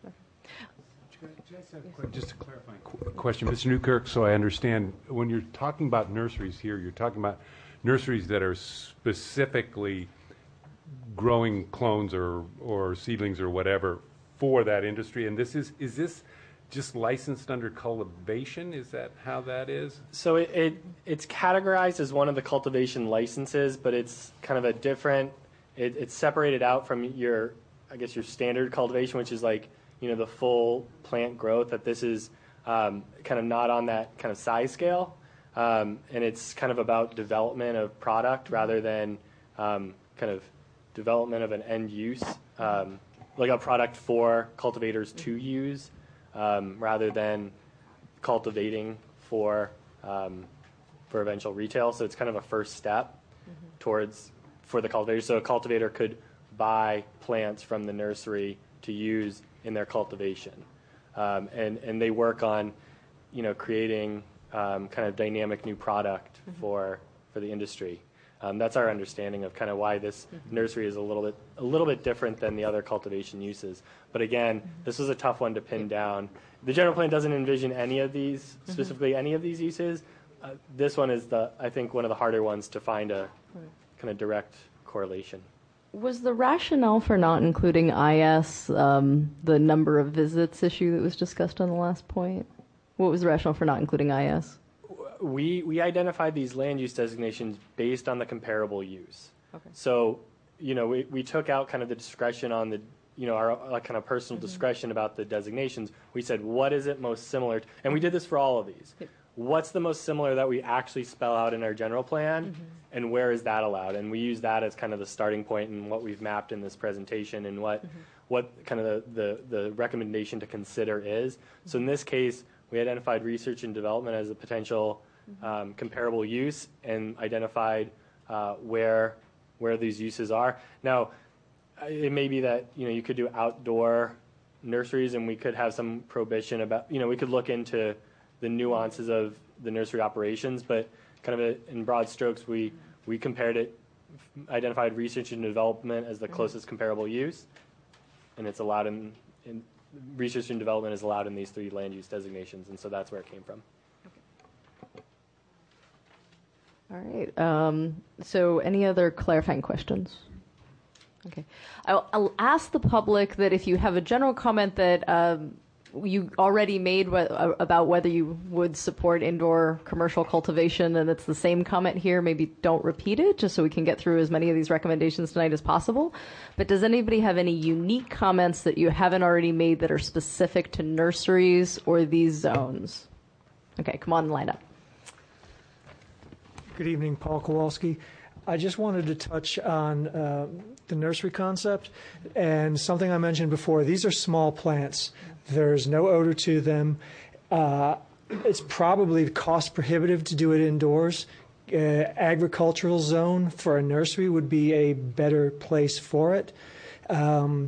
Just a clarifying question, Mister Newkirk, so I understand, when you're talking about nurseries here, you're talking about nurseries that are specifically growing clones or or seedlings or whatever for that industry, and this is is this just licensed under cultivation? Is that how that is? So it, it it's categorized as one of the cultivation licenses, but it's kind of a different. It, it's separated out from your, I guess, your standard cultivation, which is like you know the full plant growth. That this is um, kind of not on that kind of size scale, um, and it's kind of about development of product rather than um, kind of development of an end use, um, like a product for cultivators to use. Um, rather than cultivating for um, for eventual retail. So it's kind of a first step mm-hmm. towards for the cultivator. So a cultivator could buy plants from the nursery to use in their cultivation, um, and and they work on you know creating um, kind of dynamic new product mm-hmm. for for the industry. Um, that's our understanding of kind of why this mm-hmm. nursery is a little bit a little bit different than the other cultivation uses. But again, mm-hmm. this was a tough one to pin down. The general plan doesn't envision any of these, mm-hmm. specifically any of these uses. Uh, this one is the I think one of the harder ones to find a right. kind of direct correlation. Was the rationale for not including I S um, the number of visits issue that was discussed on the last point? What was the rationale for not including I S? We we identified these land use designations based on the comparable use. Okay. So, you know, we, we took out kind of the discretion on the you know, our like, kind of personal mm-hmm. discretion about the designations, we said, what is it most similar to? And we did this for all of these. Yep. What's the most similar that we actually spell out in our general plan, mm-hmm. and where is that allowed? And we use that as kind of the starting point in what we've mapped in this presentation and what mm-hmm. what kind of the, the, the recommendation to consider is. Mm-hmm. So in this case, we identified research and development as a potential mm-hmm. um, comparable use and identified uh, where where these uses are. Now, it may be that, you know, you could do outdoor nurseries and we could have some prohibition about, you know, we could look into the nuances of the nursery operations, but kind of a, in broad strokes, we, we compared it, identified research and development as the closest comparable use, and it's allowed in, in research and development is allowed in these three land use designations, and so that's where it came from. All right. Um, so any other clarifying questions? Okay. I'll, I'll ask the public that if you have a general comment that um, you already made wh- about whether you would support indoor commercial cultivation, and it's the same comment here, maybe don't repeat it, just so we can get through as many of these recommendations tonight as possible. But does anybody have any unique comments that you haven't already made that are specific to nurseries or these zones? Okay, come on, line up. Good evening, Paul Kowalski. I just wanted to touch on uh, the nursery concept and something I mentioned before. These are small plants. There's no odor to them. Uh, it's probably cost prohibitive to do it indoors. Uh, agricultural zone for a nursery would be a better place for it. Um,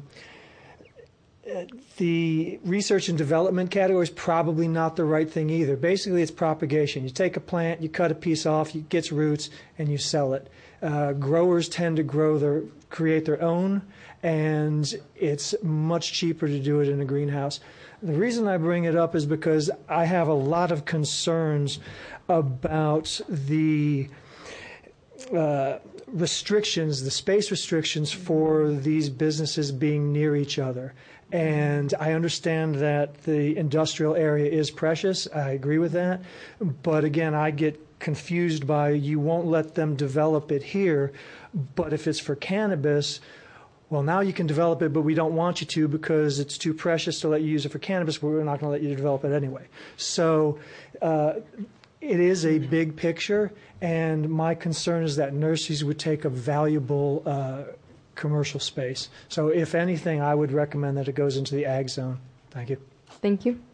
The research and development category is probably not the right thing either. Basically, it's propagation. You take a plant, you cut a piece off, it gets roots, and you sell it. Uh, growers tend to grow their, create their own, and it's much cheaper to do it in a greenhouse. The reason I bring it up is because I have a lot of concerns about the uh, restrictions, the space restrictions for these businesses being near each other. And I understand that the industrial area is precious. I agree with that. But again, I get confused by you won't let them develop it here. But if it's for cannabis, well, now you can develop it, but we don't want you to because it's too precious to let you use it for cannabis, but we're not going to let you develop it anyway. So uh, it is a big picture, and my concern is that nurseries would take a valuable uh commercial space. So if anything, I would recommend that it goes into the ag zone. Thank you. Thank you.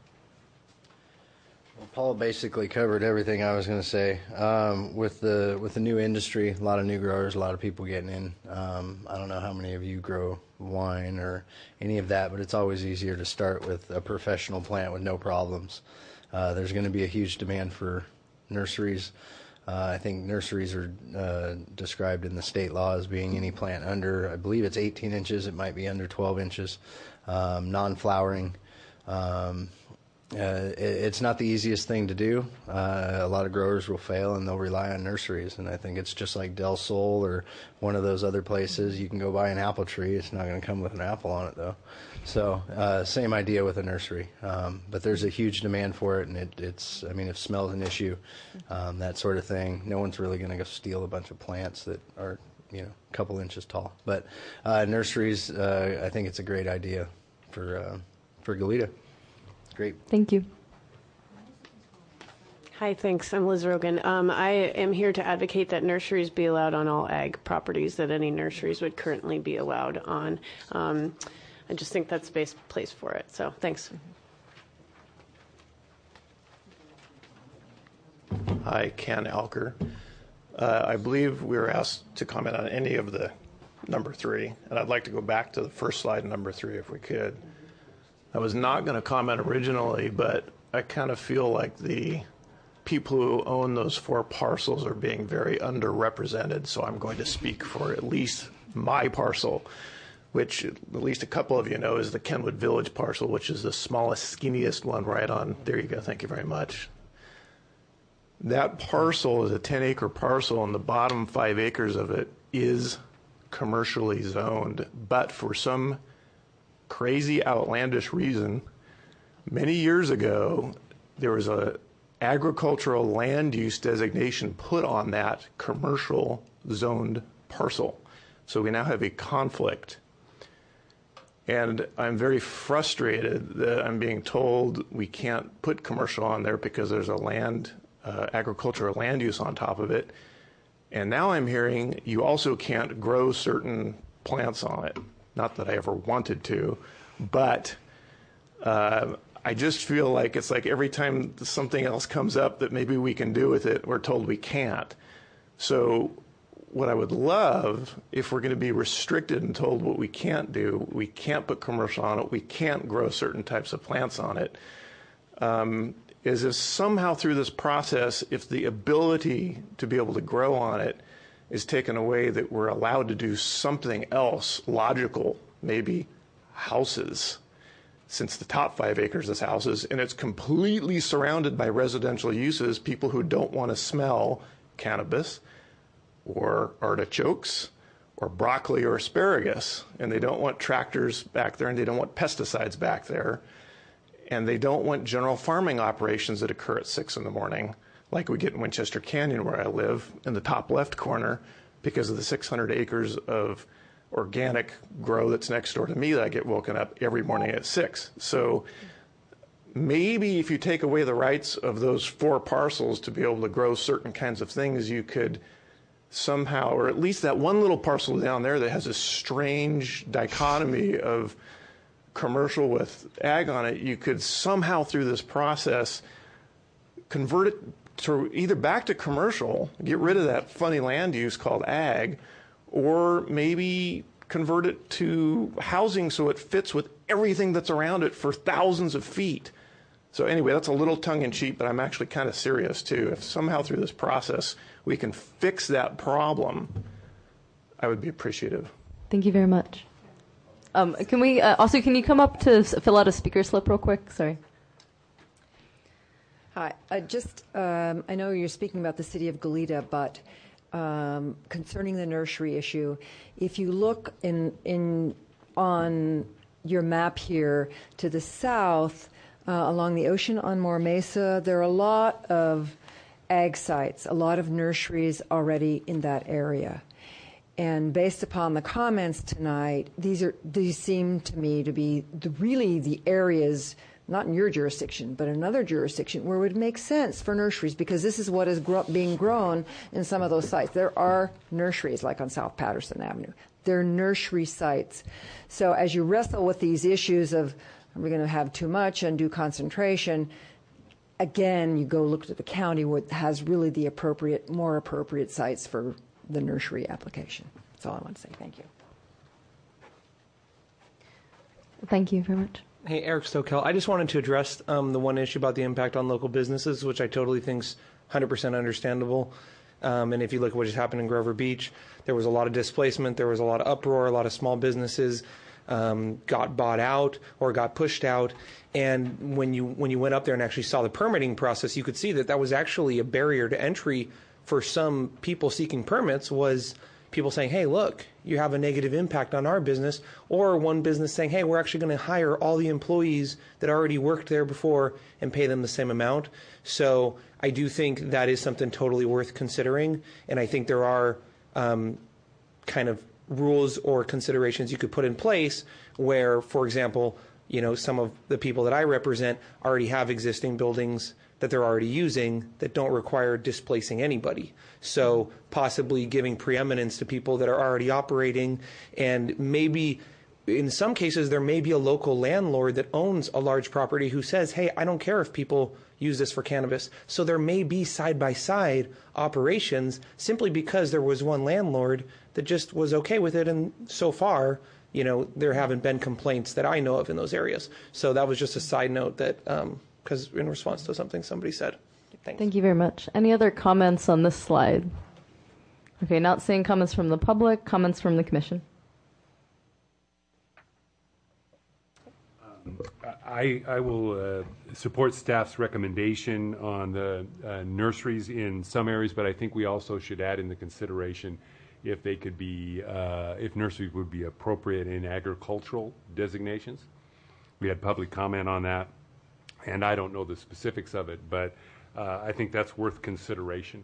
Well, Paul basically covered everything I was going to say. Um, with the with the new industry, a lot of new growers, a lot of people getting in. Um, I don't know how many of you grow wine or any of that, but it's always easier to start with a professional plant with no problems. Uh, there's going to be a huge demand for nurseries. Uh, I think nurseries are uh, described in the state law as being any plant under, I believe it's eighteen inches, it might be under twelve inches, um, non-flowering. Um, uh, it, it's not the easiest thing to do. Uh, a lot of growers will fail and they'll rely on nurseries, and I think it's just like Del Sol or one of those other places. You can go buy an apple tree, it's not going to come with an apple on it though. So uh, same idea with a nursery, um, but there's a huge demand for it, and it, it's, I mean, if smell's an issue, um, that sort of thing, no one's really going to go steal a bunch of plants that are, you know, a couple inches tall. But uh, nurseries, uh, I think it's a great idea for uh, for Goleta. Great. Thank you. Hi, thanks. I'm Liz Rogan. Um, I am here to advocate that nurseries be allowed on all ag properties that any nurseries would currently be allowed on. Um, I just think that's the best place for it. So thanks. Hi, Ken Alker. Uh, I believe we were asked to comment on any of the number three, and I'd like to go back to the first slide, number three, if we could. I was not going to comment originally, but I kind of feel like the people who own those four parcels are being very underrepresented, so I'm going to speak for at least my parcel, which at least a couple of you know is the Kenwood Village parcel, which is the smallest, skinniest one right on. There you go. Thank you very much. That parcel is a ten acre parcel, and the bottom five acres of it is commercially zoned. But for some crazy, outlandish reason, many years ago, there was a agricultural land use designation put on that commercial zoned parcel. So we now have a conflict. And I'm very frustrated that I'm being told we can't put commercial on there because there's a land, uh, agricultural land use on top of it. And now I'm hearing you also can't grow certain plants on it. Not that I ever wanted to, but uh, I just feel like it's like every time something else comes up that maybe we can do with it, we're told we can't. So what I would love, if we're going to be restricted and told what we can't do, we can't put commercial on it, we can't grow certain types of plants on it, um, is if somehow through this process, if the ability to be able to grow on it is taken away, that we're allowed to do something else logical, maybe houses, since the top five acres is houses, and it's completely surrounded by residential uses, people who don't want to smell cannabis or artichokes or broccoli or asparagus, and they don't want tractors back there, and they don't want pesticides back there, and they don't want general farming operations that occur at six in the morning, like we get in Winchester Canyon where I live, in the top left corner, because of the six hundred acres of organic grow that's next door to me that I get woken up every morning at six. So maybe if you take away the rights of those four parcels to be able to grow certain kinds of things, you could somehow, or at least that one little parcel down there that has a strange dichotomy of commercial with ag on it, you could somehow through this process convert it to either back to commercial, get rid of that funny land use called ag, or maybe convert it to housing so it fits with everything that's around it for thousands of feet. So anyway, that's a little tongue-in-cheek, but I'm actually kind of serious too. If somehow through this process we can fix that problem, I would be appreciative. Thank you very much. Um, can we uh, also, can you come up to s- fill out a speaker slip real quick? Sorry. Hi. I just, um, I know you're speaking about the city of Goleta, but um, concerning the nursery issue, if you look in in on your map here to the south, uh, along the ocean on Moore Mesa, there are a lot of ag sites, a lot of nurseries already in that area. And based upon the comments tonight, these are these seem to me to be the, really the areas, not in your jurisdiction, but another jurisdiction, where it would make sense for nurseries, because this is what is gro- being grown in some of those sites. There are nurseries, like on South Patterson Avenue. They're nursery sites. So as you wrestle with these issues of, are we going to have too much, undue concentration, again, you go look at the county where it has really the appropriate, more appropriate sites for the nursery application. That's all I want to say. Thank you. Thank you very much. Hey, Eric Stokel. I just wanted to address um, the one issue about the impact on local businesses, which I totally think is one hundred percent understandable. Um, and if you look at what just happened in Grover Beach, there was a lot of displacement, there was a lot of uproar, a lot of small businesses um, got bought out or got pushed out. And when you when you went up there and actually saw the permitting process, you could see that that was actually a barrier to entry for some people seeking permits, was people saying, hey, look, you have a negative impact on our business, or one business saying, hey, we're actually going to hire all the employees that already worked there before and pay them the same amount. So I do think that is something totally worth considering, and I think there are um, kind of rules or considerations you could put in place where, for example, you know, some of the people that I represent already have existing buildings that they're already using that don't require displacing anybody. So possibly giving preeminence to people that are already operating, and maybe in some cases there may be a local landlord that owns a large property who says, hey, I don't care if people use this for cannabis. So there may be side-by-side operations simply because there was one landlord that just was okay with it, and so far, you know, there haven't been complaints that I know of in those areas. So that was just a side note that, um, because in response to something somebody said. Thanks. Thank you very much. Any other comments on this slide? Okay, not seeing comments from the public, comments from the commission. Um, I, I will uh, support staff's recommendation on the uh, nurseries in some areas, but I think we also should add in the consideration if they could be, uh, if nurseries would be appropriate in agricultural designations. We had public comment on that, and I don't know the specifics of it, but uh, I think that's worth consideration.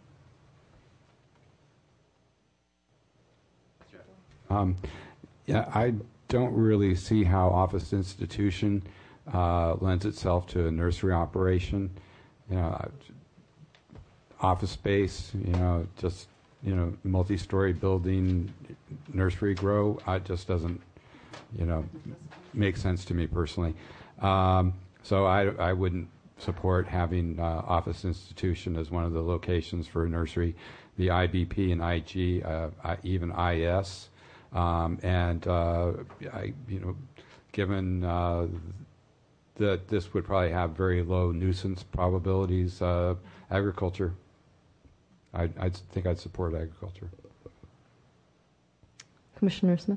Um, yeah, I don't really see how office institution uh, lends itself to a nursery operation. You know, office space, you know, just, you know, multi-story building, nursery grow, uh, it just doesn't, you know, make sense to me personally. Um, so I, I wouldn't support having uh, office institution as one of the locations for a nursery. The I B P and I G, uh, I, even I S, um, and uh, I, you know, given uh, that this would probably have very low nuisance probabilities, uh, agriculture. I I think I'd support agriculture. Commissioner Smith?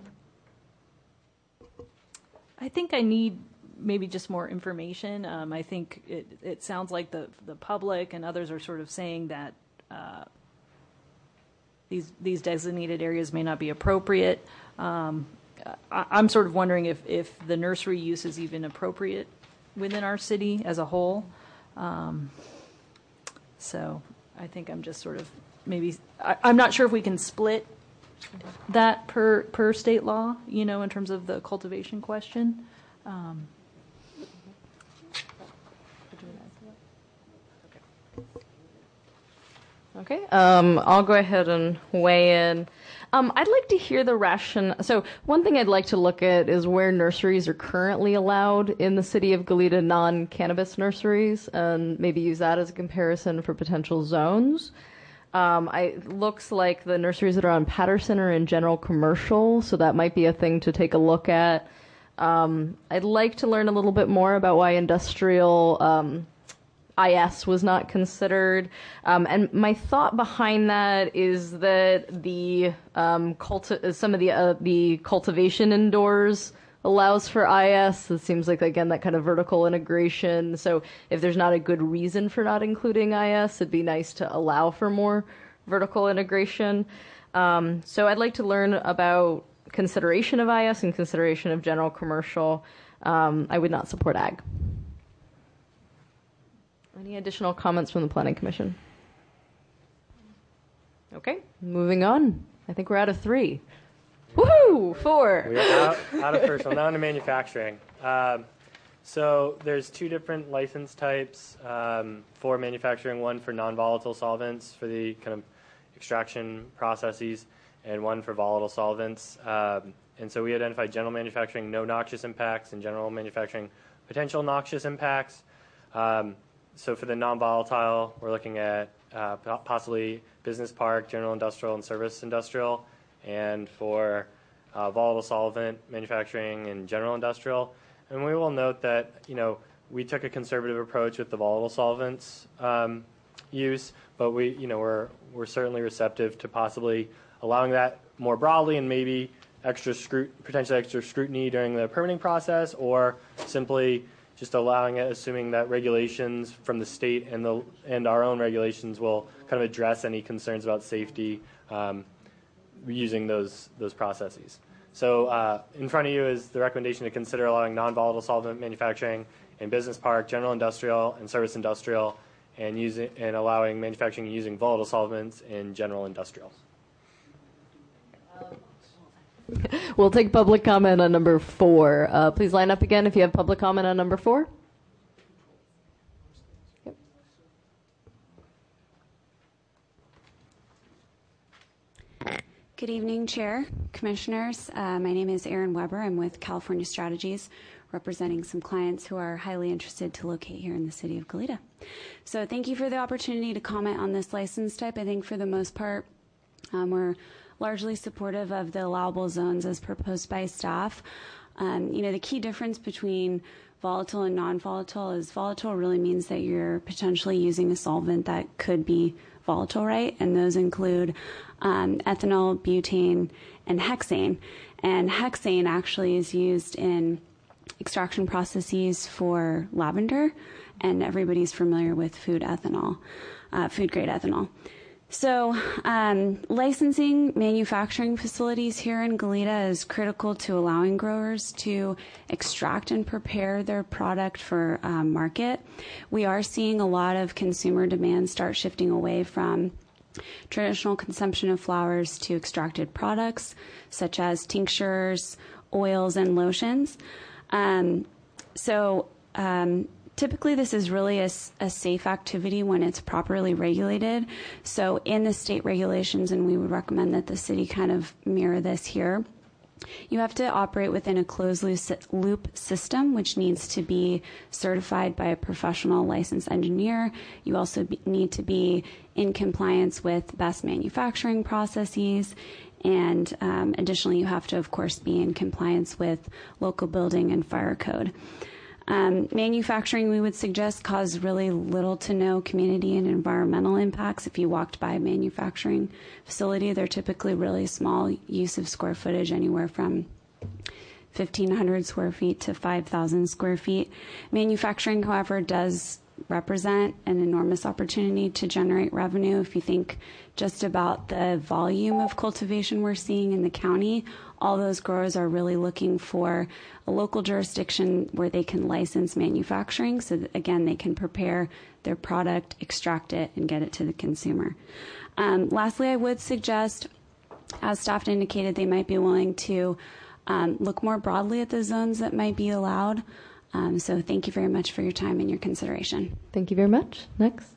I think I need maybe just more information. Um, I think it, it sounds like the the public and others are sort of saying that uh, these these designated areas may not be appropriate. Um, I, I'm sort of wondering if, if the nursery use is even appropriate within our city as a whole. Um, so I think I'm just sort of maybe, I, I'm not sure if we can split that per per state law, you know, in terms of the cultivation question. Um, Okay, um, I'll go ahead and weigh in. Um, I'd like to hear the ration. So one thing I'd like to look at is where nurseries are currently allowed in the city of Goleta, non-cannabis nurseries, and maybe use that as a comparison for potential zones. Um, I, it looks like the nurseries that are on Patterson are in general commercial, so that might be a thing to take a look at. Um, I'd like to learn a little bit more about why industrial um, I S was not considered. Um, and my thought behind that is that the um, culti- some of the uh, the cultivation indoors allows for I S. It seems like, again, that kind of vertical integration. So if there's not a good reason for not including I S, it'd be nice to allow for more vertical integration. Um, so I'd like to learn about consideration of I S and consideration of general commercial. Um, I would not support ag. Any additional comments from the Planning Commission? Okay, moving on. I think we're out of three. Woohoo! Four. We're out, out of first. Well, now into manufacturing. Um, so there's two different license types um, for manufacturing. One for non-volatile solvents for the kind of extraction processes, and one for volatile solvents. Um, and so we identified general manufacturing, no noxious impacts, and general manufacturing, potential noxious impacts. Um, So for the non-volatile, we're looking at uh, possibly business park, general industrial, and service industrial. And for uh, volatile solvent manufacturing and general industrial. And we will note that, you know, we took a conservative approach with the volatile solvents um, use, but we, you know, we're we're certainly receptive to possibly allowing that more broadly and maybe extra scrut- potentially extra scrutiny during the permitting process, or simply just allowing it, assuming that regulations from the state and the and our own regulations will kind of address any concerns about safety um, using those those processes. So uh, in front of you is the recommendation to consider allowing non-volatile solvent manufacturing in business park, general industrial, and service industrial, and using and allowing manufacturing using volatile solvents in general industrial. We'll take public comment on number four. Uh, please line up again if you have public comment on number four. Yep. Good evening, Chair, Commissioners. Uh, my name is Erin Weber. I'm with California Strategies, representing some clients who are highly interested to locate here in the city of Goleta. So thank you for the opportunity to comment on this license type. I think for the most part, um, we're largely supportive of the allowable zones as proposed by staff. Um, you know, the key difference between volatile and non-volatile is volatile really means that you're potentially using a solvent that could be volatile, right? And those include um, ethanol, butane, and hexane. And hexane actually is used in extraction processes for lavender, and everybody's familiar with food ethanol, uh, food-grade ethanol. So um, licensing manufacturing facilities here in Goleta is critical to allowing growers to extract and prepare their product for um, market. We are seeing a lot of consumer demand start shifting away from traditional consumption of flowers to extracted products such as tinctures oils and lotions. Um, so um, typically this is really a, a safe activity when it's properly regulated. So in the state regulations, and we would recommend that the city kind of mirror this here, you have to operate within a closed loop system, which needs to be certified by a professional licensed engineer. You also be, need to be in compliance with best manufacturing processes. And um, additionally, you have to, of course, be in compliance with local building and fire code. Um, manufacturing, we would suggest, cause really little to no community and environmental impacts. If you walked by a manufacturing facility, they're typically really small, use of square footage anywhere from fifteen hundred square feet to five thousand square feet. Manufacturing, however, does represent an enormous opportunity to generate revenue. If you think just about the volume of cultivation we're seeing in the county, all those growers are really looking for a local jurisdiction where they can license manufacturing so that, again, they can prepare their product, extract it, and get it to the consumer. Um, lastly, I would suggest, as staff indicated, they might be willing to um, look more broadly at the zones that might be allowed. Um, so thank you very much for your time and your consideration. Thank you very much. Next.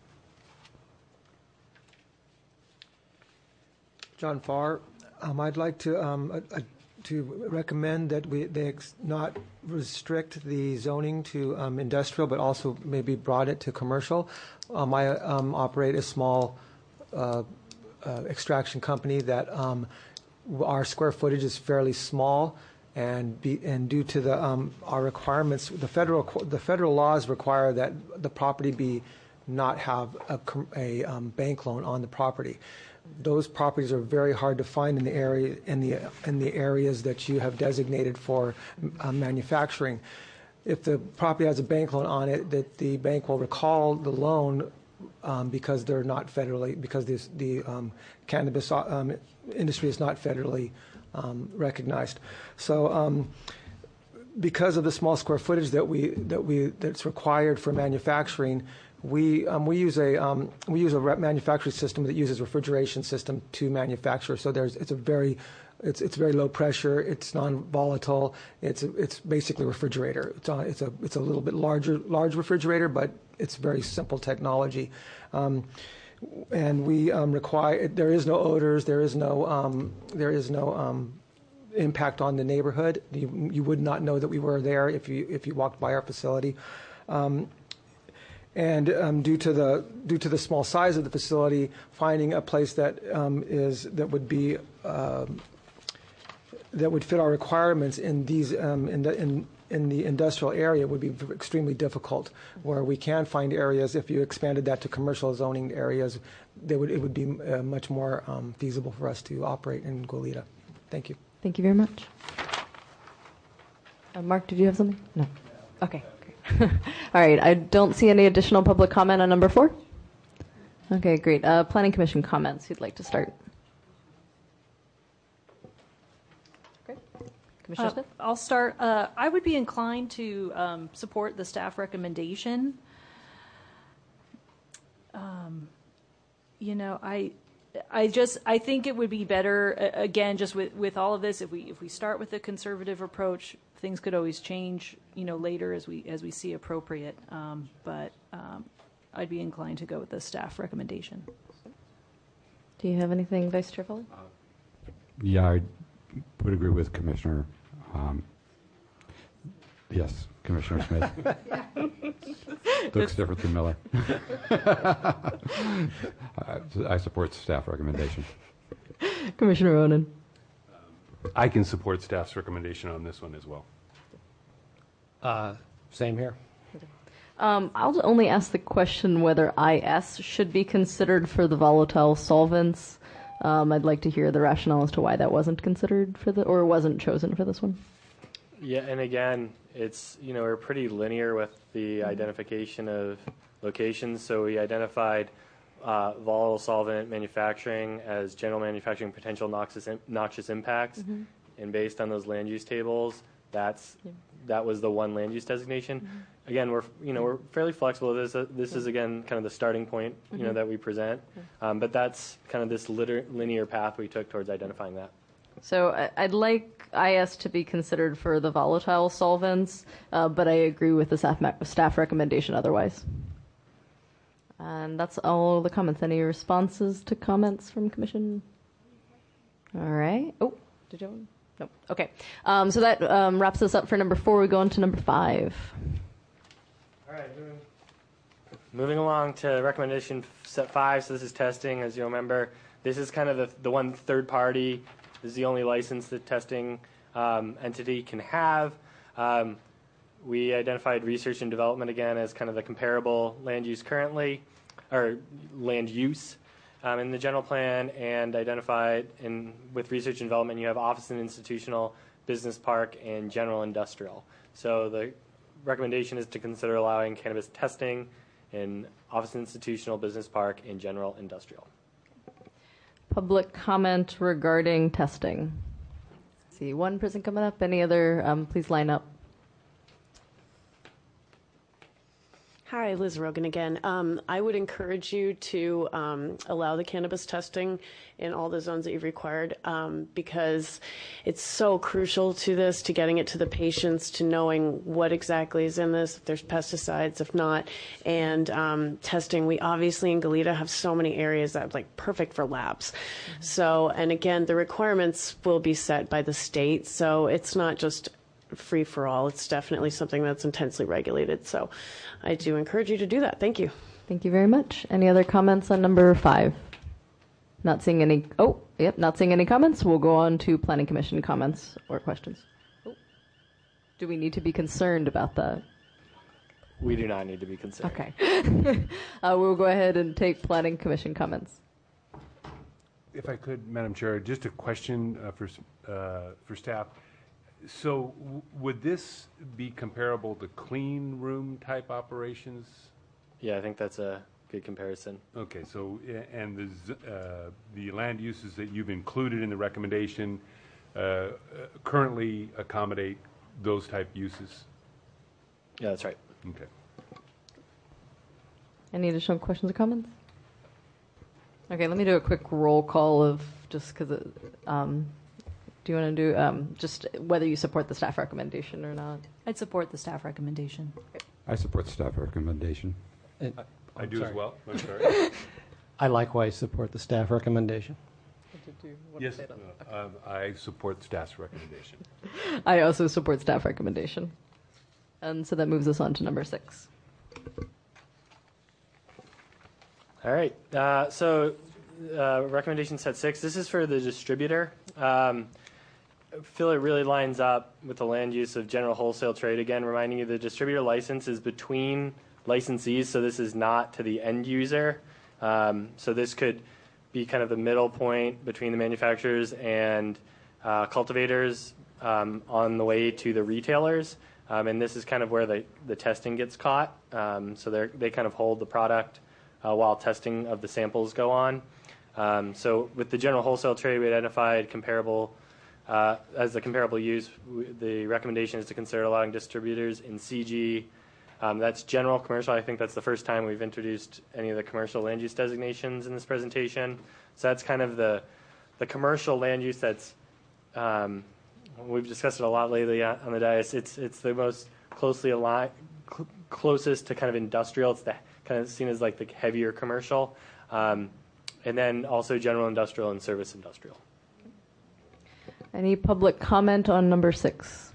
John Farr. Um, I'd like to um, uh, to recommend that we they ex- not restrict the zoning to um, industrial, but also maybe broaden it to commercial. Um, I um, operate a small uh, uh, extraction company that um, our square footage is fairly small. And be, and due to the um, our requirements, the federal the federal laws require that the property be not have a, a um, bank loan on the property. Those properties are very hard to find in the area in the in the areas that you have designated for uh, manufacturing. If the property has a bank loan on it, that the bank will recall the loan um, because they're not federally because this, the um, cannabis um, industry is not federally Um, recognized. So um, because of the small square footage that we that we that's required for manufacturing, we um, we use a um, we use a manufacturing system that uses refrigeration system to manufacture. So there's it's a very it's it's very low pressure. It's non-volatile. It's a, it's basically a refrigerator. It's a, it's a it's a little bit larger large refrigerator, but it's very simple technology. Um, And we um, require. There is no odors. There is no. Um, there is no um, impact on the neighborhood. You, you would not know that we were there if you if you walked by our facility. Um, and um, due to the due to the small size of the facility, finding a place that um, is that would be um, that would fit our requirements in these um, in the in. in the industrial area would be extremely difficult. Where we can find areas, if you expanded that to commercial zoning areas, they would, it would be uh, much more um, feasible for us to operate in Goleta. Thank you. Thank you very much. Uh, Mark, did you have something? No. Okay, great. All right, I don't see any additional public comment on number four. Okay, great. Uh, Planning Commission comments. Who'd like to start? Commissioner Uh, Smith? I'll start. Uh, I would be inclined to um, support the staff recommendation. Um, you know, I, I just I think it would be better uh, again, just with, with all of this. If we if we start with a conservative approach, things could always change. You know, later as we as we see appropriate. Um, but um, I'd be inclined to go with the staff recommendation. Do you have anything, Vice Chair Foley? Yeah, I would agree with Commissioner. Um, yes, Commissioner Smith. Looks different than Miller. I, I support staff recommendation. Commissioner Ronan. I can support staff's recommendation on this one as well. Uh, same here. Um, I'll only ask the question whether I S should be considered for the volatile solvents. Um, I'd like to hear the rationale as to why that wasn't considered for the, or wasn't chosen for this one. Yeah, and again, it's, you know, we're pretty linear with the Mm-hmm. identification of locations. So we identified uh, volatile solvent manufacturing as general manufacturing potential noxious, noxious impacts. Mhm. And based on those land use tables, that's Yeah. that was the one land use designation. Mhm. Again, we're you know we're fairly flexible. This uh, this is again kind of the starting point you know Mhm. that we present, um, but that's kind of this liter- linear path we took towards identifying that. So I- I'd like I S to be considered for the volatile solvents, uh, but I agree with the staff, ma- staff recommendation otherwise. And that's all the comments. Any responses to comments from Commission? All right. Oh, did you? No. Okay. Um, so that um, wraps us up for number four. We go on to number five. All right. Moving, moving along to recommendation set five. So this is testing. As you remember, this is kind of the, the one third party. This is the only license that testing um, entity can have. Um, we identified research and development again as kind of the comparable land use currently, or land use um, in the general plan, and identified in with research and development you have office and institutional, business park, and general industrial. So the recommendation is to consider allowing cannabis testing in office and institutional, business park, and general industrial. Public comment regarding testing. See one person coming up. Any other? Um, please line up. Hi, Liz Rogan again. Um, I would encourage you to um, allow the cannabis testing in all the zones that you've required um, because it's so crucial to this, to getting it to the patients, to knowing what exactly is in this, if there's pesticides, if not, and um, testing. We obviously in Goleta have so many areas that are like perfect for labs. Mm-hmm. So, and again, the requirements will be set by the state, so it's not just free for all. It's definitely something that's intensely regulated. So I do encourage you to do that. Thank you. Thank you very much. Any other comments on number five? Not seeing any. Oh, yep, not seeing any comments. We'll go on to Planning Commission comments or questions. Oh. Do we need to be concerned about that? We do not need to be concerned. Okay. uh, we'll go ahead and take Planning Commission comments. If I could, Madam Chair, just a question uh, for uh, for staff. So w- would this be comparable to clean room type operations? Yeah, I think that's a good comparison. Okay, so uh, and the z- uh, the land uses that you've included in the recommendation uh, uh, currently accommodate those type uses? Yeah, that's right. Okay. Any additional questions or comments? Okay, let me do a quick roll call of just because. Um, Do you want to do um, just whether you support the staff recommendation or not? I'd support the staff recommendation. I support the staff recommendation. I, I do sorry. as well. I'm sorry. I likewise support the staff recommendation. Yes, uh, um, I support staff's recommendation. I also support staff recommendation. And so that moves us on to number six. All right. Uh, so uh, recommendation set six. This is for the distributor. Um, I feel it really lines up with the land use of general wholesale trade. Again, reminding you the distributor license is between licensees, so this is not to the end user. Um, so this could be kind of the middle point between the manufacturers and uh, cultivators um, on the way to the retailers. Um, and this is kind of where the, the testing gets caught. Um, so they they kind of hold the product uh, while testing of the samples go on. Um, so with the general wholesale trade, we identified comparable uh, as the comparable use. W- the recommendation is to consider allowing distributors in C G. Um, that's general commercial. I think that's the first time we've introduced any of the commercial land use designations in this presentation. So that's kind of the the commercial land use that's um, we've discussed it a lot lately on the dais. It's it's the most closely aligned, cl- closest to kind of industrial. It's the kind of seen as like the heavier commercial. Um, And then also general industrial and service industrial. Any public comment on number six?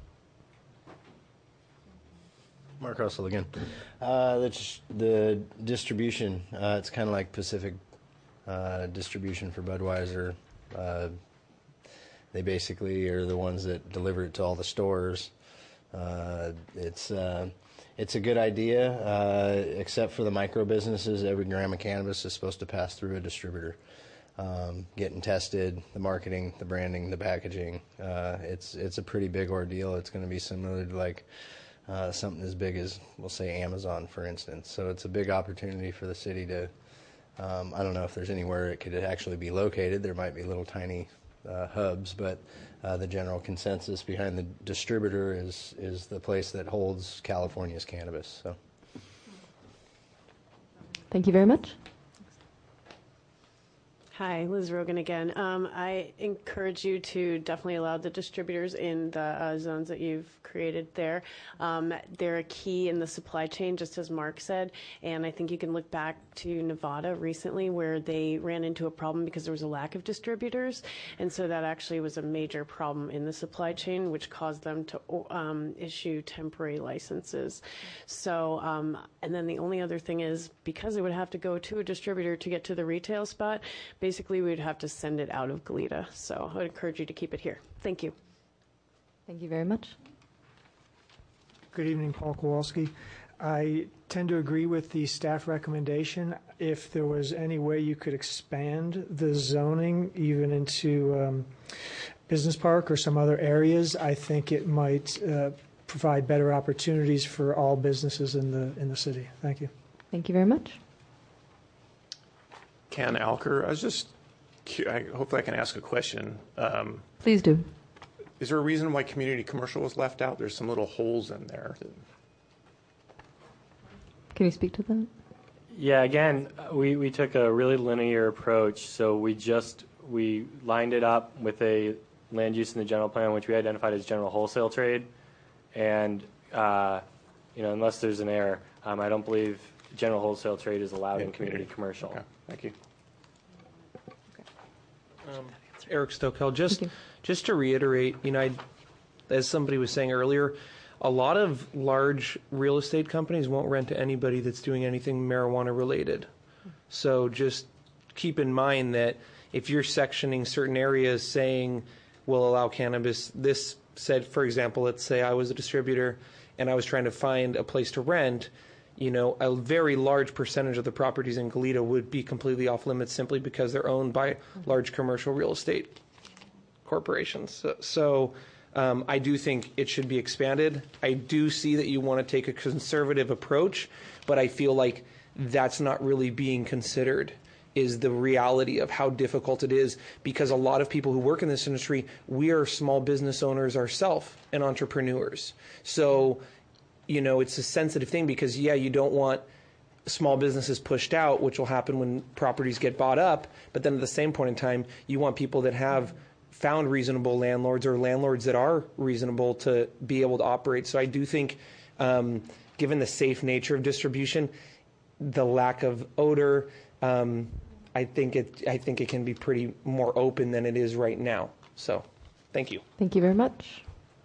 Mark Russell again. Uh, the, the distribution, uh, it's kind of like Pacific uh, distribution for Budweiser. Uh, they basically are the ones that deliver it to all the stores. Uh, it's uh, it's a good idea, uh, except for the micro businesses. Every gram of cannabis is supposed to pass through a distributor. Um, getting tested, the marketing, the branding, the packaging. Uh, it's it's a pretty big ordeal. It's going to be similar to like uh, something as big as, we'll say, Amazon, for instance. So it's a big opportunity for the city to, um, I don't know if there's anywhere it could actually be located. There might be little tiny uh, hubs, but uh, the general consensus behind the distributor is, is the place that holds California's cannabis. So. Thank you very much. Hi, Liz Rogan again. Um, I encourage you to definitely allow the distributors in the uh, zones that you've created there. Um, they're a key in the supply chain, just as Mark said. And I think you can look back to Nevada recently where they ran into a problem because there was a lack of distributors. And so that actually was a major problem in the supply chain, which caused them to um, issue temporary licenses. So, um, and then the only other thing is because it would have to go to a distributor to get to the retail spot, basically we'd have to send it out of Goleta. So I would encourage you to keep it here. Thank you. Thank you very much. Good evening, Paul Kowalski. I tend to agree with the staff recommendation. If there was any way you could expand the zoning even into um, Business Park or some other areas, I think it might uh, provide better opportunities for all businesses in the in the city. Thank you. Thank you very much. Ken Alker, I was just, cu- I, hopefully I can ask a question. Um, Please do. Is there a reason why community commercial was left out? There's some little holes in there. Can you speak to that? Yeah, again, we, we took a really linear approach. So we just, we lined it up with a land use in the general plan, which we identified as general wholesale trade. And, uh, you know, unless there's an error, um, I don't believe general wholesale trade is allowed in community commercial. Okay, thank you. Um, Eric Stokel, just just to reiterate, you know, I, as somebody was saying earlier, a lot of large real estate companies won't rent to anybody that's doing anything marijuana related. So just keep in mind that if you're sectioning certain areas saying we'll allow cannabis, this said, for example, let's say I was a distributor and I was trying to find a place to rent, you know, a very large percentage of the properties in Goleta would be completely off limits simply because they're owned by large commercial real estate corporations. So, so um, I do think it should be expanded. I do see that you want to take a conservative approach, but I feel like that's not really being considered, is the reality of how difficult it is, because a lot of people who work in this industry, we are small business owners ourselves and entrepreneurs. So, you know, it's a sensitive thing because, yeah, you don't want small businesses pushed out, which will happen when properties get bought up. But then at the same point in time, you want people that have found reasonable landlords or landlords that are reasonable to be able to operate. So I do think, um, given the safe nature of distribution, the lack of odor, um, I think it I think it can be pretty more open than it is right now. So thank you. Thank you very much.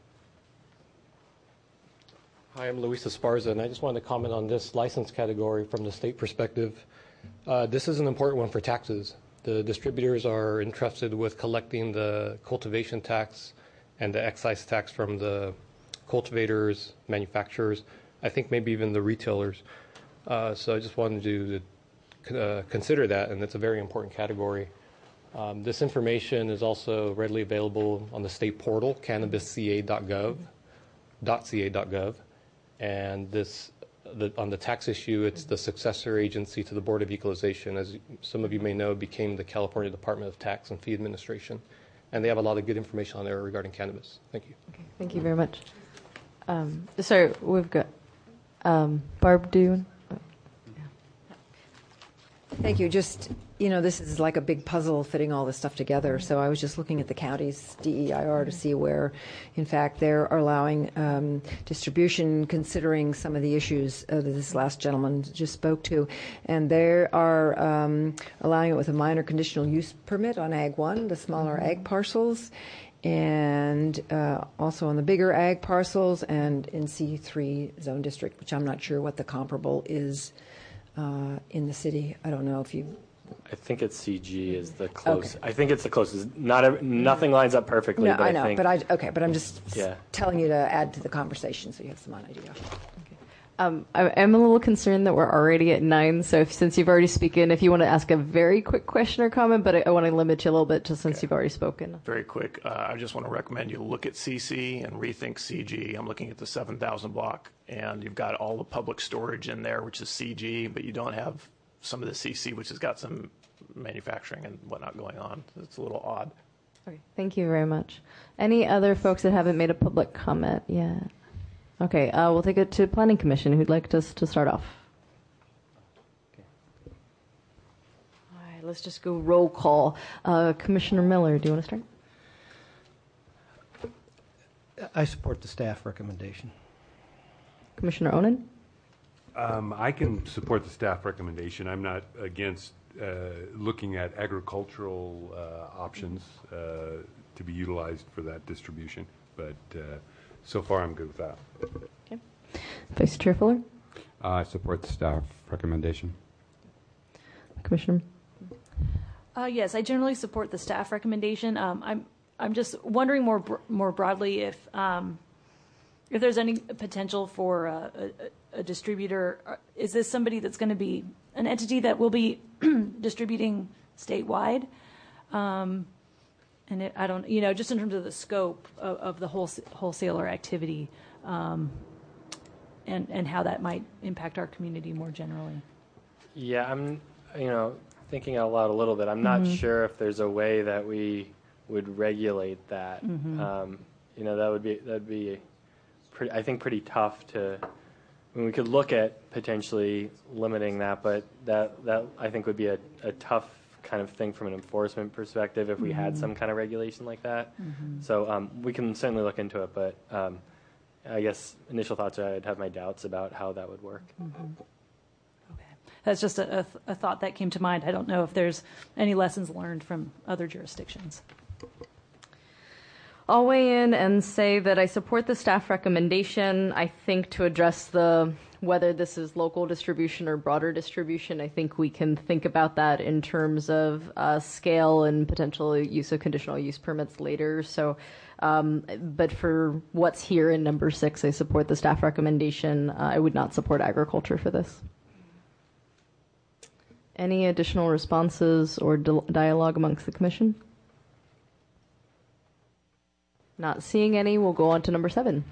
Hi, I'm Luis Esparza, and I just wanted to comment on this license category from the state perspective. Uh, this is an important one for taxes. The distributors are entrusted with collecting the cultivation tax and the excise tax from the cultivators, manufacturers, I think maybe even the retailers. Uh, so I just wanted you to uh, consider that, and it's a very important category. Um, this information is also readily available on the state portal, cannabis c a dot gov, .ca.gov. And this, the, on the tax issue, it's the successor agency to the Board of Equalization. As some of you may know, became the California Department of Tax and Fee Administration. And they have a lot of good information on there regarding cannabis. Thank you. Okay, thank you very much. Um, sorry, we've got um, Barb, do you? Thank you. Just, you know, this is like a big puzzle fitting all this stuff together. So I was just looking at the county's D E I R to see where, in fact, they're allowing um, distribution, considering some of the issues uh, that this last gentleman just spoke to. And they are um, allowing it with a minor conditional use permit on Ag one, the smaller mm-hmm. ag parcels, and uh, also on the bigger ag parcels, and in C three zone district, which I'm not sure what the comparable is uh, in the city. I don't know if you... I think it's C G is the close. Okay. I think it's the closest. Not every, nothing lines up perfectly. No, but I know, I think, but I okay. But I'm just yeah. telling you to add to the conversation so you have some idea. Okay. Um, I am a little concerned that we're already at nine. So if, since you've already spoken, if you want to ask a very quick question or comment, but I, I want to limit you a little bit just since okay. you've already spoken. Very quick. Uh, I just want to recommend you look at C C and rethink C G. I'm looking at the seven thousand block, and you've got all the public storage in there, which is C G, but you don't have some of the C C, which has got some manufacturing and whatnot going on. It's a little odd. Okay, thank you very much. Any other folks that haven't made a public comment yet? Okay, uh, we'll take it to Planning Commission. Who'd like us to start off? All right, right, let's just go roll call. Uh, Commissioner Miller, do you want to start? I support the staff recommendation. Commissioner Onen? Um, I can support the staff recommendation. I'm not against uh, looking at agricultural uh, options uh, to be utilized for that distribution, but uh, so far I'm good with that. Okay. Vice Chair Fuller? Uh, I support the staff recommendation. Commissioner? Uh, yes, I generally support the staff recommendation. Um, I'm I'm just wondering more br- more broadly if um, if there's any potential for uh, a, a distributor. Is this somebody that's going to be an entity that will be distributing statewide? Um, and it, I don't, you know, just in terms of the scope of, of the whole, wholesaler activity, um, and and how that might impact our community more generally. Yeah, I'm, you know, thinking out loud a little bit. I'm not Mhm. sure if there's a way that we would regulate that. Mhm. Um, you know, that would be that'd be pretty. I think pretty tough to. I mean, we could look at potentially limiting that, but that that I think would be a, a tough kind of thing from an enforcement perspective if we had Mhm. some kind of regulation like that. Mhm. So um, we can certainly look into it, but um, I guess initial thoughts are I'd have my doubts about how that would work. Mhm. That's just a, a, a thought that came to mind. I don't know if there's any lessons learned from other jurisdictions. I'll weigh in and say that I support the staff recommendation. I think to address the whether this is local distribution or broader distribution, I think we can think about that in terms of uh, scale and potential use of conditional use permits later. So, um, but for what's here in number six, I support the staff recommendation. Uh, I would not support agriculture for this. Any additional responses or di- dialogue amongst the commission? Not seeing any, we'll go on to number seven.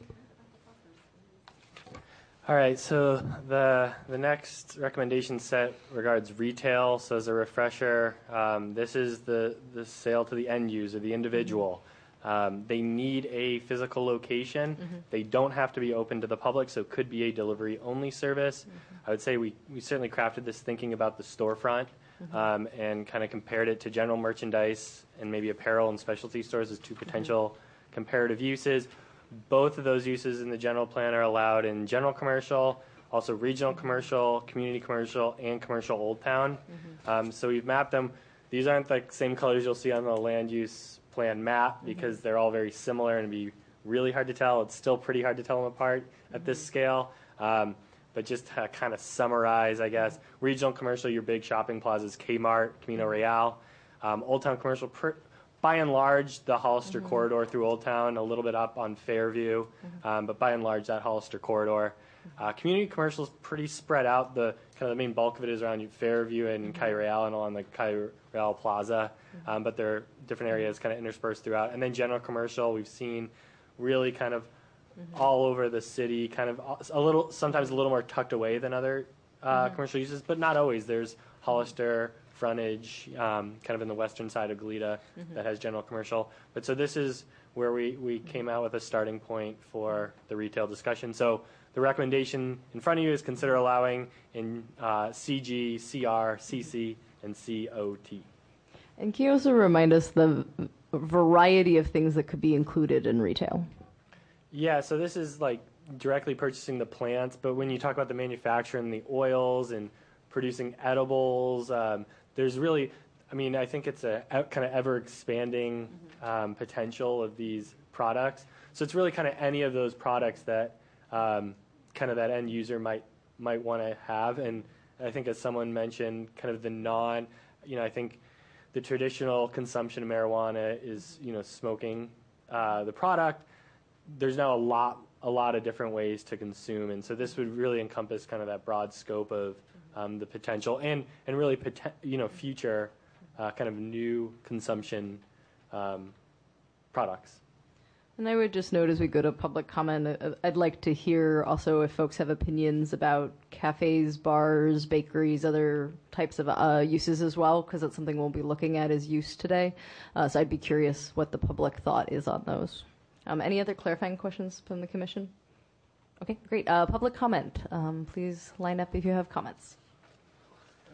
All right, so the the next recommendation set regards retail. So as a refresher, um, this is the, the sale to the end user, the individual. Um, they need a physical location. Mm-hmm. They don't have to be open to the public, so it could be a delivery-only service. Mm-hmm. I would say we, we certainly crafted this thinking about the storefront Mhm. um, and kind of compared it to general merchandise and maybe apparel and specialty stores as two potential comparative uses. Both of those uses in the general plan are allowed in general commercial, also regional commercial, community commercial, and commercial Old Town. Um, so we've mapped them. These aren't the same colors you'll see on the land use plan map because they're all very similar and it'd be really hard to tell. It's still pretty hard to tell them apart at this scale. Um, but just to kind of summarize, I guess, regional commercial, your big shopping plazas, Kmart, Camino Real. Um, Old Town commercial, per, by and large, the Hollister Mhm. corridor through Old Town, a little bit up on Fairview, um, but by and large, that Hollister corridor. Uh, community commercial is pretty spread out. The kind of the main bulk of it is around Fairview and Calle Real and along the Calle Real Plaza, um, but there are different areas kind of interspersed throughout. And then general commercial, we've seen really kind of all over the city, kind of a little, sometimes a little more tucked away than other uh, Mhm. commercial uses, but not always. There's Hollister frontage, um, kind of in the western side of Goleta, Mhm. that has general commercial. But so this is where we, we came out with a starting point for the retail discussion. So the recommendation in front of you is consider allowing in uh, C G, C R, C C, and C O T. And can you also remind us the variety of things that could be included in retail? Yeah, so this is like directly purchasing the plants, but when you talk about the manufacturing, the oils and producing edibles, um, there's really, I mean, I think it's a e- kind of ever expanding um, potential of these products. So it's really kind of any of those products that um, kind of that end user might might want to have. And I think as someone mentioned, kind of the non, you know, I think the traditional consumption of marijuana is, you know, smoking uh, the product. There's now a lot, a lot of different ways to consume, and so this would really encompass kind of that broad scope of um, the potential and and really, poten- you know, future uh, kind of new consumption um, products. And I would just note as we go to public comment, uh, I'd like to hear also if folks have opinions about cafes, bars, bakeries, other types of uh, uses as well, because that's something we'll be looking at as use today. Uh, so I'd be curious what the public thought is on those. Um, any other clarifying questions from the commission? Okay, great. Uh, public comment. Um, please line up if you have comments. Um,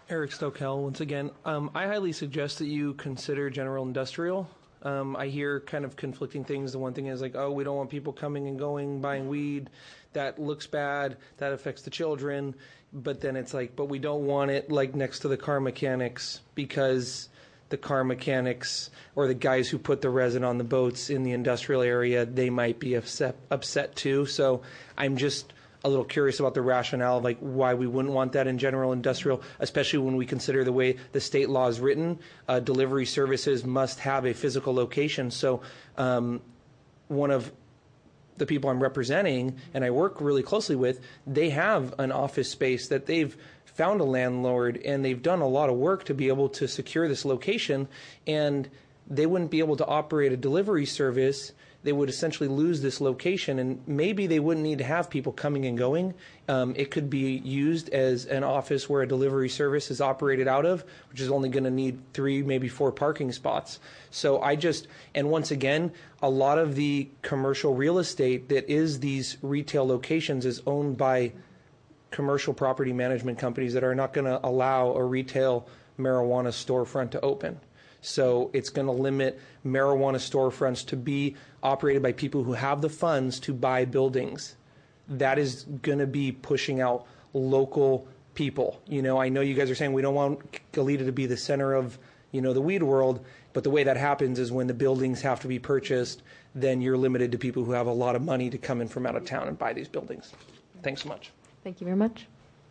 Eric Stokel, once again. Um, I highly suggest that you consider general industrial. Um, I hear kind of conflicting things. The one thing is like, oh, we don't want people coming and going, buying weed. That looks bad. That affects the children. But then it's like, but we don't want it like next to the car mechanics because the car mechanics or the guys who put the resin on the boats in the industrial area, they might be upset, upset too. So I'm just a little curious about the rationale of like why we wouldn't want that in general industrial, especially when we consider the way the state law is written. Uh, delivery services must have a physical location. So um, one of the people I'm representing and I work really closely with, they have an office space that they've found a landlord and they've done a lot of work to be able to secure this location, and they wouldn't be able to operate a delivery service. They would essentially lose this location, and maybe they wouldn't need to have people coming and going. Um, it could be used as an office where a delivery service is operated out of, which is only going to need three, maybe four parking spots. So I just, and once again, a lot of the commercial real estate that is these retail locations is owned by commercial property management companies that are not going to allow a retail marijuana storefront to open. So it's going to limit marijuana storefronts to be operated by people who have the funds to buy buildings. That is going to be pushing out local people. You know, I know you guys are saying we don't want Goleta to be the center of, you know, the weed world, but the way that happens is when the buildings have to be purchased, then you're limited to people who have a lot of money to come in from out of town and buy these buildings. Thanks so much. Thank you very much.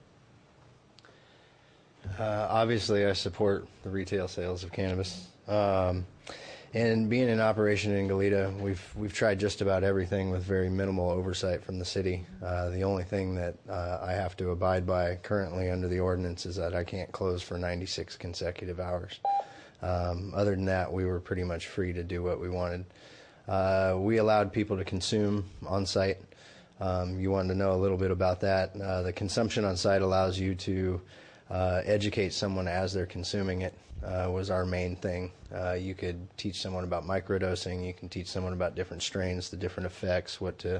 Uh, obviously, I support the retail sales of cannabis. Um, and being in operation in Goleta, we've we've tried just about everything with very minimal oversight from the city. Uh, the only thing that uh, I have to abide by currently under the ordinance is that I can't close for ninety-six consecutive hours. Um, other than that, we were pretty much free to do what we wanted. Uh, we allowed people to consume on site. Um, you wanted to know a little bit about that. Uh, the consumption on site allows you to uh, educate someone as they're consuming it, uh, was our main thing. Uh, you could teach someone about microdosing. You can teach someone about different strains, the different effects, what to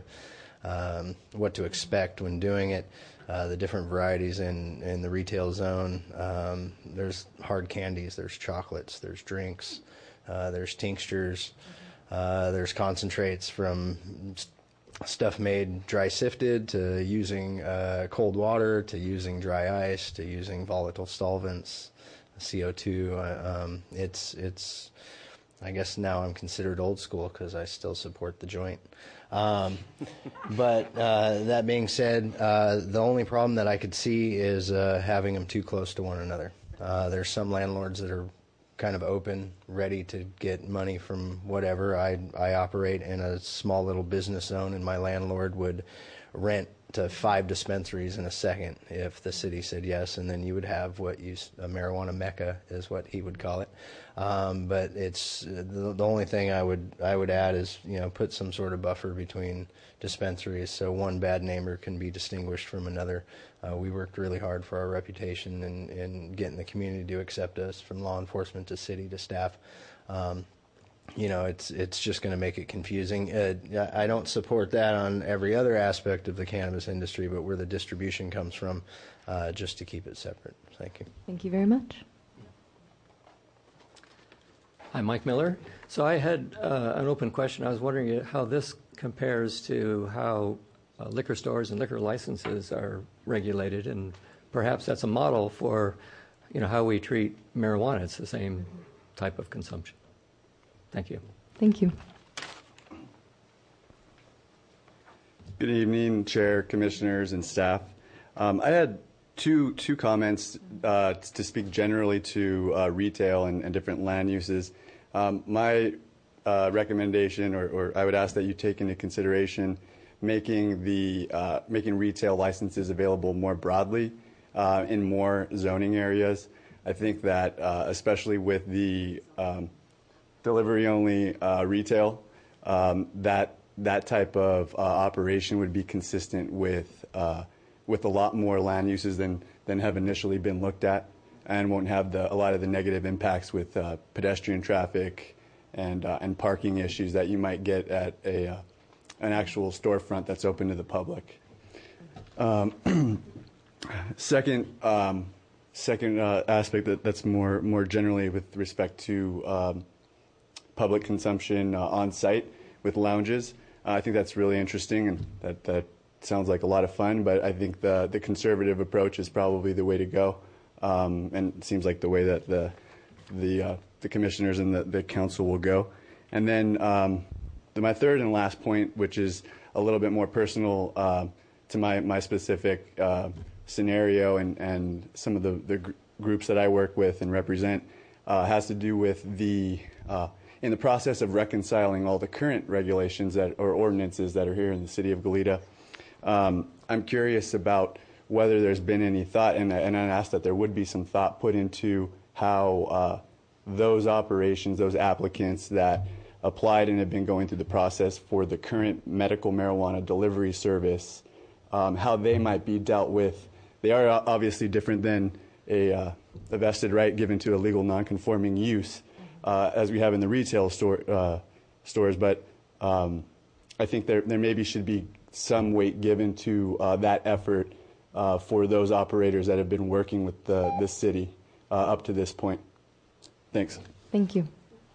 um, what to expect when doing it, uh, the different varieties in, in the retail zone. Um, there's hard candies, there's chocolates, there's drinks, uh, there's tinctures, uh, there's concentrates from stuff made dry sifted to using uh, cold water to using dry ice to using volatile solvents, C O two. Uh, um, it's it's. I guess now I'm considered old school because I still support the joint. Um, but uh, that being said, uh, the only problem that I could see is uh, having them too close to one another. Uh, there's some landlords that are kind of open, ready to get money from whatever. I, I operate in a small little business zone, and my landlord would rent to five dispensaries in a second if the city said yes, and then you would have what you, a marijuana mecca is what he would call it. Um, but it's the, the only thing I would I would add is, you know, put some sort of buffer between dispensaries so one bad neighbor can be distinguished from another. Uh, we worked really hard for our reputation and, and getting the community to accept us, from law enforcement to city to staff. Um, you know, it's it's just going to make it confusing. Uh, I don't support that on every other aspect of the cannabis industry, but where the distribution comes from, uh, just to keep it separate. Thank you. Thank you very much. Hi, Mike Miller. So I had uh, an open question. I was wondering how this compares to how uh, liquor stores and liquor licenses are regulated, and perhaps that's a model for, you know, how we treat marijuana. It's the same type of consumption. Thank you. Thank you. Good evening, Chair, Commissioners, and staff. Um, I had two two comments uh, to speak generally to uh, retail and, and different land uses. Um, my uh, recommendation, or, or I would ask that you take into consideration making the uh, making retail licenses available more broadly uh, in more zoning areas. I think that uh, especially with the um, delivery-only uh, retail, um, that that type of uh, operation would be consistent with uh, with a lot more land uses than than have initially been looked at, and won't have the, a lot of the negative impacts with uh, pedestrian traffic and uh, and parking issues that you might get at a uh, an actual storefront that's open to the public. Um, second, um, second uh, aspect that, that's more more generally with respect to um, public consumption uh, on site with lounges. Uh, I think that's really interesting, and that that sounds like a lot of fun. But I think the the conservative approach is probably the way to go, um, and it seems like the way that the the uh, the commissioners and the, the council will go. And then um, the, my third and last point, which is a little bit more personal uh, to my my specific uh, scenario and and some of the the gr- groups that I work with and represent, uh, has to do with the uh, in the process of reconciling all the current regulations that or ordinances that are here in the city of Goleta. Um, I'm curious about whether there's been any thought, and, and I asked that there would be some thought put into how uh, those operations, those applicants that applied and have been going through the process for the current medical marijuana delivery service, um, how they might be dealt with. They are obviously different than a, uh, a vested right given to a legal non-conforming use, uh, as we have in the retail store, uh, stores, but um, I think there, there maybe should be some weight given to uh, that effort uh, for those operators that have been working with the, the city uh, up to this point. Thanks. Thank you.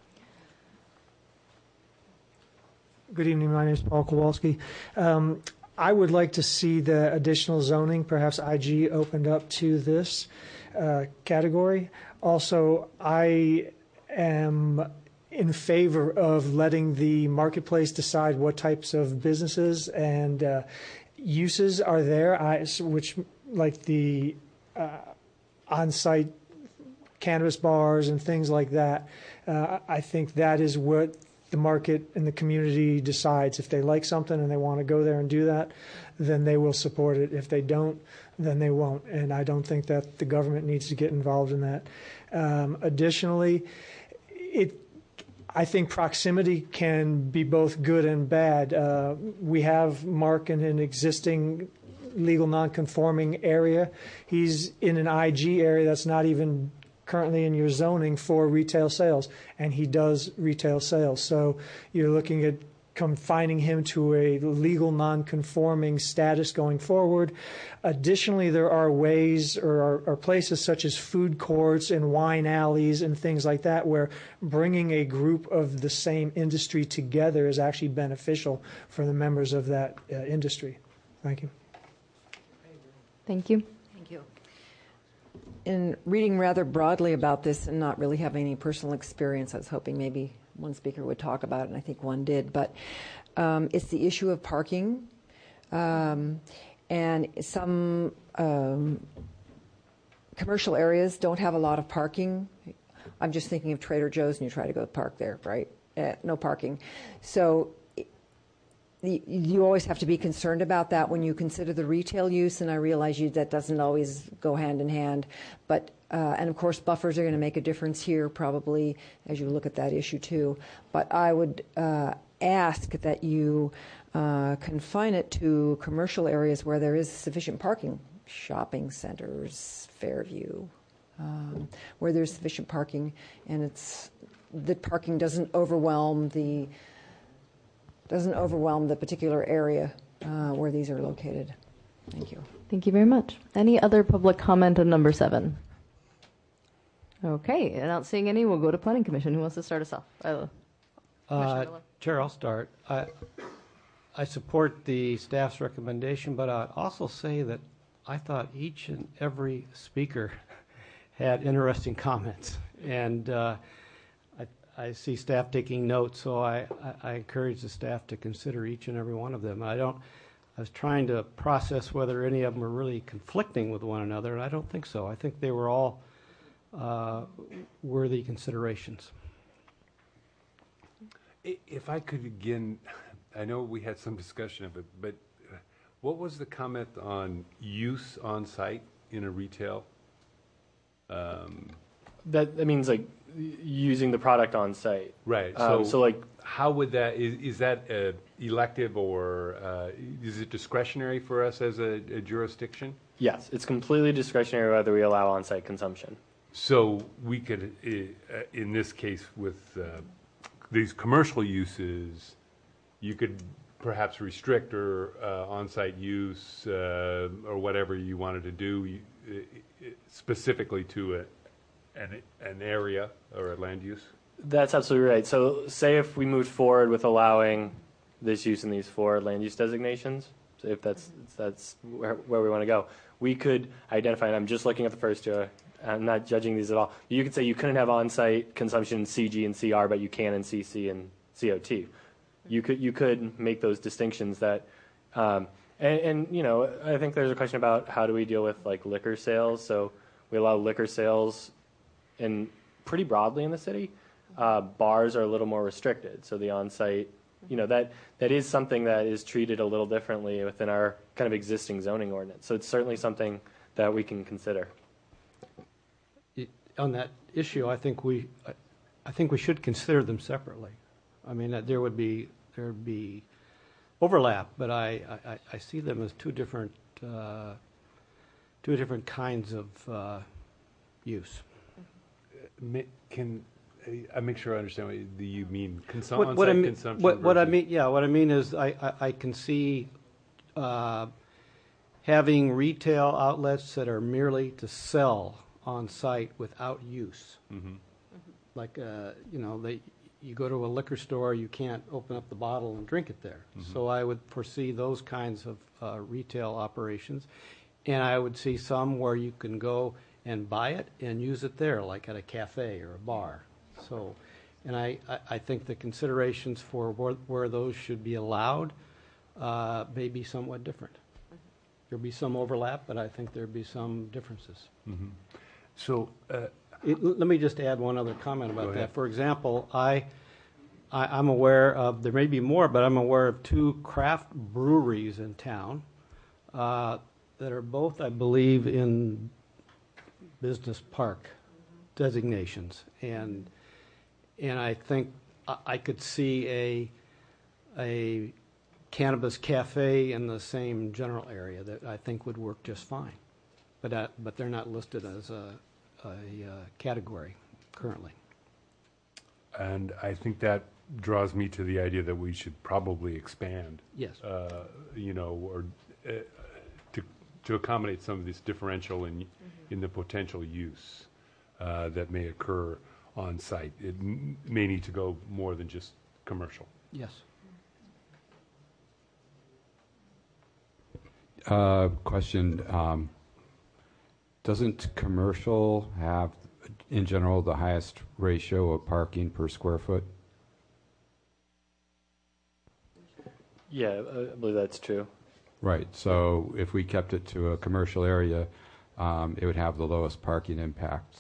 Good evening. My name is Paul Kowalski. Um, I would like to see the additional zoning, perhaps I G, opened up to this uh, category. Also, I am in favor of letting the marketplace decide what types of businesses and uh, uses are there, I, which like the uh, on-site cannabis bars and things like that. Uh, I think that is what the market and the community decides. If they like something and they want to go there and do that, then they will support it. If they don't, then they won't. And I don't think that the government needs to get involved in that. Um, additionally, it I think proximity can be both good and bad. Uh, we have Mark in an existing legal non-conforming area. He's in an I G area that's not even currently in your zoning for retail sales, and he does retail sales. So you're looking at confining him to a legal non-conforming status going forward. Additionally, there are ways or are, are places such as food courts and wine alleys and things like that where bringing a group of the same industry together is actually beneficial for the members of that uh, industry. Thank you. Thank you. Thank you. In reading rather broadly about this and not really having any personal experience, I was hoping maybe one speaker would talk about it, and I think one did, but um, it's the issue of parking. Um, and some um, commercial areas don't have a lot of parking. I'm just thinking of Trader Joe's, and you try to go park there, right? Uh, no parking. So you always have to be concerned about that when you consider the retail use, and I realize you that doesn't always go hand in hand. But uh, and of course, buffers are going to make a difference here, probably as you look at that issue too. But I would uh, ask that you uh, confine it to commercial areas where there is sufficient parking, shopping centers, Fairview, um, where there's sufficient parking, and it's that parking doesn't overwhelm the. doesn't overwhelm the particular area uh, where these are located. Thank you. Thank you very much. Any other public comment on number seven? Okay, not seeing any, we'll go to Planning Commission. Who wants to start us off? Uh, Uh, Chair, I'll start. I, I support the staff's recommendation, but I'd also say that I thought each and every speaker had interesting comments. And uh, I, I see staff taking notes, so I, I, I encourage the staff to consider each and every one of them. I don't. I was trying to process whether any of them were really conflicting with one another, and I don't think so. I think they were all uh, worthy considerations. If I could again, I know we had some discussion of it, but what was the comment on use on site in a retail? Um, that, that means like using the product on site. Right. Um, so, so like, how would that, is, is that uh, elective or uh, is it discretionary for us as a, a jurisdiction? Yes, it's completely discretionary whether we allow on-site consumption. So we could, uh, in this case with uh, these commercial uses, you could perhaps restrict or uh, on-site use uh, or whatever you wanted to do you, uh, specifically to a, an, an area or a land use? That's absolutely right. So say if we moved forward with allowing this use in these four land use designations, so if that's that's where, where we want to go, we could identify, and I'm just looking at the first two, I'm not judging these at all. You could say you couldn't have on-site consumption in C G and C R, but you can in C C and C O T. You could you could make those distinctions that, um, and, and you know, I think there's a question about how do we deal with like liquor sales. So we allow liquor sales in pretty broadly in the city. Uh, bars are a little more restricted. So the on-site, you know, that that is something that is treated a little differently within our kind of existing zoning ordinance. So it's certainly something that we can consider. It, on that issue, I think we, I, I think we should consider them separately. I mean, uh, there would be there would be overlap, but I, I, I see them as two different uh, two different kinds of uh, use. Can I make sure I understand what you mean? Consum- what, what I mean, consumption. What, what I versus- mean, yeah, what I mean is I, I, I can see uh, having retail outlets that are merely to sell on site without use. Mm-hmm. Like uh, you know, they you go to a liquor store, you can't open up the bottle and drink it there. Mhm. So I would foresee those kinds of uh, retail operations, and I would see some where you can go and buy it and use it there, like at a cafe or a bar. So, and I, I, I think the considerations for where, where those should be allowed uh, may be somewhat different. There'll be some overlap, but I think there'll be some differences. Mm-hmm. So, uh, It, l- let me just add one other comment Go about ahead. that. For example, I, I, I'm aware of, there may be more, but I'm aware of two craft breweries in town uh, that are both, I believe, in business park designations. And, and I think I, I could see a, a cannabis cafe in the same general area that I think would work just fine. But, uh, but they're not listed as a, a uh, category currently. and I think that draws me to the idea that we should probably expand. Yes. Uh, you know, or uh, to to accommodate some of this differential in in the potential use uh, that may occur on site. It m- may need to go more than just commercial. Yes. Uh, question, um, doesn't commercial have, in general, the highest ratio of parking per square foot? Yeah, uh, I believe that's true. Right, so if we kept it to a commercial area, um, it would have the lowest parking impacts.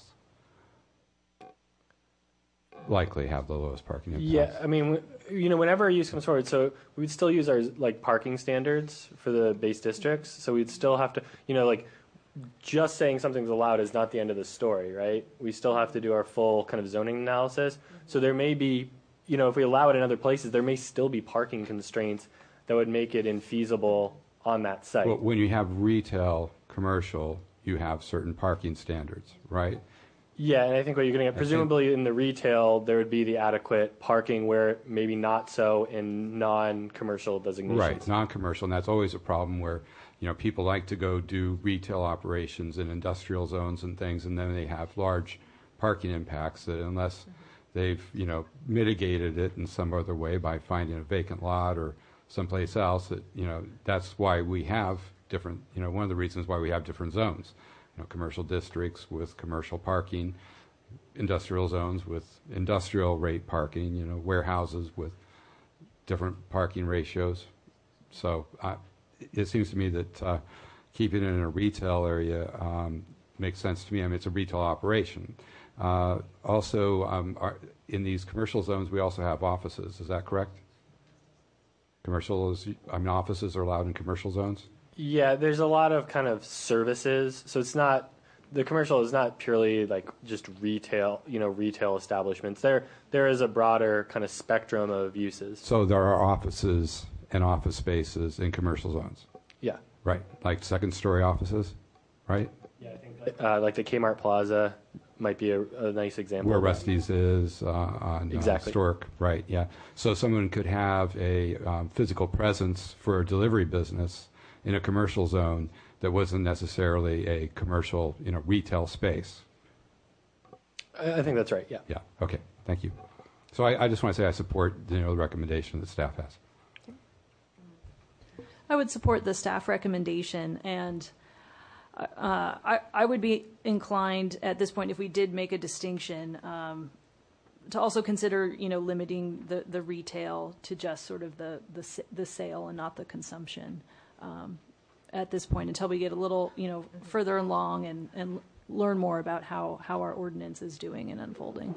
Likely have the lowest parking impacts. Yeah, I mean, w- you know, whenever a use comes forward, so we'd still use our like parking standards for the base districts. So we'd still have to, you know, like just saying something's allowed is not the end of the story, right? We still have to do our full kind of zoning analysis. So there may be, you know, if we allow it in other places, there may still be parking constraints that would make it infeasible on that site. Well, when you have retail, commercial, you have certain parking standards, right? Yeah, and I think what you're getting at, I presumably in the retail, there would be the adequate parking where maybe not so in non-commercial designations. Right, non-commercial, and that's always a problem where, you know, people like to go do retail operations in industrial zones and things, and then they have large parking impacts that unless they've, you know, mitigated it in some other way by finding a vacant lot or someplace else, that, you know, that's why we have different, you know, one of the reasons why we have different zones. You know, commercial districts with commercial parking, industrial zones with industrial rate parking, you know, warehouses with different parking ratios. So uh, it seems to me that uh, keeping it in a retail area um, makes sense to me. I mean, it's a retail operation. Uh, also, um, our, in these commercial zones, we also have offices. Is that correct? Commercial is, I mean, offices are allowed in commercial zones? Yeah, there's a lot of kind of services. So it's not, the commercial is not purely like just retail, you know, retail establishments. There, there is a broader kind of spectrum of uses. So there are offices and office spaces in commercial zones? Yeah. Right, like second-story offices, right? Yeah, I think like, uh, like the Kmart Plaza might be a, a nice example. Where of that. Rusty's is uh, on Exactly. uh, Stork, right? Yeah. So someone could have a um, physical presence for a delivery business in a commercial zone that wasn't necessarily a commercial, you know, retail space. I, I think that's right. Yeah. Yeah. Okay. Thank you. So I, I just want to say I support, you know, the recommendation that staff has. I would support the staff recommendation, and uh, I, I would be inclined at this point, if we did make a distinction, um, to also consider, you know, limiting the, the retail to just sort of the, the, the sale and not the consumption um, at this point, until we get a little, you know, further along and, and learn more about how, how our ordinance is doing and unfolding.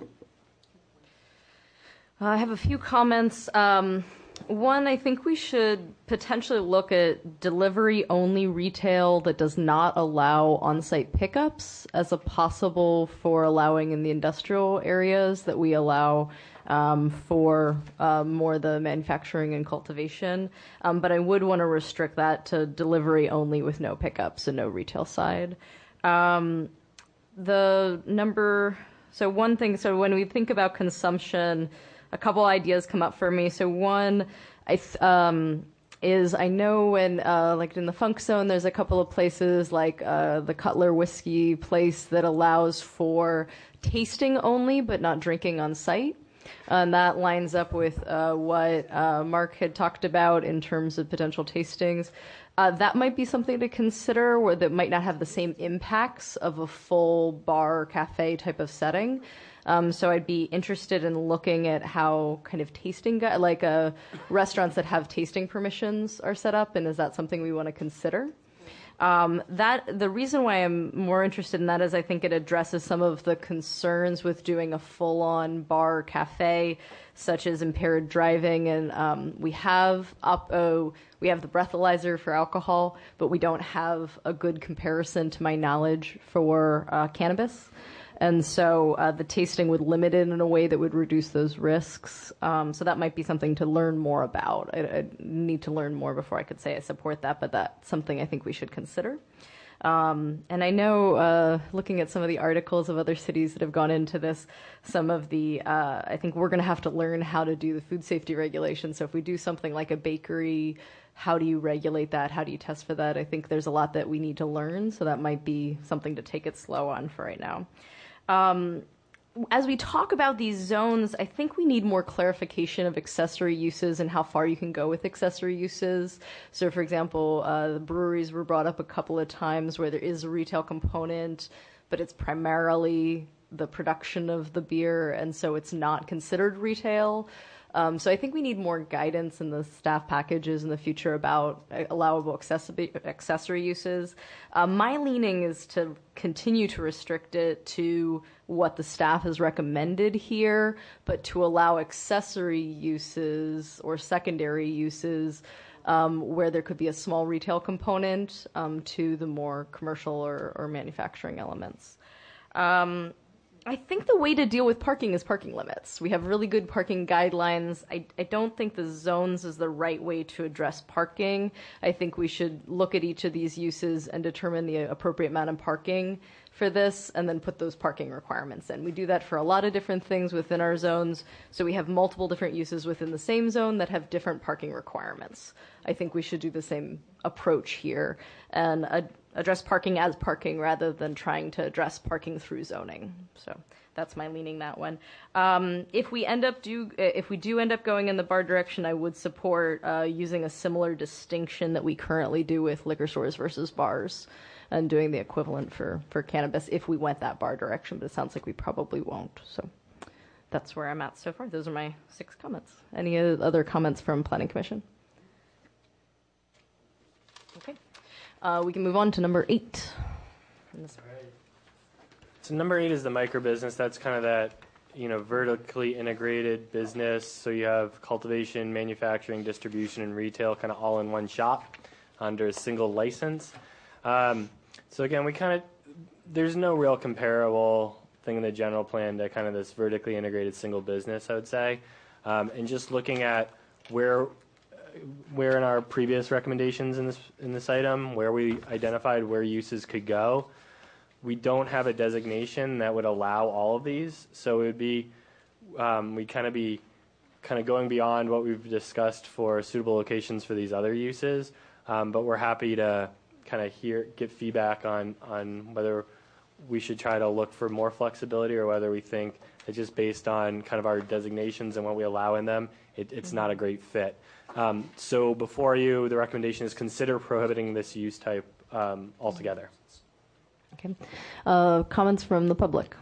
I have a few comments. Um, One, I think we should potentially look at delivery-only retail that does not allow on-site pickups as a possible for allowing in the industrial areas that we allow um, for uh, more the manufacturing and cultivation. Um, but I would want to restrict that to delivery only with no pickups and no retail side. Um, the number, so one thing, so when we think about consumption, a couple ideas come up for me. So one, I th- um, is I know when uh, like in the Funk Zone, there's a couple of places like uh, the Cutler Whiskey place that allows for tasting only, but not drinking on site. And that lines up with uh, what uh, Mark had talked about in terms of potential tastings. Uh, that might be something to consider, where that might not have the same impacts of a full bar cafe type of setting. Um, so I'd be interested in looking at how kind of tasting, gu- like uh, restaurants that have tasting permissions are set up, and is that something we want to consider? Um, that the reason why I'm more interested in that is I think it addresses some of the concerns with doing a full-on bar cafe, such as impaired driving, and um, we have up oh we have the breathalyzer for alcohol, but we don't have a good comparison, to my knowledge, for uh, cannabis. And so uh, the tasting would limit it in a way that would reduce those risks. Um, so that might be something to learn more about. I, I need to learn more before I could say I support that, but that's something I think we should consider. Um, and I know, uh, looking at some of the articles of other cities that have gone into this, some of the, uh, I think we're going to have to learn how to do the food safety regulations. So if we do something like a bakery, how do you regulate that? How do you test for that? I think there's a lot that we need to learn. So that might be something to take it slow on for right now. Um, as we talk about these zones, I think we need more clarification of accessory uses and how far you can go with accessory uses. So, for example, uh, the breweries were brought up a couple of times where there is a retail component, but it's primarily the production of the beer, and so it's not considered retail. Um, so I think we need more guidance in the staff packages in the future about uh, allowable accessory, accessory uses. Uh, my leaning is to continue to restrict it to what the staff has recommended here, but to allow accessory uses or secondary uses um, where there could be a small retail component um, to the more commercial or, or manufacturing elements. Um, I think the way to deal with parking is parking limits. We have really good parking guidelines. I, I don't think the zones is the right way to address parking. I think we should look at each of these uses and determine the appropriate amount of parking for this and then put those parking requirements in. We do that for a lot of different things within our zones. So we have multiple different uses within the same zone that have different parking requirements. I think we should do the same approach here and uh, address parking as parking rather than trying to address parking through zoning. So that's my leaning that one. Um, if we end up do if we do end up going in the bar direction, I would support uh, using a similar distinction that we currently do with liquor stores versus bars, and doing the equivalent for for cannabis if we went that bar direction. But it sounds like we probably won't. So that's where I'm at so far. Those are my six comments. Any other comments from Planning Commission? Okay. Uh, we can move on to number eight. So number eight is the micro business. That's kind of that, you know, vertically integrated business. So you have cultivation, manufacturing, distribution, and retail kind of all in one shop under a single license. Um, so again, we kind of, there's no real comparable thing in the general plan to kind of this vertically integrated single business, I would say. Um, and just looking at where where in our previous recommendations in this in this item, where we identified where uses could go, we don't have a designation that would allow all of these, so it would be um, we'd kind of be kind of going beyond what we've discussed for suitable locations for these other uses. Um, but we're happy to kind of hear get feedback on on whether we should try to look for more flexibility or whether we think that just based on kind of our designations and what we allow in them, it, it's not a great fit. Um, so before you, the recommendation is consider prohibiting this use type um, altogether. Okay. Uh, comments from the public?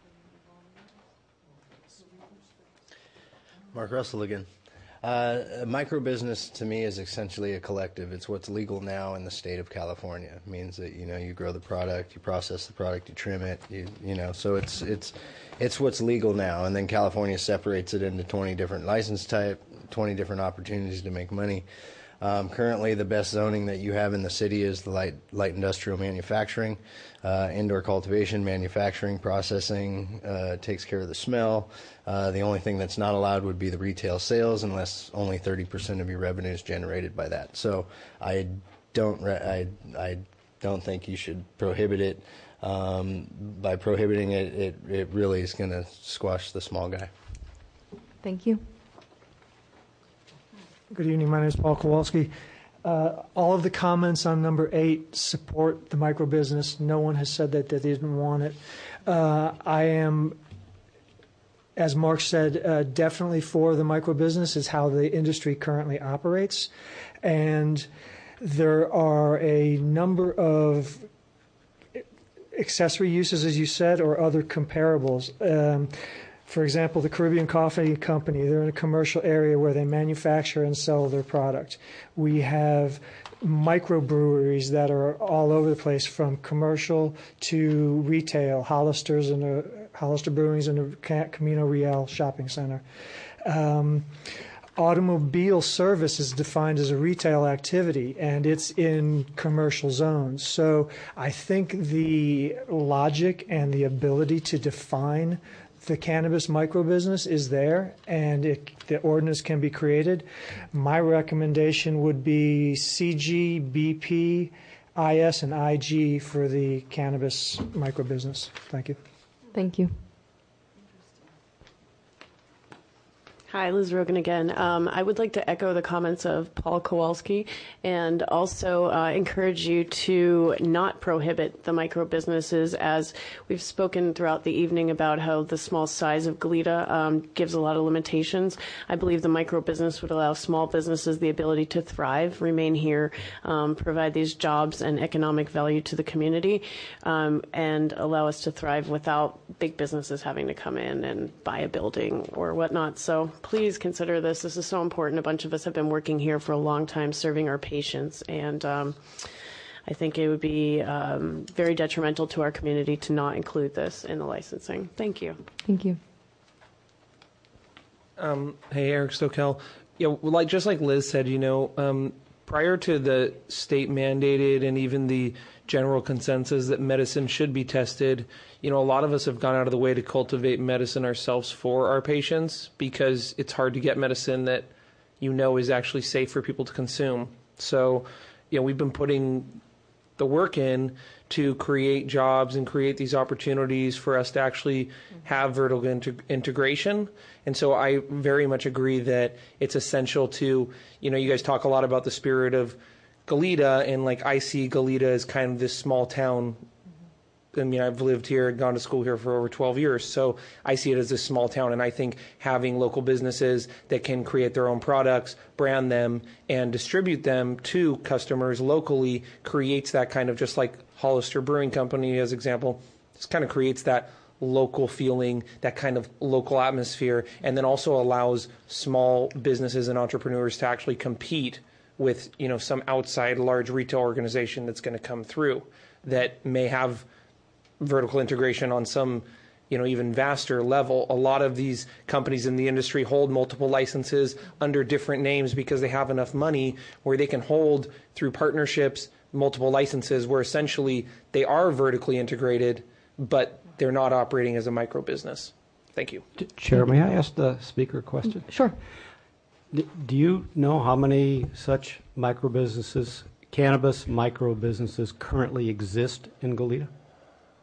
Mark Russell again. Uh, a micro business to me is essentially a collective. It's what's legal now in the state of California. It means that, you know, you grow the product, you process the product, you trim it, you, you know, so it's, it's, it's what's legal now. And then California separates it into twenty different license type, twenty different opportunities to make money. Um, currently, the best zoning that you have in the city is the light, light industrial manufacturing, uh, indoor cultivation, manufacturing, processing, uh, takes care of the smell. Uh, the only thing that's not allowed would be the retail sales, unless only thirty percent of your revenue is generated by that. So I don't, re- I, I don't think you should prohibit it. Um, by prohibiting it, it, it really is going to squash the small guy. Thank you. Good evening. My name is Paul Kowalski. Uh, all of the comments on number eight support the micro business. No one has said that they didn't want it. Uh, I am, as Mark said, uh, definitely for the micro business. Is how the industry currently operates. And there are a number of accessory uses, as you said, or other comparables. Um, For example, the Caribbean Coffee Company, they're in a commercial area where they manufacture and sell their product. We have microbreweries that are all over the place, from commercial to retail, Hollister's and the, Hollister Brewing's in the Camino Real shopping center. Um, automobile service is defined as a retail activity, and it's in commercial zones. So I think the logic and the ability to define the cannabis microbusiness is there, and it, the ordinance can be created. My recommendation would be C G, B P, I S, and I G for the cannabis microbusiness. Thank you. Thank you. Hi, Liz Rogan again. Um, I would like to echo the comments of Paul Kowalski and also uh, encourage you to not prohibit the micro businesses, as we've spoken throughout the evening about how the small size of Goleta um, gives a lot of limitations. I believe the micro business would allow small businesses the ability to thrive, remain here, um, provide these jobs and economic value to the community, um, and allow us to thrive without big businesses having to come in and buy a building or whatnot. So please consider this. This is so important. A bunch of us have been working here for a long time serving our patients, and um, I think it would be um, very detrimental to our community to not include this in the licensing. Thank you. Thank you. Um, hey, Eric Stokel. Yeah, well, like just like Liz said, you know, um, prior to the state mandated and even the general consensus that medicine should be tested, you know, a lot of us have gone out of the way to cultivate medicine ourselves for our patients, because it's hard to get medicine that you know is actually safe for people to consume. So, you know, we've been putting the work in to create jobs and create these opportunities for us to actually have vertical integ- integration. And so I very much agree that it's essential to, you know, you guys talk a lot about the spirit of Goleta, and like I see Goleta as kind of this small town. I mean, I've lived here and gone to school here for over twelve years, so I see it as this small town, and I think having local businesses that can create their own products, brand them, and distribute them to customers locally creates that kind of, just like Hollister Brewing Company as example, just kind of creates that local feeling, that kind of local atmosphere, and then also allows small businesses and entrepreneurs to actually compete with, you know, some outside large retail organization that's going to come through that may have vertical integration on some, you know, even vaster level. A lot of these companies in the industry hold multiple licenses under different names because they have enough money where they can hold, through partnerships, multiple licenses where essentially they are vertically integrated, but they're not operating as a micro business. Thank you. Chair, may I ask the speaker a question? Sure. Do you know how many such micro businesses, cannabis micro businesses, currently exist in Goleta?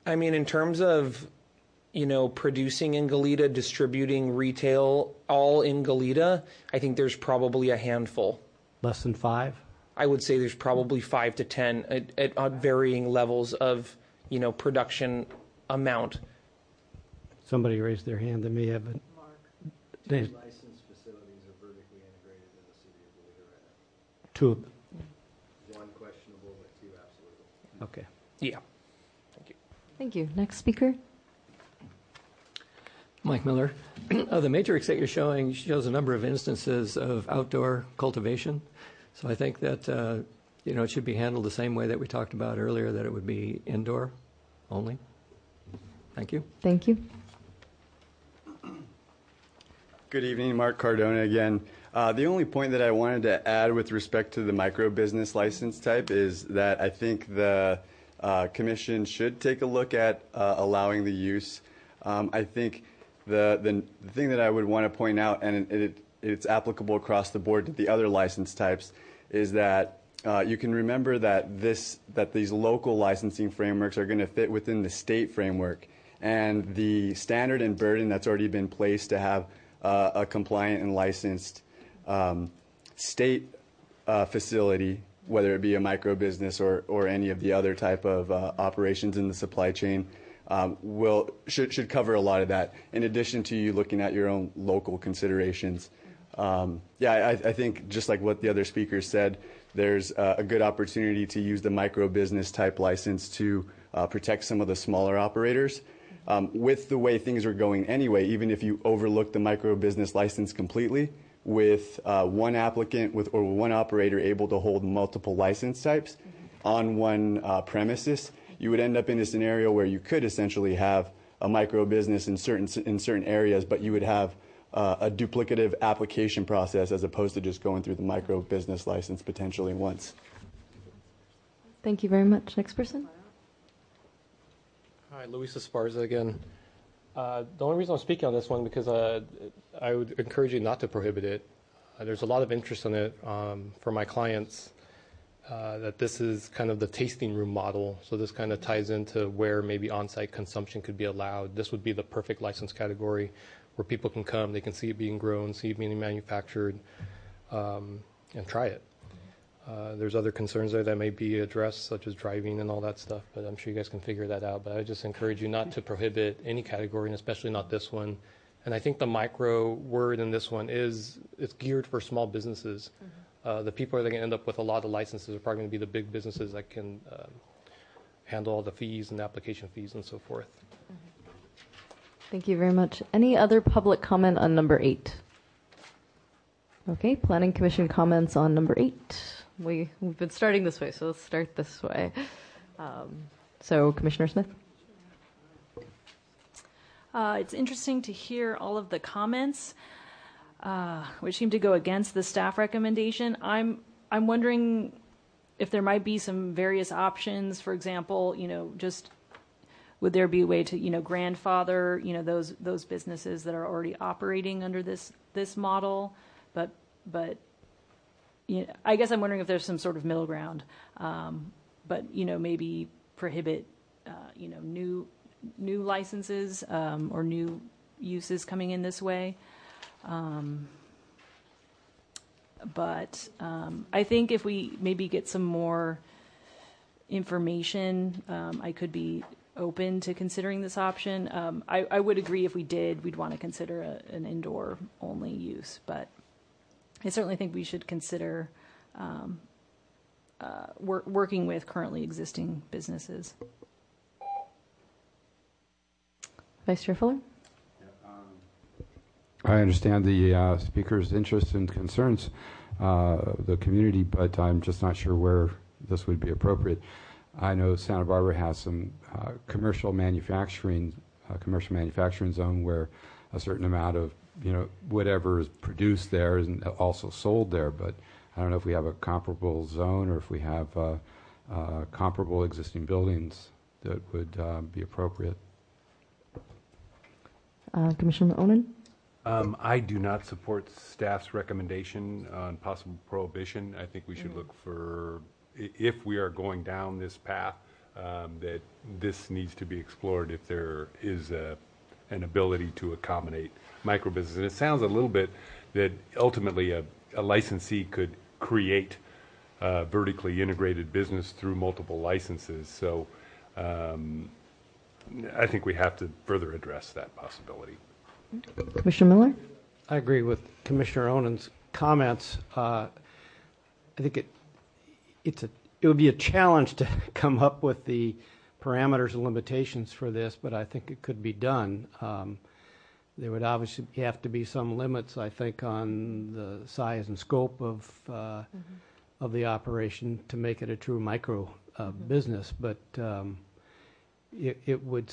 I mean, in terms of, you know, producing in Goleta, distributing retail, all in Goleta, I think there's probably a handful. Less than five? I would say there's probably five to ten at, at, at varying levels of, you know, production amount. Somebody raised their hand. They may have a... They, Licensed facilities are vertically integrated in the city of Goleta right now. two of them. One questionable, but two absolutely. Okay. Yeah. Thank you. Thank you. Next speaker. Mike Miller. uh, the matrix that you're showing shows a number of instances of outdoor cultivation. So I think that, uh, you know, it should be handled the same way that we talked about earlier, that it would be indoor only. Thank you. Thank you. Good evening, Mark Cardona again. Uh, the only point that I wanted to add with respect to the micro business license type is that I think the uh, commission should take a look at uh, allowing the use. Um, I think the, the the thing that I would want to point out, and it, it, it's applicable across the board to the other license types, is that uh, you can remember that this that these local licensing frameworks are going to fit within the state framework, and the standard and burden that's already been placed to have uh, a compliant and licensed um, state uh, facility, whether it be a micro business or or any of the other type of uh, operations in the supply chain. Um, will should should cover a lot of that. In addition to you looking at your own local considerations, um, yeah, I, I think just like what the other speakers said, there's uh, a good opportunity to use the micro business type license to uh, protect some of the smaller operators. Um, with the way things are going anyway, even if you overlook the micro business license completely, with uh, one applicant with or one operator able to hold multiple license types on one uh, premises, you would end up in a scenario where you could essentially have a micro business in certain in certain areas, but you would have uh, a duplicative application process as opposed to just going through the micro business license potentially once. Thank you very much. Next person. Hi, Luis Esparza again. Uh, the only reason I'm speaking on this one because uh, I would encourage you not to prohibit it. Uh, there's a lot of interest in it um, for my clients. Uh, that this is kind of the tasting room model. So this kind of ties into where maybe on-site consumption could be allowed. This would be the perfect license category where people can come, they can see it being grown, see it being manufactured, um, and try it. Uh, there's other concerns there that may be addressed, such as driving and all that stuff, but I'm sure you guys can figure that out. But I just encourage you not to prohibit any category, and especially not this one. And I think the micro word in this one is, it's geared for small businesses. Mm-hmm. Uh, the people that are going to end up with a lot of licenses are probably going to be the big businesses that can um, handle all the fees and application fees and so forth. Thank you very much. Any other public comment on number eight? Okay, Planning Commission comments on number eight. We, we've been starting this way, so let's start this way. Um, so, Commissioner Smith? Uh, it's interesting to hear all of the comments. Uh, which seem to go against the staff recommendation. I'm I'm wondering if there might be some various options. For example, you know, just would there be a way to you know grandfather you know those those businesses that are already operating under this this model, but but you know, I guess I'm wondering if there's some sort of middle ground. Um, but you know maybe prohibit uh, you know new new licenses um, or new uses coming in this way. Um, but um, I think if we maybe get some more information, um, I could be open to considering this option. Um, I, I would agree if we did, we'd want to consider a, an indoor only use, but I certainly think we should consider um, uh, wor- working with currently existing businesses. Vice Chair Fuller? I understand the uh, speaker's interest and concerns, uh, the community, but I'm just not sure where this would be appropriate. I know Santa Barbara has some uh, commercial manufacturing, uh, commercial manufacturing zone where a certain amount of, you know, whatever is produced there is also sold there. But I don't know if we have a comparable zone or if we have uh, uh, comparable existing buildings that would uh, be appropriate. Uh, Commissioner Onen? Um, I do not support staff's recommendation on possible prohibition. I think we should mm. look for, if we are going down this path um, that this needs to be explored if there is a, an ability to accommodate microbusiness. And it sounds a little bit that ultimately a, a licensee could create a vertically integrated business through multiple licenses. So um, I think we have to further address that possibility. Commissioner Miller? I agree with Commissioner Onen's comments. Uh, I think it it's a it would be a challenge to come up with the parameters and limitations for this, but I think it could be done. Um, there would obviously have to be some limits, I think, on the size and scope of uh, mm-hmm. of the operation to make it a true micro uh, mm-hmm. business, but um, it, it would.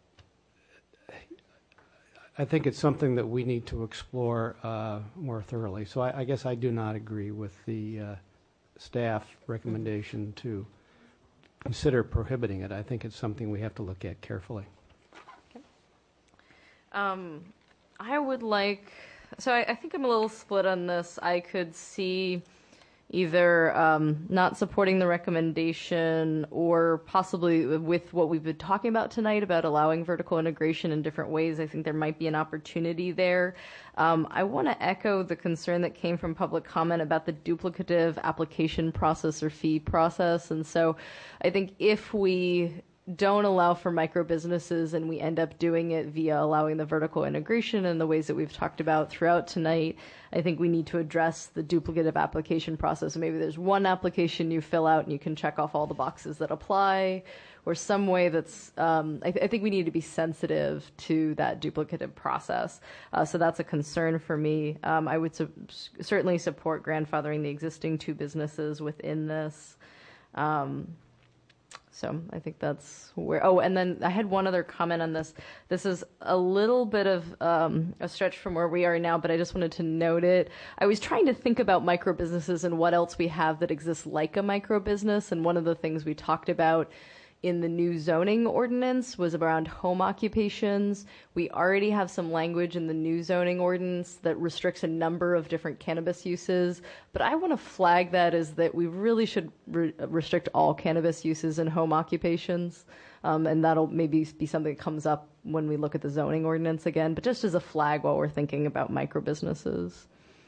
I think it's something that we need to explore uh, more thoroughly. So I, I guess I do not agree with the uh, staff recommendation to consider prohibiting it. I think it's something we have to look at carefully. Okay. Um, I would like, so I, I think I'm a little split on this. I could see either um, not supporting the recommendation or possibly with what we've been talking about tonight about allowing vertical integration in different ways. I think there might be an opportunity there. Um, I want to echo the concern that came from public comment about the duplicative application process or fee process. And so I think if we don't allow for micro businesses and we end up doing it via allowing the vertical integration in the ways that we've talked about throughout tonight, I think we need to address the duplicative application process. Maybe there's one application you fill out and you can check off all the boxes that apply, or some way that's, um, I, th- I think we need to be sensitive to that duplicative process. Uh, so that's a concern for me. Um, I would su- certainly support grandfathering the existing two businesses within this. Um, So I think that's where, oh, and then I had one other comment on this. This is a little bit of um, a stretch from where we are now, but I just wanted to note it. I was trying to think about micro businesses and what else we have that exists like a micro business. And one of the things we talked about in the new zoning ordinance was around home occupations. We already have some language in the new zoning ordinance that restricts a number of different cannabis uses, but I want to flag that as that we really should re- restrict all cannabis uses in home occupations, um, and that'll maybe be something that comes up when we look at the zoning ordinance again, but just as a flag while we're thinking about micro businesses.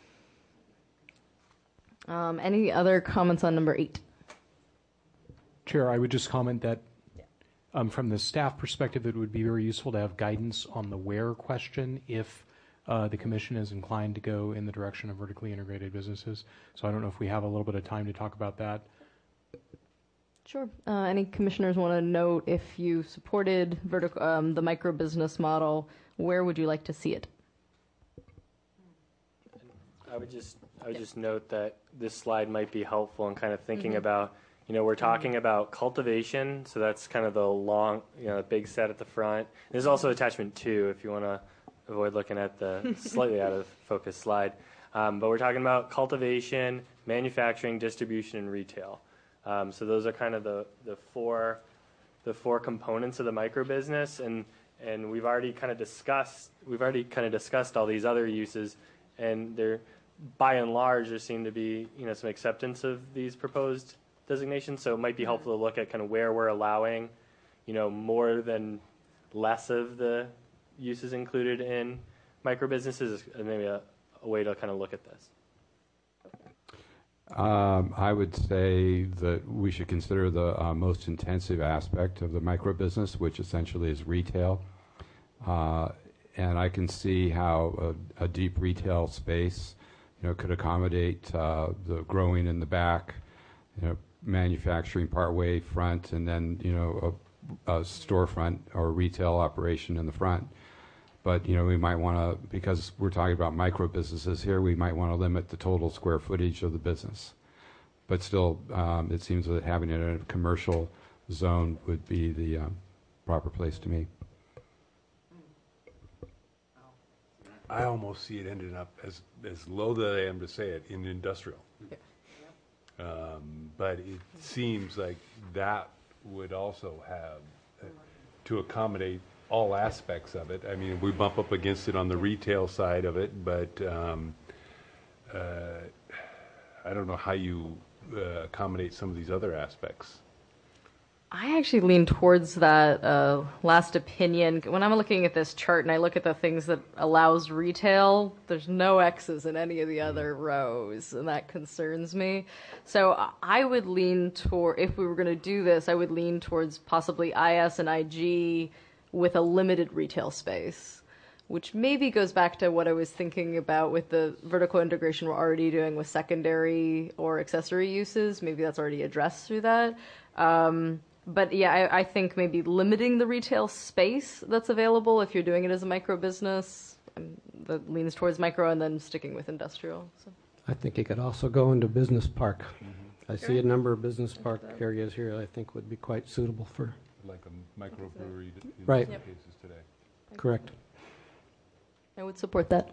Um, any other comments on number eight? Chair, I would just comment that um, from the staff perspective, it would be very useful to have guidance on the where question if uh, the commission is inclined to go in the direction of vertically integrated businesses. So I don't know if we have a little bit of time to talk about that. Sure. Uh, any commissioners want to note if you supported vertical, um, the micro business model, where would you like to see it? I would just I would just note that this slide might be helpful in kind of thinking Mhm. about, you know, we're talking about cultivation, so that's kind of the long, you know, big set at the front. There's also attachment two if you want to avoid looking at the slightly out of focus slide. Um, but we're talking about cultivation, manufacturing, distribution, and retail. Um, so those are kind of the, the four the four components of the micro business, and and we've already kind of discussed we've already kind of discussed all these other uses, and there, by and large, there seem to be, you know, some acceptance of these proposed designations. So it might be helpful to look at kind of where we're allowing, you know, more than less of the uses included in micro businesses, is maybe a, a way to kind of look at this. Um, I would say that we should consider the uh, most intensive aspect of the micro business, which essentially is retail. Uh, and I can see how a, a deep retail space, you know, could accommodate uh, the growing in the back, you know, manufacturing partway front, and then, you know, a, a storefront or retail operation in the front. But, you know, we might want to, because we're talking about micro businesses here, we might want to limit the total square footage of the business. But still, um, it seems that having it in a commercial zone would be the um, proper place to me. I almost see it ending up, as, as low that I am to say it, in industrial. Yeah. Um, but it seems like that would also have, uh, to accommodate all aspects of it. I mean, we bump up against it on the retail side of it, but um, uh, I don't know how you uh, accommodate some of these other aspects. I actually lean towards that uh, last opinion. When I'm looking at this chart and I look at the things that allows retail, there's no X's in any of the other rows, and that concerns me. So I would lean toward, if we were going to do this, I would lean towards possibly I S and I G with a limited retail space, which maybe goes back to what I was thinking about with the vertical integration we're already doing with secondary or accessory uses. Maybe that's already addressed through that. Um, But yeah, I, I think maybe limiting the retail space that's available if you're doing it as a micro business um, that leans towards micro, and then sticking with industrial. So. I think it could also go into business park. Mm-hmm. I see a number of business park areas here I think would be quite suitable for. Like a microbrewery in right. some Yep. cases today. Correct. I would support that.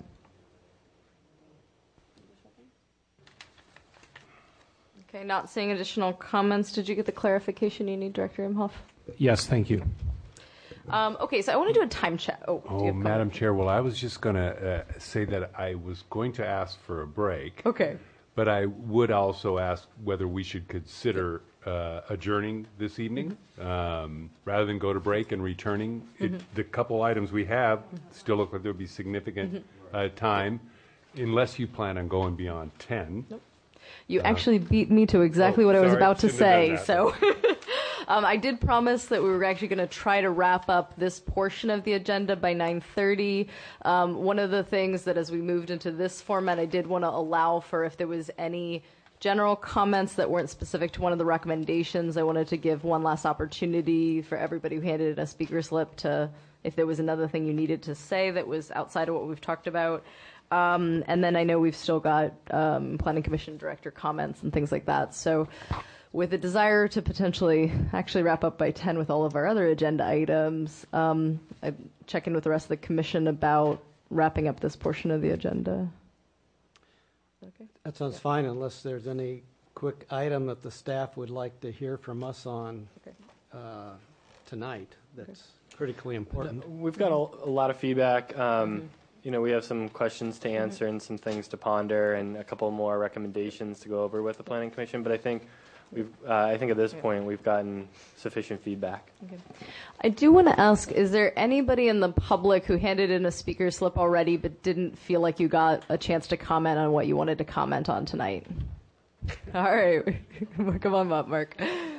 Okay, not seeing additional comments. Did you get the clarification you need, Director Imhoff? Yes, thank you. Um, okay, so I want to do a time check. Oh, do you Oh, have Madam comment? Chair, well, I was just going to uh, say that I was going to ask for a break. Okay. But I would also ask whether we should consider uh, adjourning this evening, um, rather than go to break and returning. It, Mhm. the couple items we have still look like there would be significant Mhm. uh, time, unless you plan on going beyond ten. Nope. You Uh, actually beat me to exactly oh, what I was sorry, about to shouldn't have say. done So um, I did promise that we were actually going to try to wrap up this portion of the agenda by nine thirty. Um, one of the things that as we moved into this format, I did want to allow for if there was any general comments that weren't specific to one of the recommendations. I wanted to give one last opportunity for everybody who handed in a speaker slip to, if there was another thing you needed to say that was outside of what we've talked about. Um, and then I know we've still got um, Planning Commission director comments and things like that. So with a desire to potentially actually wrap up by ten with all of our other agenda items, um, I check in with the rest of the commission about wrapping up this portion of the agenda. Okay. That sounds fine unless there's any quick item that the staff would like to hear from us on okay. uh, tonight that's critically important. We've got a, a lot of feedback. Um, you know, we have some questions to answer and some things to ponder and a couple more recommendations to go over with the Planning Commission. But I think we've, uh, I think at this point we've gotten sufficient feedback. Okay. I do want to ask, is there anybody in the public who handed in a speaker slip already but didn't feel like you got a chance to comment on what you wanted to comment on tonight? All right. Come on up, Mark.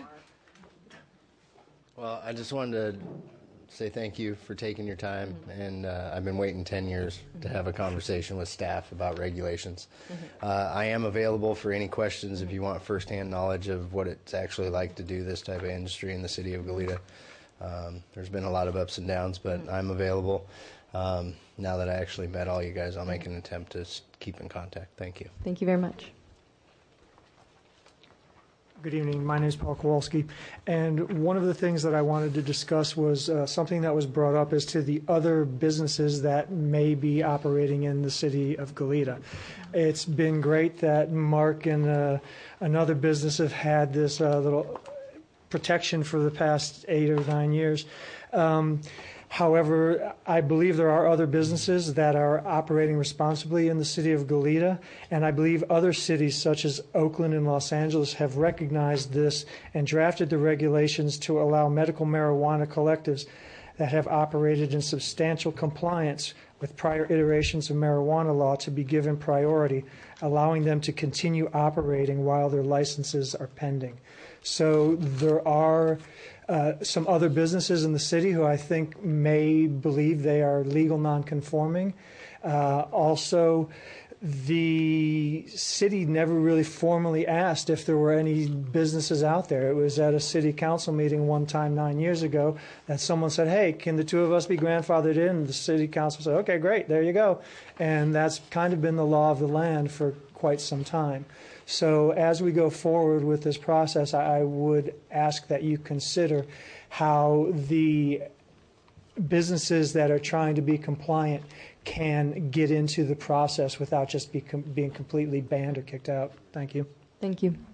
Well, I just wanted to say thank you for taking your time, and uh, I've been waiting ten years to have a conversation with staff about regulations. Uh, I am available for any questions if you want firsthand knowledge of what it's actually like to do this type of industry in the city of Goleta. Um, there's been a lot of ups and downs, but I'm available. Um, now that I actually met all you guys, I'll make an attempt to s- keep in contact. Thank you. Thank you very much. Good evening. My name is Paul Kowalski, and one of the things that I wanted to discuss was uh, something that was brought up as to the other businesses that may be operating in the city of Goleta. It's been great that Mark and uh, another business have had this uh, little protection for the past eight or nine years. Um, However, I believe there are other businesses that are operating responsibly in the city of Goleta, and I believe other cities such as Oakland and Los Angeles have recognized this and drafted the regulations to allow medical marijuana collectives that have operated in substantial compliance with prior iterations of marijuana law to be given priority, allowing them to continue operating while their licenses are pending. So there are Uh, some other businesses in the city who I think may believe they are legal nonconforming. Uh, also, the city never really formally asked if there were any businesses out there. It was at a city council meeting one time nine years ago that someone said, hey, can the two of us be grandfathered in? And the city council said, okay, great, there you go. And that's kind of been the law of the land for quite some time. So as we go forward with this process, I would ask that you consider how the businesses that are trying to be compliant can get into the process without just be com- being completely banned or kicked out. Thank you. Thank you.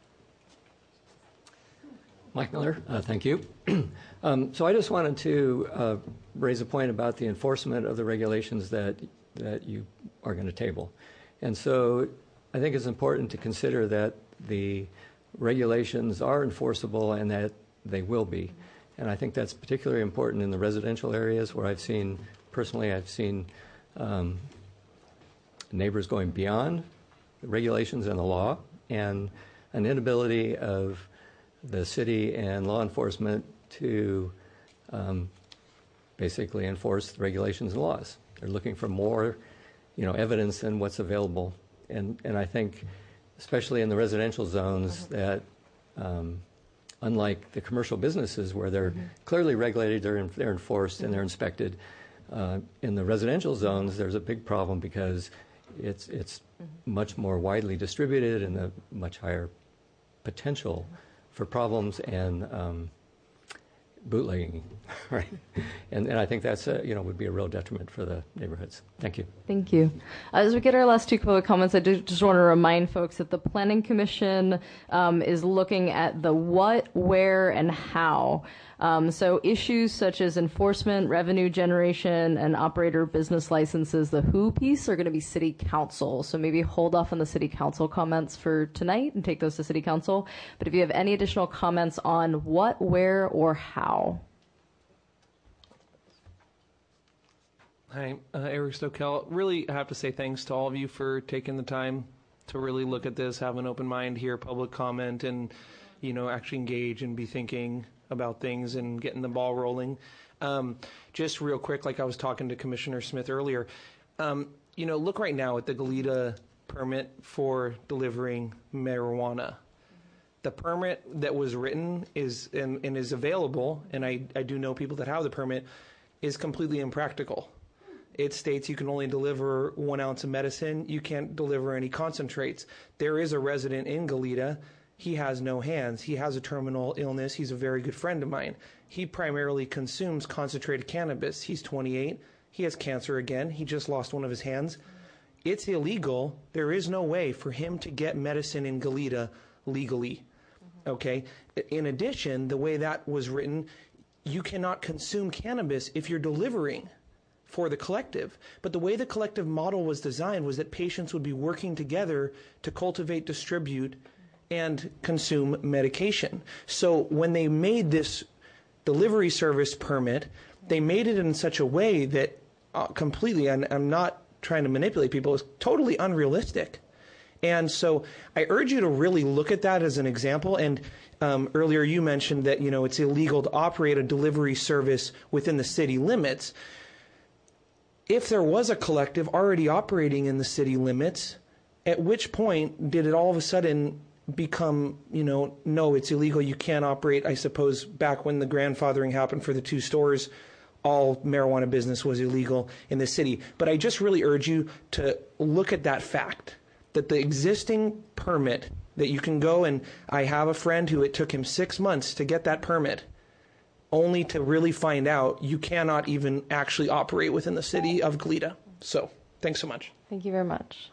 Mike Miller, uh, thank you. um, so I just wanted to uh, raise a point about the enforcement of the regulations that that you are going to table. And so I think it's important to consider that the regulations are enforceable and that they will be. And I think that's particularly important in the residential areas where I've seen, personally, I've seen um, neighbors going beyond the regulations and the law, and an inability of the city and law enforcement to um, basically enforce the regulations and laws. They're looking for more, you know, evidence than what's available. And, and I think, especially in the residential zones, that um, unlike the commercial businesses where they're mm-hmm. clearly regulated, they're, in, they're enforced mm-hmm. and they're inspected, uh, in the residential zones, there's a big problem because it's, it's mm-hmm. much more widely distributed and a much higher potential mm-hmm. for problems and um, bootlegging, right? And, and I think that's a, you know, would be a real detriment for the neighborhoods. Thank you. Thank you. As we get our last two public comments, I do just want to remind folks that the Planning Commission um, is looking at the what, where, and how. Um, so issues such as enforcement, revenue generation, and operator business licenses, the who piece, are going to be City Council. So maybe hold off on the City Council comments for tonight and take those to City Council. But if you have any additional comments on what, where, or how. Hi, uh, Eric Stokel. Really have to say thanks to all of you for taking the time to really look at this, have an open mind, hear public comment, and, you know, actually engage and be thinking about things and getting the ball rolling. Um, just real quick, like I was talking to Commissioner Smith earlier, um, you know, look right now at the Goleta permit for delivering marijuana. The permit that was written is and, and is available, and I, I do know people that have the permit, is completely impractical. It states you can only deliver one ounce of medicine. You can't deliver any concentrates. There is a resident in Goleta. He has no hands. He has a terminal illness. He's a very good friend of mine. He primarily consumes concentrated cannabis. He's twenty-eight. He has cancer again. He just lost one of his hands. It's illegal. There is no way for him to get medicine in Goleta legally. Okay? In addition, the way that was written, you cannot consume cannabis if you're delivering for the collective. But the way the collective model was designed was that patients would be working together to cultivate, distribute, and consume medication. So when they made this delivery service permit, they made it in such a way that uh, completely, and I'm not trying to manipulate people, is totally unrealistic. And so I urge you to really look at that as an example. And um, earlier you mentioned that, you know, it's illegal to operate a delivery service within the city limits. If there was a collective already operating in the city limits, at which point did it all of a sudden become, you know, no, it's illegal, you can't operate? I suppose back when the grandfathering happened for the two stores, all marijuana business was illegal in the city. But I just really urge you to look at that fact, that the existing permit that you can go, and I have a friend who it took him six months to get that permit, only to really find out you cannot even actually operate within the city of Goleta. So thanks so much. Thank you very much.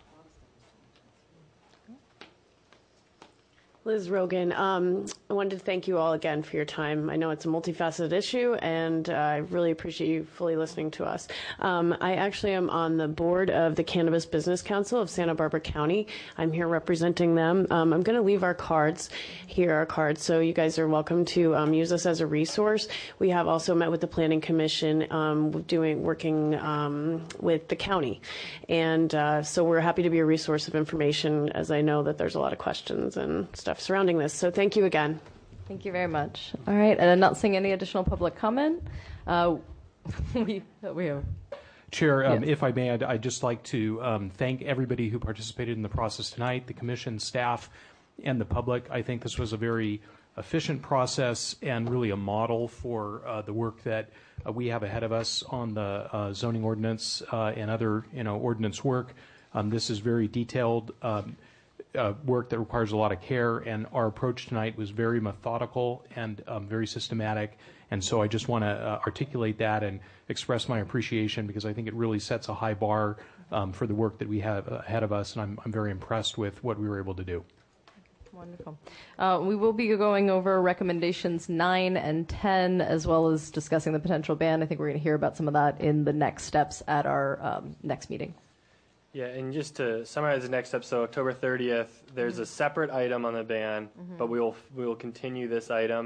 Liz Rogan, um, I wanted to thank you all again for your time. I know it's a multifaceted issue, and uh, I really appreciate you fully listening to us. Um, I actually am on the board of the Cannabis Business Council of Santa Barbara County. I'm here representing them. Um, I'm going to leave our cards here, our cards, so you guys are welcome to um, use us as a resource. We have also met with the Planning Commission, um, doing working um, with the county, and uh, so we're happy to be a resource of information, as I know that there's a lot of questions and stuff surrounding this. So thank you again. Thank you very much. All right, and I'm not seeing any additional public comment. Uh, we, we have. Chair, um, Yes. if I may, I'd, I'd just like to um, thank everybody who participated in the process tonight, the commission, staff, and the public. I think this was a very efficient process and really a model for uh, the work that uh, we have ahead of us on the uh, zoning ordinance uh, and other, you know, ordinance work. Um, this is very detailed um, Uh, work that requires a lot of care, and our approach tonight was very methodical and um, very systematic. And so I just want to uh, articulate that and express my appreciation, because I think it really sets a high bar um, for the work that we have ahead of us, and I'm, I'm very impressed with what we were able to do. Wonderful. Uh, we will be going over recommendations nine and ten, as well as discussing the potential ban. I think we're going to hear about some of that in the next steps at our um, next meeting. Yeah, and just to summarize the next step, so October thirtieth, there's a separate item on the ban, Mhm. but we will we will continue this item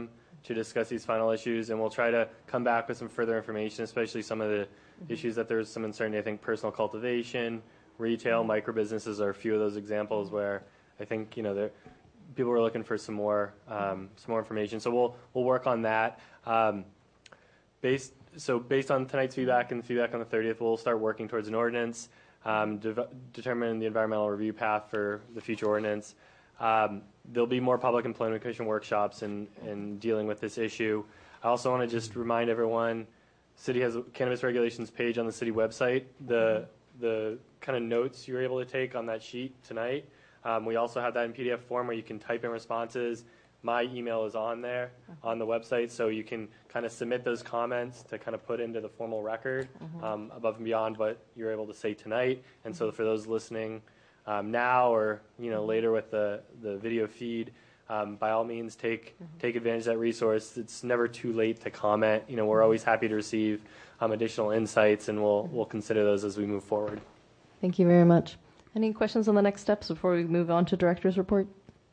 to discuss these final issues, and we'll try to come back with some further information, especially some of the mm-hmm. issues that there's some uncertainty. I think personal cultivation, retail, mm-hmm. micro businesses are a few of those examples where I think, you know, there, people were looking for some more um, some more information. So we'll we'll work on that. Um, based so based on tonight's feedback and the feedback on the thirtieth, we'll start working towards an ordinance, um, de- determine the environmental review path for the future ordinance. Um, there'll be more public employment commission workshops in, in dealing with this issue. I also want to just remind everyone, city has a cannabis regulations page on the city website. The the kind of notes you're able to take on that sheet tonight. Um, we also have that in P D F form where you can type in responses. My email is on there on the website, so you can kind of submit those comments to kind of put into the formal record mm-hmm. um, above and beyond what you're able to say tonight. And so for those listening um, now or you know later with the, the video feed, um, by all means take mm-hmm. take advantage of that resource. It's never too late to comment. You know, we're always happy to receive um, additional insights, and we'll we'll consider those as we move forward. Thank you very much. Any questions on the next steps before we move on to Director's Report?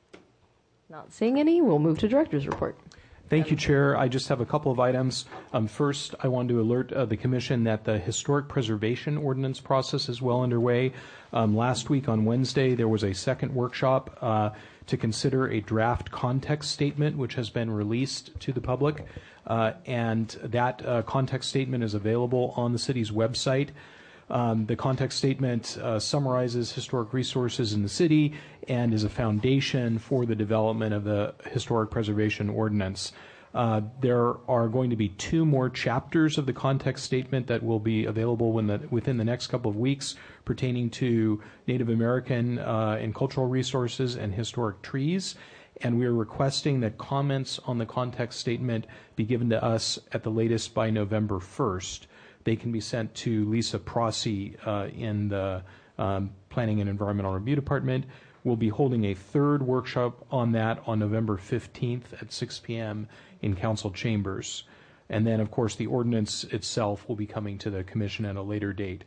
Not seeing any, we'll move to Director's Report. Thank you, Chair. I just have a couple of items. Um, first, I wanted to alert uh, the Commission that the Historic Preservation Ordinance process is well underway. Um, last week on Wednesday, there was a second workshop uh, to consider a draft context statement, which has been released to the public. Uh, and that uh, context statement is available on the city's website. Um, the context statement uh, summarizes historic resources in the city and is a foundation for the development of the Historic Preservation Ordinance. Uh, there are going to be two more chapters of the context statement that will be available when the, within the next couple of weeks pertaining to Native American uh, and cultural resources and historic trees. And we are requesting that comments on the context statement be given to us at the latest by November first. They can be sent to Lisa Prossi uh, in the um, Planning and Environmental Review Department. We'll be holding a third workshop on that on November fifteenth at six p.m. in council chambers. And then, of course, the ordinance itself will be coming to the commission at a later date.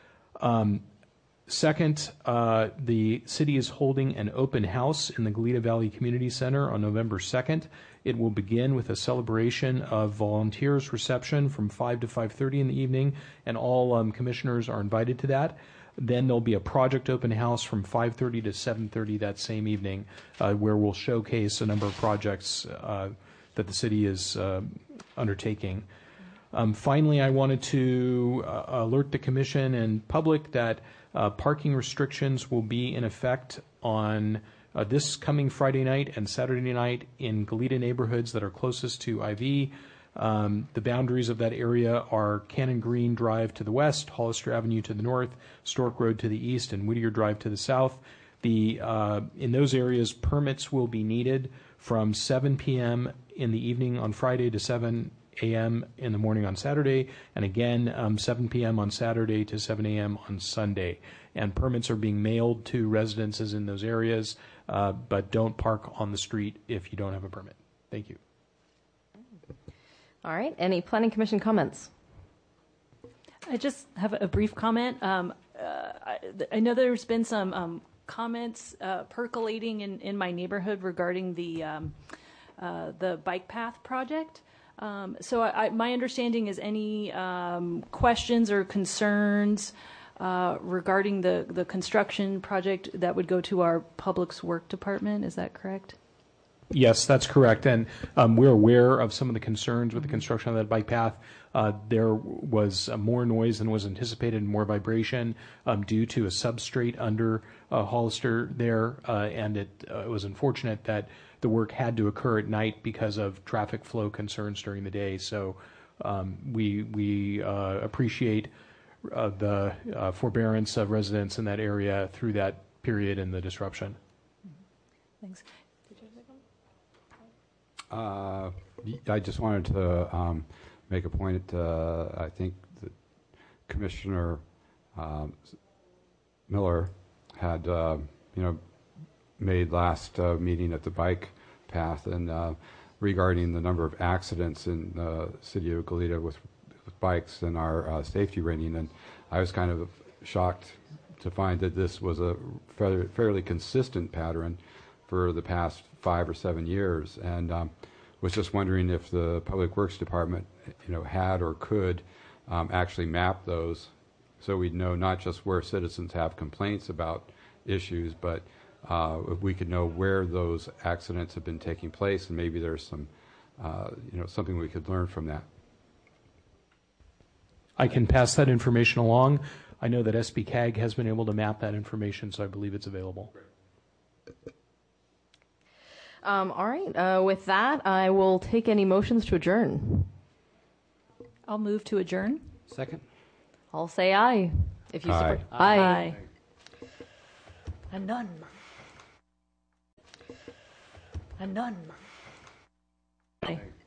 Um, second, uh, the city is holding an open house in the Goleta Valley Community Center on November second. It will begin with a celebration of volunteers reception from five to five thirty in the evening, and all um, commissioners are invited to that. Then there'll be a project open house from five thirty to seven thirty that same evening, uh, where we'll showcase a number of projects uh, that the city is uh, undertaking. Um, finally, I wanted to uh, alert the commission and public that uh, parking restrictions will be in effect on Uh, this coming Friday night and Saturday night in Goleta neighborhoods that are closest to I V. Um, the boundaries of that area are Cannon Green Drive to the west, Hollister Avenue to the north, Stork Road to the east, and Whittier Drive to the south. The uh, in those areas, permits will be needed from seven p.m. in the evening on Friday to seven a.m. in the morning on Saturday, and again um, seven p.m. on Saturday to seven a.m. on Sunday. And permits are being mailed to residences in those areas, uh, but don't park on the street if you don't have a permit. Thank you. All right. Any Planning Commission comments? I just have a brief comment. Um, uh, I, I know there's been some um, comments uh, percolating in, in my neighborhood regarding the um, uh, the bike path project. Um, so I, I, my understanding is any um, questions or concerns Uh, regarding the, the construction project that would go to our Public Works Department. Is that correct? Yes, that's correct. And um, we're aware of some of the concerns with the construction of that bike path. Uh, there was uh, more noise than was anticipated and more vibration um, due to a substrate under uh, Hollister there. Uh, and it, uh, it was unfortunate that the work had to occur at night because of traffic flow concerns during the day. So um, we, we uh, appreciate Uh, the uh, forbearance of residents in that area through that period and the disruption. Thanks. Uh, I just wanted to um, make a point. Uh, I think that Commissioner um, Miller had, uh, you know, made last uh, meeting at the bike path and uh, regarding the number of accidents in the city of Goleta with bikes and our uh, safety rating, and I was kind of shocked to find that this was a fairly, fairly consistent pattern for the past five or seven years. And um, was just wondering if the Public Works Department, you know, had or could um, actually map those, so we'd know not just where citizens have complaints about issues, but uh, if we could know where those accidents have been taking place, and maybe there's some, uh, you know, something we could learn from that. I can pass that information along. I know that S B C A G has been able to map that information, so I believe it's available. Um, all right. Uh, with that, I will take any motions to adjourn. I'll move to adjourn. Second. I'll say aye. If you Aye. support. Aye. Aye. I'm done. I'm done. Aye.